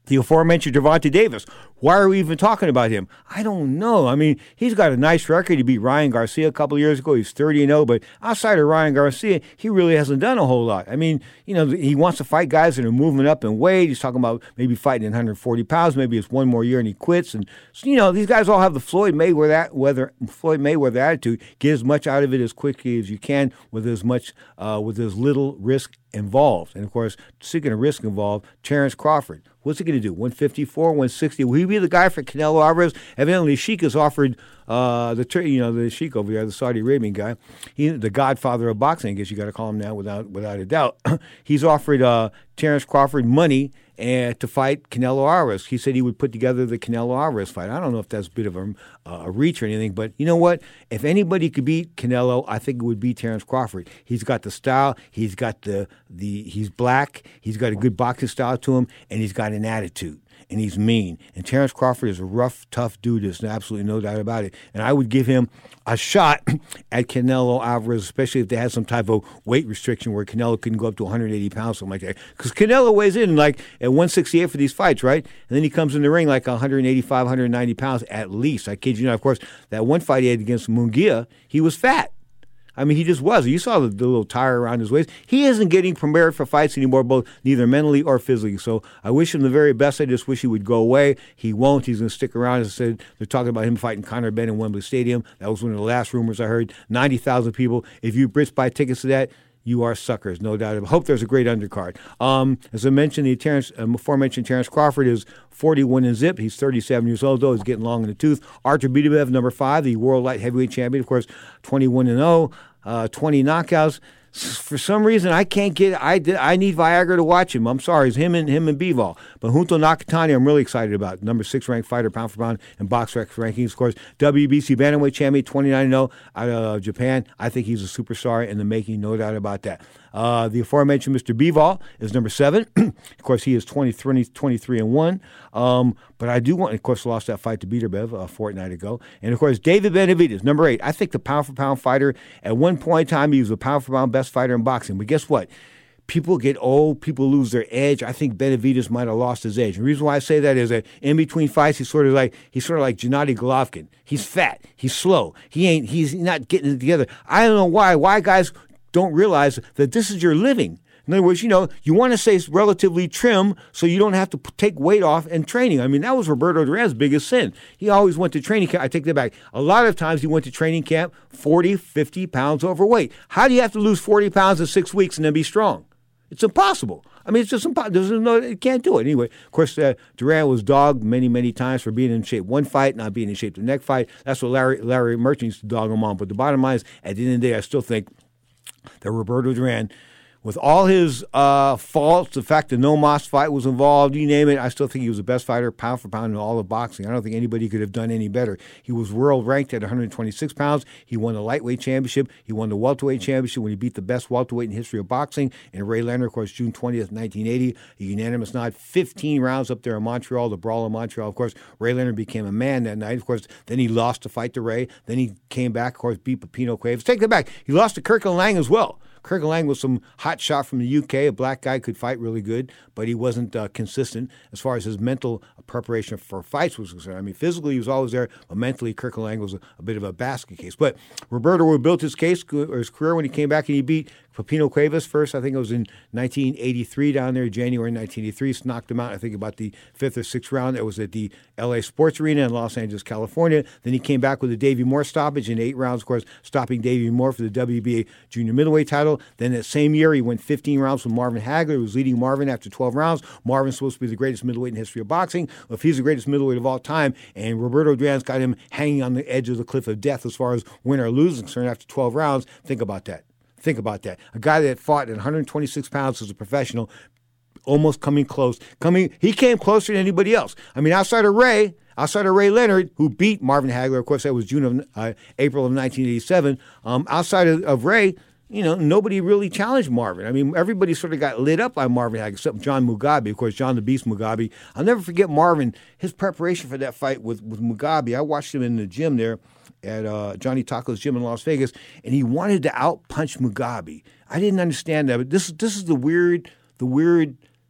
The aforementioned Gervonta Davis. Why are we even talking about him? I don't know. I mean, he's got a nice record. He beat Ryan Garcia a couple of years ago. He's thirty and oh, but outside of Ryan Garcia, he really hasn't done a whole lot. I mean, you know, he wants to fight guys that are moving up in weight. He's talking about maybe fighting in one hundred forty pounds. Maybe it's one more year and he quits. And, so, you know, these guys all have the Floyd Mayweather, Floyd Mayweather attitude. Get as much out of it as quickly as you can with as much, uh, with as little risk involved. And, of course, speaking of risk involved, Terrence Crawford. What's he going to do? one fifty-four, one sixty? Will he be the guy for Canelo Alvarez? Evidently, Sheik has offered uh, the you know the Sheik over there, the Saudi Arabian guy, he, the godfather of boxing. I guess you got to call him now, without without a doubt. He's offered uh, Terrence Crawford money and to fight Canelo Alvarez. He said he would put together the Canelo Alvarez fight. I don't know if that's a bit of a, uh, a reach or anything, but you know what? If anybody could beat Canelo, I think it would be Terrence Crawford. He's got the style. He's got the the. He's black. He's got a good boxing style to him, and he's got an attitude. And he's mean. And Terrence Crawford is a rough, tough dude. There's absolutely no doubt about it. And I would give him a shot at Canelo Alvarez, especially if they had some type of weight restriction where Canelo couldn't go up to one hundred eighty pounds, something like that. Because Canelo weighs in like at one sixty-eight for these fights, right? And then he comes in the ring like one eighty-five, one ninety pounds at least. I kid you not. Of course, that one fight he had against Munguia, he was fat. I mean, he just was. You saw the, the little tire around his waist. He isn't getting prepared for fights anymore, both neither mentally or physically. So I wish him the very best. I just wish he would go away. He won't. He's going to stick around. As I said, they're talking about him fighting Conor Benn in Wembley Stadium. That was one of the last rumors I heard. ninety thousand people. If you Brits buy tickets to that, you are suckers, no doubt. I hope there's a great undercard. Um, as I mentioned, the Terrence, um, aforementioned Terrence Crawford is forty-one and zip. He's thirty-seven years old, though. He's getting long in the tooth. Artur Beterbiev, number five, the world light heavyweight champion, of course, twenty-one and oh, uh, twenty knockouts. For some reason, I can't get. I I need Viagra to watch him. I'm sorry, it's him and him and Bivol. But Junto Nakatani, I'm really excited about. Number six ranked fighter, pound for pound, in BoxRec rankings. Of course, W B C bantamweight champion, twenty-nine and oh out of Japan. I think he's a superstar in the making, no doubt about that. Uh, the aforementioned Mister Bivol is number seven. Of course, he is twenty-three, twenty-three and one. Um, but I do want, of course, lost that fight to Beterbiev a fortnight ago. And, of course, David Benavidez, number eight. I think the pound-for-pound fighter. At one point in time, he was the pound-for-pound best fighter in boxing. But guess what? People get old. People lose their edge. I think Benavidez might have lost his edge. The reason why I say that is that in between fights, he's sort of like he's sort of like Gennady Golovkin. He's fat. He's slow. He ain't. He's not getting it together. I don't know why. Why guys don't realize that this is your living. In other words, you know, you want to stay relatively trim so you don't have to p- take weight off in training. I mean, that was Roberto Duran's biggest sin. He always went to training camp. I take that back. A lot of times he went to training camp forty, fifty pounds overweight. How do you have to lose forty pounds in six weeks and then be strong? It's impossible. I mean, it's just impossible. There's no, you can't do it. Anyway, of course, uh, Duran was dogged many, many times for being in shape one fight, not being in shape the next fight. That's what Larry, Larry Merchant used to dog him on. But the bottom line is, at the end of the day, I still think that Roberto Duran, with all his uh, faults, the fact that no Moss fight was involved, you name it, I still think he was the best fighter pound for pound in all of boxing. I don't think anybody could have done any better. He was world ranked at one twenty-six pounds. He won the lightweight championship. He won the welterweight championship when he beat the best welterweight in the history of boxing. And Ray Leonard, of course, June twentieth, nineteen eighty, a unanimous nod, fifteen rounds up there in Montreal, the brawl in Montreal. Of course, Ray Leonard became a man that night. Of course, then he lost the fight to Ray. Then he came back, of course, beat Pepino Cuevas. Take that back. He lost to Kirk and Lang as well. Kirk Lang was some hot shot from the U K. A black guy, could fight really good, but he wasn't uh, consistent as far as his mental preparation for fights was concerned. I mean, physically he was always there, but mentally Kirk Lang was a, a bit of a basket case. But Roberto built his case or his career when he came back and he beat Pepino Cuevas first. I think it was in nineteen eighty-three down there, January nineteen eighty-three. Knocked him out, I think, about the fifth or sixth round. It was at the L A Sports Arena in Los Angeles, California. Then he came back with a Davey Moore stoppage in eight rounds, of course, stopping Davey Moore for the W B A junior middleweight title. Then that same year, he went fifteen rounds with Marvin Hagler, who was leading Marvin after twelve rounds. Marvin's supposed to be the greatest middleweight in the history of boxing. Well, if he's the greatest middleweight of all time, and Roberto Duran's got him hanging on the edge of the cliff of death as far as win or lose concerned after twelve rounds, think about that. Think about that. A guy that fought at one twenty-six pounds as a professional, almost coming close. Coming, he came closer than anybody else. I mean, outside of Ray, outside of Ray Leonard, who beat Marvin Hagler, of course, that was June of uh, April of nineteen eighty-seven. Um, outside of, of Ray, you know, nobody really challenged Marvin. I mean, everybody sort of got lit up by Marvin Hagler, except John Mugabe, of course, John the Beast Mugabe. I'll never forget Marvin, his preparation for that fight with, with Mugabe. I watched him in the gym there at uh, Johnny Taco's gym in Las Vegas, and he wanted to out-punch Mugabe. I didn't understand that, but this, this is the weird, the weird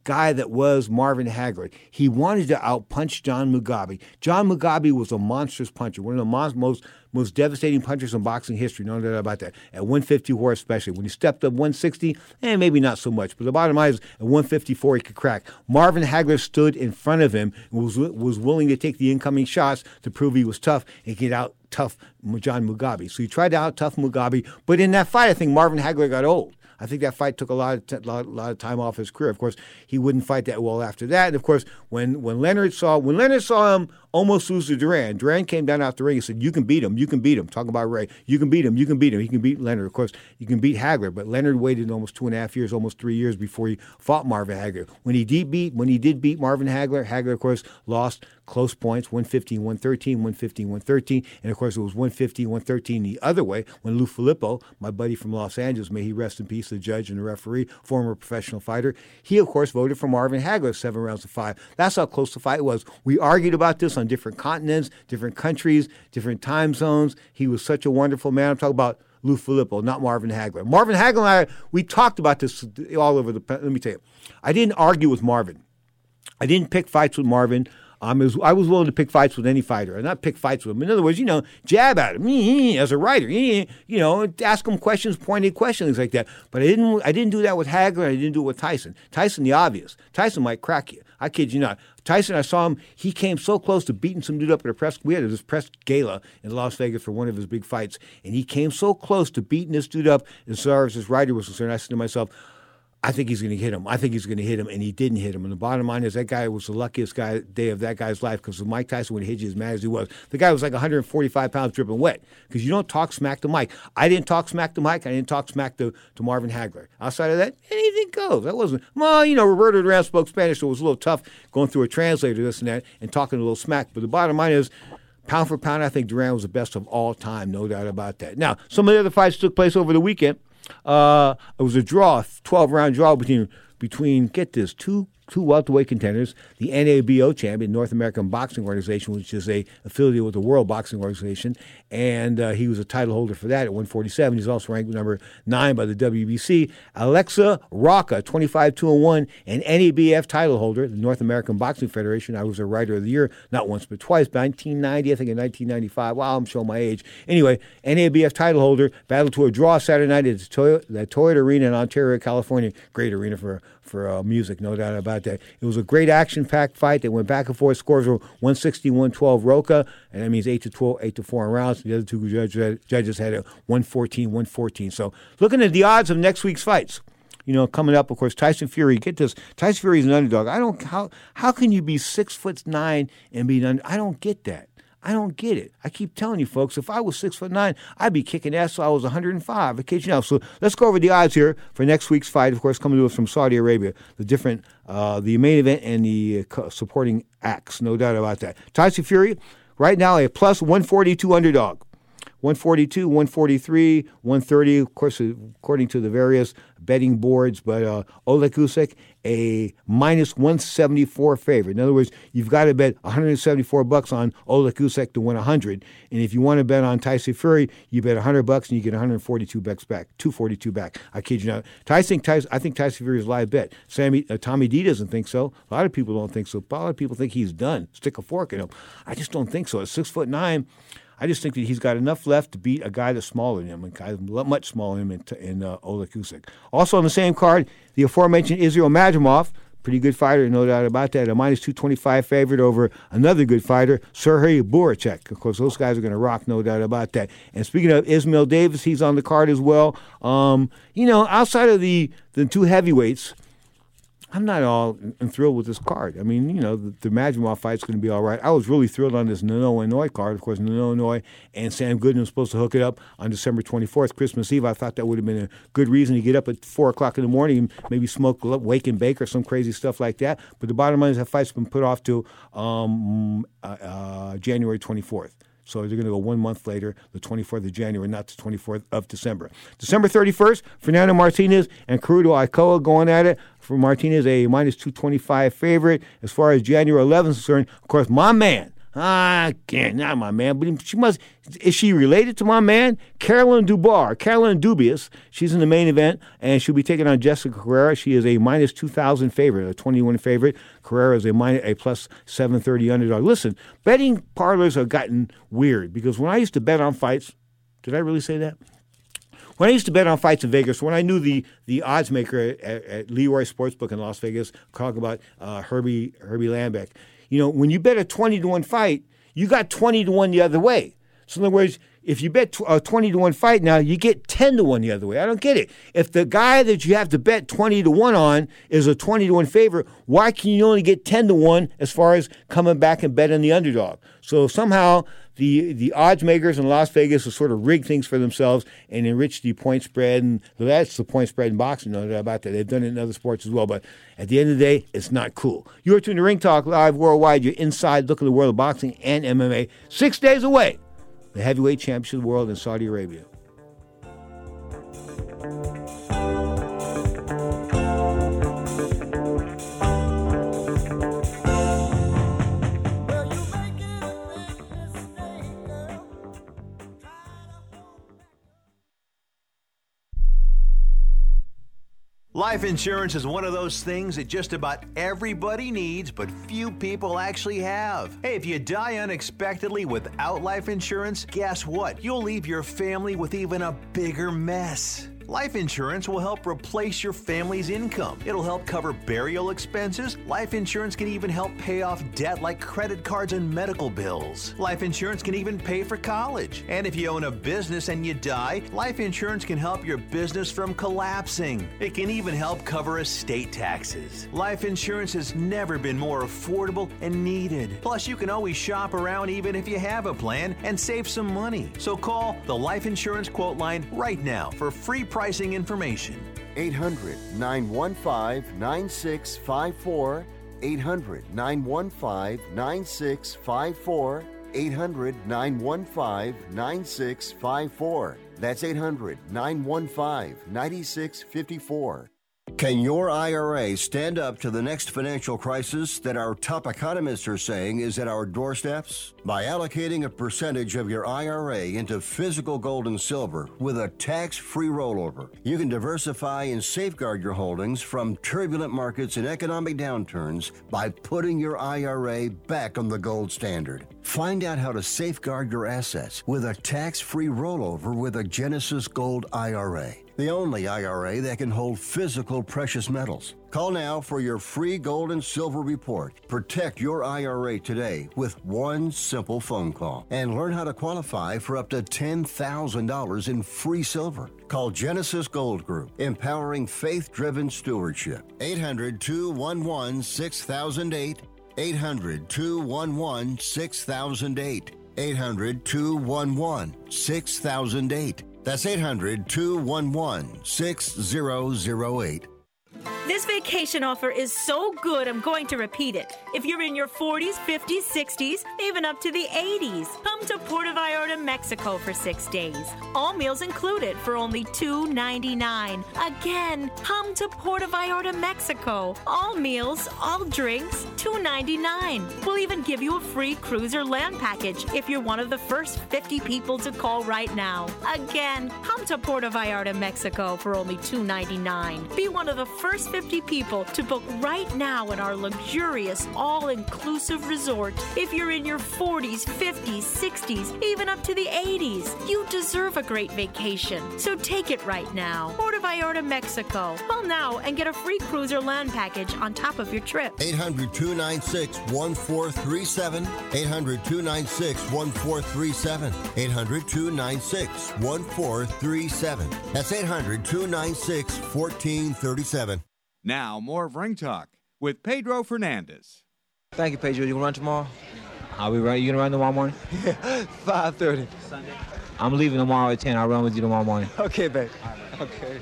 guy that was Marvin Hagler. He wanted to outpunch John Mugabe. John Mugabe was a monstrous puncher, one of the most most, most devastating punchers in boxing history. No doubt about that. At one fifty-four especially. When he stepped up one sixty, eh, maybe not so much. But the bottom line is at one fifty-four he could crack. Marvin Hagler stood in front of him and was, was willing to take the incoming shots to prove he was tough and get out tough John Mugabe. So he tried to out tough Mugabe. But in that fight, I think Marvin Hagler got old. I think that fight took a lot of t- lot, lot of time off his career. Of course, he wouldn't fight that well after that. And of course, when when Leonard saw when Leonard saw him almost lose to Duran, Duran came down out the ring and said, "You can beat him. You can beat him." Talking about Ray, you can beat him. You can beat him. He can beat Leonard. Of course, you can beat Hagler, but Leonard waited almost two and a half years, almost three years before he fought Marvin Hagler. When he did beat when he did beat Marvin Hagler, Hagler of course lost close points, one fifteen, one thirteen, one fifteen, one thirteen, and of course it was one fifteen, one thirteen the other way when Lou Filippo, my buddy from Los Angeles, may he rest in peace, the judge and the referee, former professional fighter, he of course voted for Marvin Hagler seven rounds to five. That's how close the fight was. We argued about this on different continents, different countries, different time zones. He was such a wonderful man. I'm talking about Lou Filippo, not Marvin Hagler. Marvin Hagler and I, we talked about this all over the, let me tell you, I didn't argue with Marvin. I didn't pick fights with Marvin. Um, was, I was willing to pick fights with any fighter, and not pick fights with him. In other words, you know, jab at him as a writer. You know, ask him questions, pointed questions, things like that. But I didn't. I didn't do that with Hagler. I didn't do it with Tyson. Tyson, the obvious. Tyson might crack you. I kid you not. Tyson, I saw him. He came so close to beating some dude up at a press. We had this press gala in Las Vegas for one of his big fights, and he came so close to beating this dude up as far as his writer was concerned. I said to myself, I think he's going to hit him. I think he's going to hit him, and he didn't hit him. And the bottom line is that guy was the luckiest guy day of that guy's life because Mike Tyson would hit you as mad as he was. The guy was like one hundred forty-five pounds dripping wet because you don't talk smack to Mike. I didn't talk smack to Mike. I didn't talk smack to, to Marvin Hagler. Outside of that, anything goes. That wasn't, well, you know, Roberto Duran spoke Spanish, so it was a little tough going through a translator, this and that, and talking a little smack. But the bottom line is, pound for pound, I think Duran was the best of all time, no doubt about that. Now, some of the other fights took place over the weekend. Uh, it was a draw, twelve-round draw between between, get this, two two welterweight contenders, the N A B O champion, North American Boxing Organization, which is a affiliate with the World Boxing Organization, and uh, he was a title holder for that at one forty-seven. He's also ranked number nine by the W B C. Alexa Rocca, twenty-five two and one, and N A B F title holder, the North American Boxing Federation. I was a writer of the year, not once but twice, nineteen ninety, I think in nineteen ninety-five. Wow, I'm showing my age. Anyway, N A B F title holder battled to a draw Saturday night at the Toyota, the Toyota Arena in Ontario, California. Great arena for for uh, music, no doubt about that. It was a great action-packed fight that went back and forth. Scores were one sixty, one twelve Roca, and that means eight to twelve, eight to four in rounds. The other two judges, judges had a one fourteen, one fourteen. So looking at the odds of next week's fights, you know, coming up, of course, Tyson Fury. Get this, Tyson Fury is an underdog. I don't how how can you be six foot nine and be an under? I don't get that. I don't get it. I keep telling you, folks, if I was six foot nine, I'd be kicking ass till I was one hundred five. I kid you not. So let's go over the odds here for next week's fight. Of course, coming to us from Saudi Arabia, the different, uh, the main event and the uh, supporting acts. No doubt about that. Tyson Fury, right now a plus one forty-two underdog. one forty-two, one forty-three, one thirty, of course, according to the various betting boards. But uh, Oleg Usyk, a minus one seventy-four favorite. In other words, you've got to bet one hundred seventy-four bucks on Oleg Usyk to win one hundred. And if you want to bet on Tyson Fury, you bet one hundred bucks and you get one hundred forty-two bucks back, two forty-two back. I kid you not. Tyson, Tyson, I think Tyson Fury is a live bet. Sammy, uh, Tommy D doesn't think so. A lot of people don't think so. A lot of people think he's done. Stick a fork in him. I just don't think so. At six foot nine, I just think that he's got enough left to beat a guy that's smaller than him, a guy much smaller than him in, in uh, Oleg Usyk. Also on the same card, the aforementioned Israel Madrimov, pretty good fighter, no doubt about that, a minus two twenty-five favorite over another good fighter, Sergey Burachek. Of course, those guys are going to rock, no doubt about that. And speaking of Ismail Davis, he's on the card as well. Um, you know, outside of the, the two heavyweights, I'm not all thrilled with this card. I mean, you know, the, the Madrimov fight's going to be all right. I was really thrilled on this Nano Illinois card. Of course, Nano Illinois and Sam Goodman was supposed to hook it up on December twenty-fourth, Christmas Eve. I thought that would have been a good reason to get up at four o'clock in the morning and maybe smoke wake and bake or some crazy stuff like that. But the bottom line is that fight's been put off to um, uh, uh, January twenty-fourth. So they're going to go one month later, the twenty-fourth of January, not the twenty-fourth of December. December thirty-first, Fernando Martinez and Ceruto Alcoa going at it. For Martinez, a minus two twenty-five favorite. As far as January eleventh is concerned, of course, my man, Ah, I can't, not my man. But she must, is she related to my man? Carolyn Dubar, Carolyn Dubious. She's in the main event, and she'll be taking on Jessica Carrera. She is a minus two thousand favorite, a twenty-one favorite. Carrera is a, minus, a plus seven thirty underdog. Listen, betting parlors have gotten weird because when I used to bet on fights, did I really say that? When I used to bet on fights in Vegas, when I knew the the odds maker at, at Leroy Sportsbook in Las Vegas, talking about uh, Herbie Herbie Lambeck, you know, when you bet a twenty to one fight, you got twenty to one the other way. So in other words, if you bet a twenty to one fight now, you get ten to one the other way. I don't get it. If the guy that you have to bet twenty to one on is a twenty to one favorite, why can you only get ten to one as far as coming back and betting the underdog? So somehow the the odds makers in Las Vegas have sort of rigged things for themselves and enriched the point spread. And that's the point spread in boxing, no doubt about that. They've done it in other sports as well. But at the end of the day, it's not cool. You're tuned to Ring Talk Live Worldwide. You're inside look at the world of boxing and M M A. Six days away, the heavyweight championship of the world in Saudi Arabia.
Life insurance is one of those things that just about everybody needs, but few people actually have. Hey, if you die unexpectedly without life insurance, guess what? You'll leave your family with even a bigger mess. Life insurance will help replace your family's income. It'll help cover burial expenses. Life insurance can even help pay off debt like credit cards and medical bills. Life insurance can even pay for college. And if you own a business and you die, life insurance can help your business from collapsing. It can even help cover estate taxes. Life insurance has never been more affordable and needed. Plus, you can always shop around even if you have a plan and save some money. So call the Life Insurance Quote Line right now for free pricing information.
eight hundred, nine one five, nine six five four. eight hundred, nine one five, nine six five four. eight hundred, nine one five, nine six five four. That's eight hundred, nine one five, nine six five four. Can your I R A stand up to the next financial crisis that our top economists are saying is at our doorsteps? By allocating a percentage of your I R A into physical gold and silver with a tax-free rollover, you can diversify and safeguard your holdings from turbulent markets and economic downturns by putting your I R A back on the gold standard. Find out how to safeguard your assets with a tax-free rollover with a Genesis Gold I R A. The only I R A that can hold physical precious metals. Call now for your free gold and silver report. Protect your I R A today with one simple phone call and learn how to qualify for up to ten thousand dollars in free silver. Call Genesis Gold Group, empowering faith-driven stewardship. eight hundred, two one one, six thousand eight. eight hundred, two one one, six thousand eight. eight hundred, two one one, six thousand eight. That's eight hundred, two one one, six thousand eight.
This vacation offer is so good, I'm going to repeat it. If you're in your forties, fifties, sixties, even up to the eighties, come to Puerto Vallarta, Mexico for six days. All meals included for only two ninety-nine. Again, come to Puerto Vallarta, Mexico. All meals, all drinks, two ninety-nine. We'll even give you a free cruise or land package if you're one of the first fifty people to call right now. Again, come to Puerto Vallarta, Mexico for only two ninety-nine. Be one of the first fifty people to book right now in our luxurious, all-inclusive resort. If you're in your forties, fifties, sixties, even up to the eighties, you deserve a great vacation. So take it right now. Puerto Vallarta, Mexico. Call now and get a free cruise or land package on top of your trip.
eight hundred, two nine six, one four three seven. eight hundred, two nine six, one four three seven. eight hundred, two nine six, one four three seven. That's eight hundred, two nine six, one four three seven.
Now, more of Ring Talk with Pedro Fernandez.
Thank you, Pedro. You gonna run tomorrow? I'll be right. You gonna run tomorrow morning? five thirty. Sunday? I'm leaving tomorrow at ten. I'll run with you tomorrow morning. Okay, babe. Okay.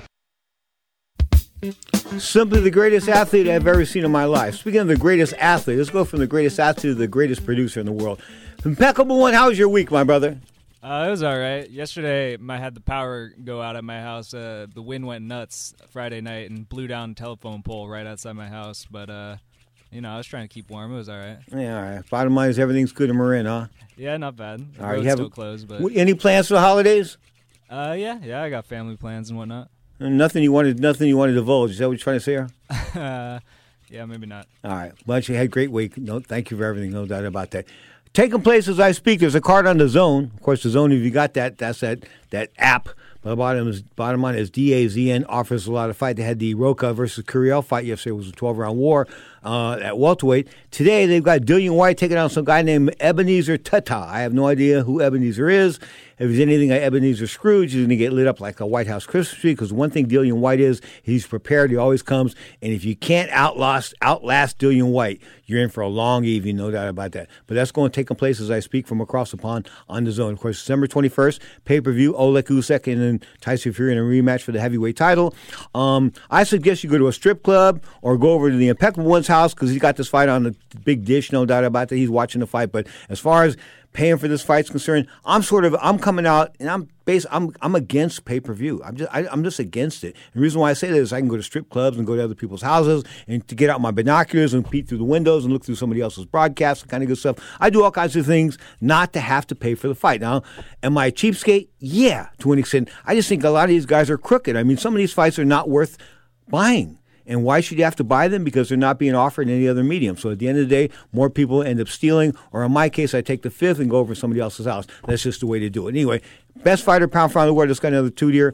Simply the greatest athlete I've ever seen in my life. Speaking of the greatest athlete, let's go from the greatest athlete to the greatest producer in the world. Impeccable One, how was your week, my brother?
Uh, it was all right. Yesterday, I had the power go out at my house. Uh, the wind went nuts Friday night and blew down a telephone pole right outside my house. But uh, You know, I was trying to keep warm. It was all right.
Yeah, all right. Bottom line is everything's good in Marin, huh?
Yeah, not bad. The
All right,
road's
you have
still closed, but
any plans for the holidays?
uh, yeah, yeah, I got family plans and whatnot.
Nothing you wanted. Nothing you want to divulge. Is that what you're trying to say here?
uh, yeah, maybe not.
All right. Well, you had a great week. No, thank you for everything. No doubt about that. Taking place as I speak. There's a card on the Zone. Of course, the Zone. If you got that, that's that that app. But the bottom is bottom line is D A Z N offers a lot of fight. They had the Roca versus Curiel fight yesterday. It was a twelve round war uh, at welterweight. Today they've got Dillian White taking on some guy named Ebenezer Tata. I have no idea who Ebenezer is. If there's anything like Ebenezer Scrooge, he's going to get lit up like a White House Christmas tree, because one thing Dillian White is, he's prepared. He always comes. And if you can't outlast, outlast Dillian White, you're in for a long evening, no doubt about that. But that's going to take place as I speak from across the pond on the Zone. Of course, December twenty-first, pay-per-view, Oleg Usyk and then Tyson Fury in a rematch for the heavyweight title. Um, I suggest you go to a strip club or go over to the Impeccable One's house, because he's got this fight on the big dish, no doubt about that. He's watching the fight. But as far as paying for this fight's concerned, I'm sort of I'm coming out and I'm based I'm I'm against pay per view. I'm just I, I'm just against it. And the reason why I say that is I can go to strip clubs and go to other people's houses and to get out my binoculars and peek through the windows and look through somebody else's broadcasts and kind of good stuff. I do all kinds of things not to have to pay for the fight. Now, am I a cheapskate? Yeah, to an extent. I just think a lot of these guys are crooked. I mean, some of these fights are not worth buying. And why should you have to buy them? Because they're not being offered in any other medium. So at the end of the day, more people end up stealing. Or in my case, I take the fifth and go over to somebody else's house. That's just the way to do it. Anyway, best fighter, pound for pound in the world. Let's got another two here.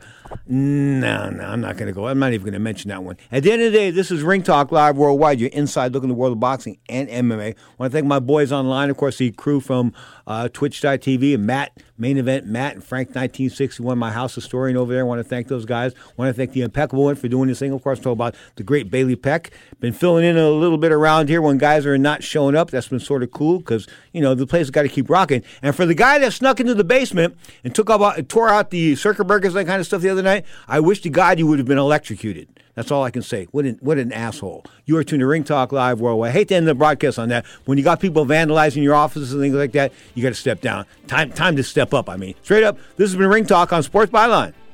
No, no, I'm not going to go. I'm not even going to mention that one. At the end of the day, this is Ring Talk Live Worldwide. You're inside looking at the world of boxing and M M A. I want to thank my boys online. Of course, the crew from uh, Twitch dot T V and Matt, Main Event, Matt and Frank nineteen sixty-one, my house historian over there. I want to thank those guys. I want to thank the Impeccable One for doing this thing. Of course, talk about the great Bailey Peck. Been filling in a little bit around here when guys are not showing up. That's been sort of cool because, you know, the place has got to keep rocking. And for the guy that snuck into the basement and took up, tore out the circuit breakers, that kind of stuff the other night, I wish to God you would have been electrocuted. That's all I can say. What an, what an asshole. You are tuned to Ring Talk Live Worldwide. I hate to end the broadcast on that. When you got people vandalizing your offices and things like that, you got to step down. Time, time to step up, I mean. Straight up, this has been Ring Talk on Sports Byline.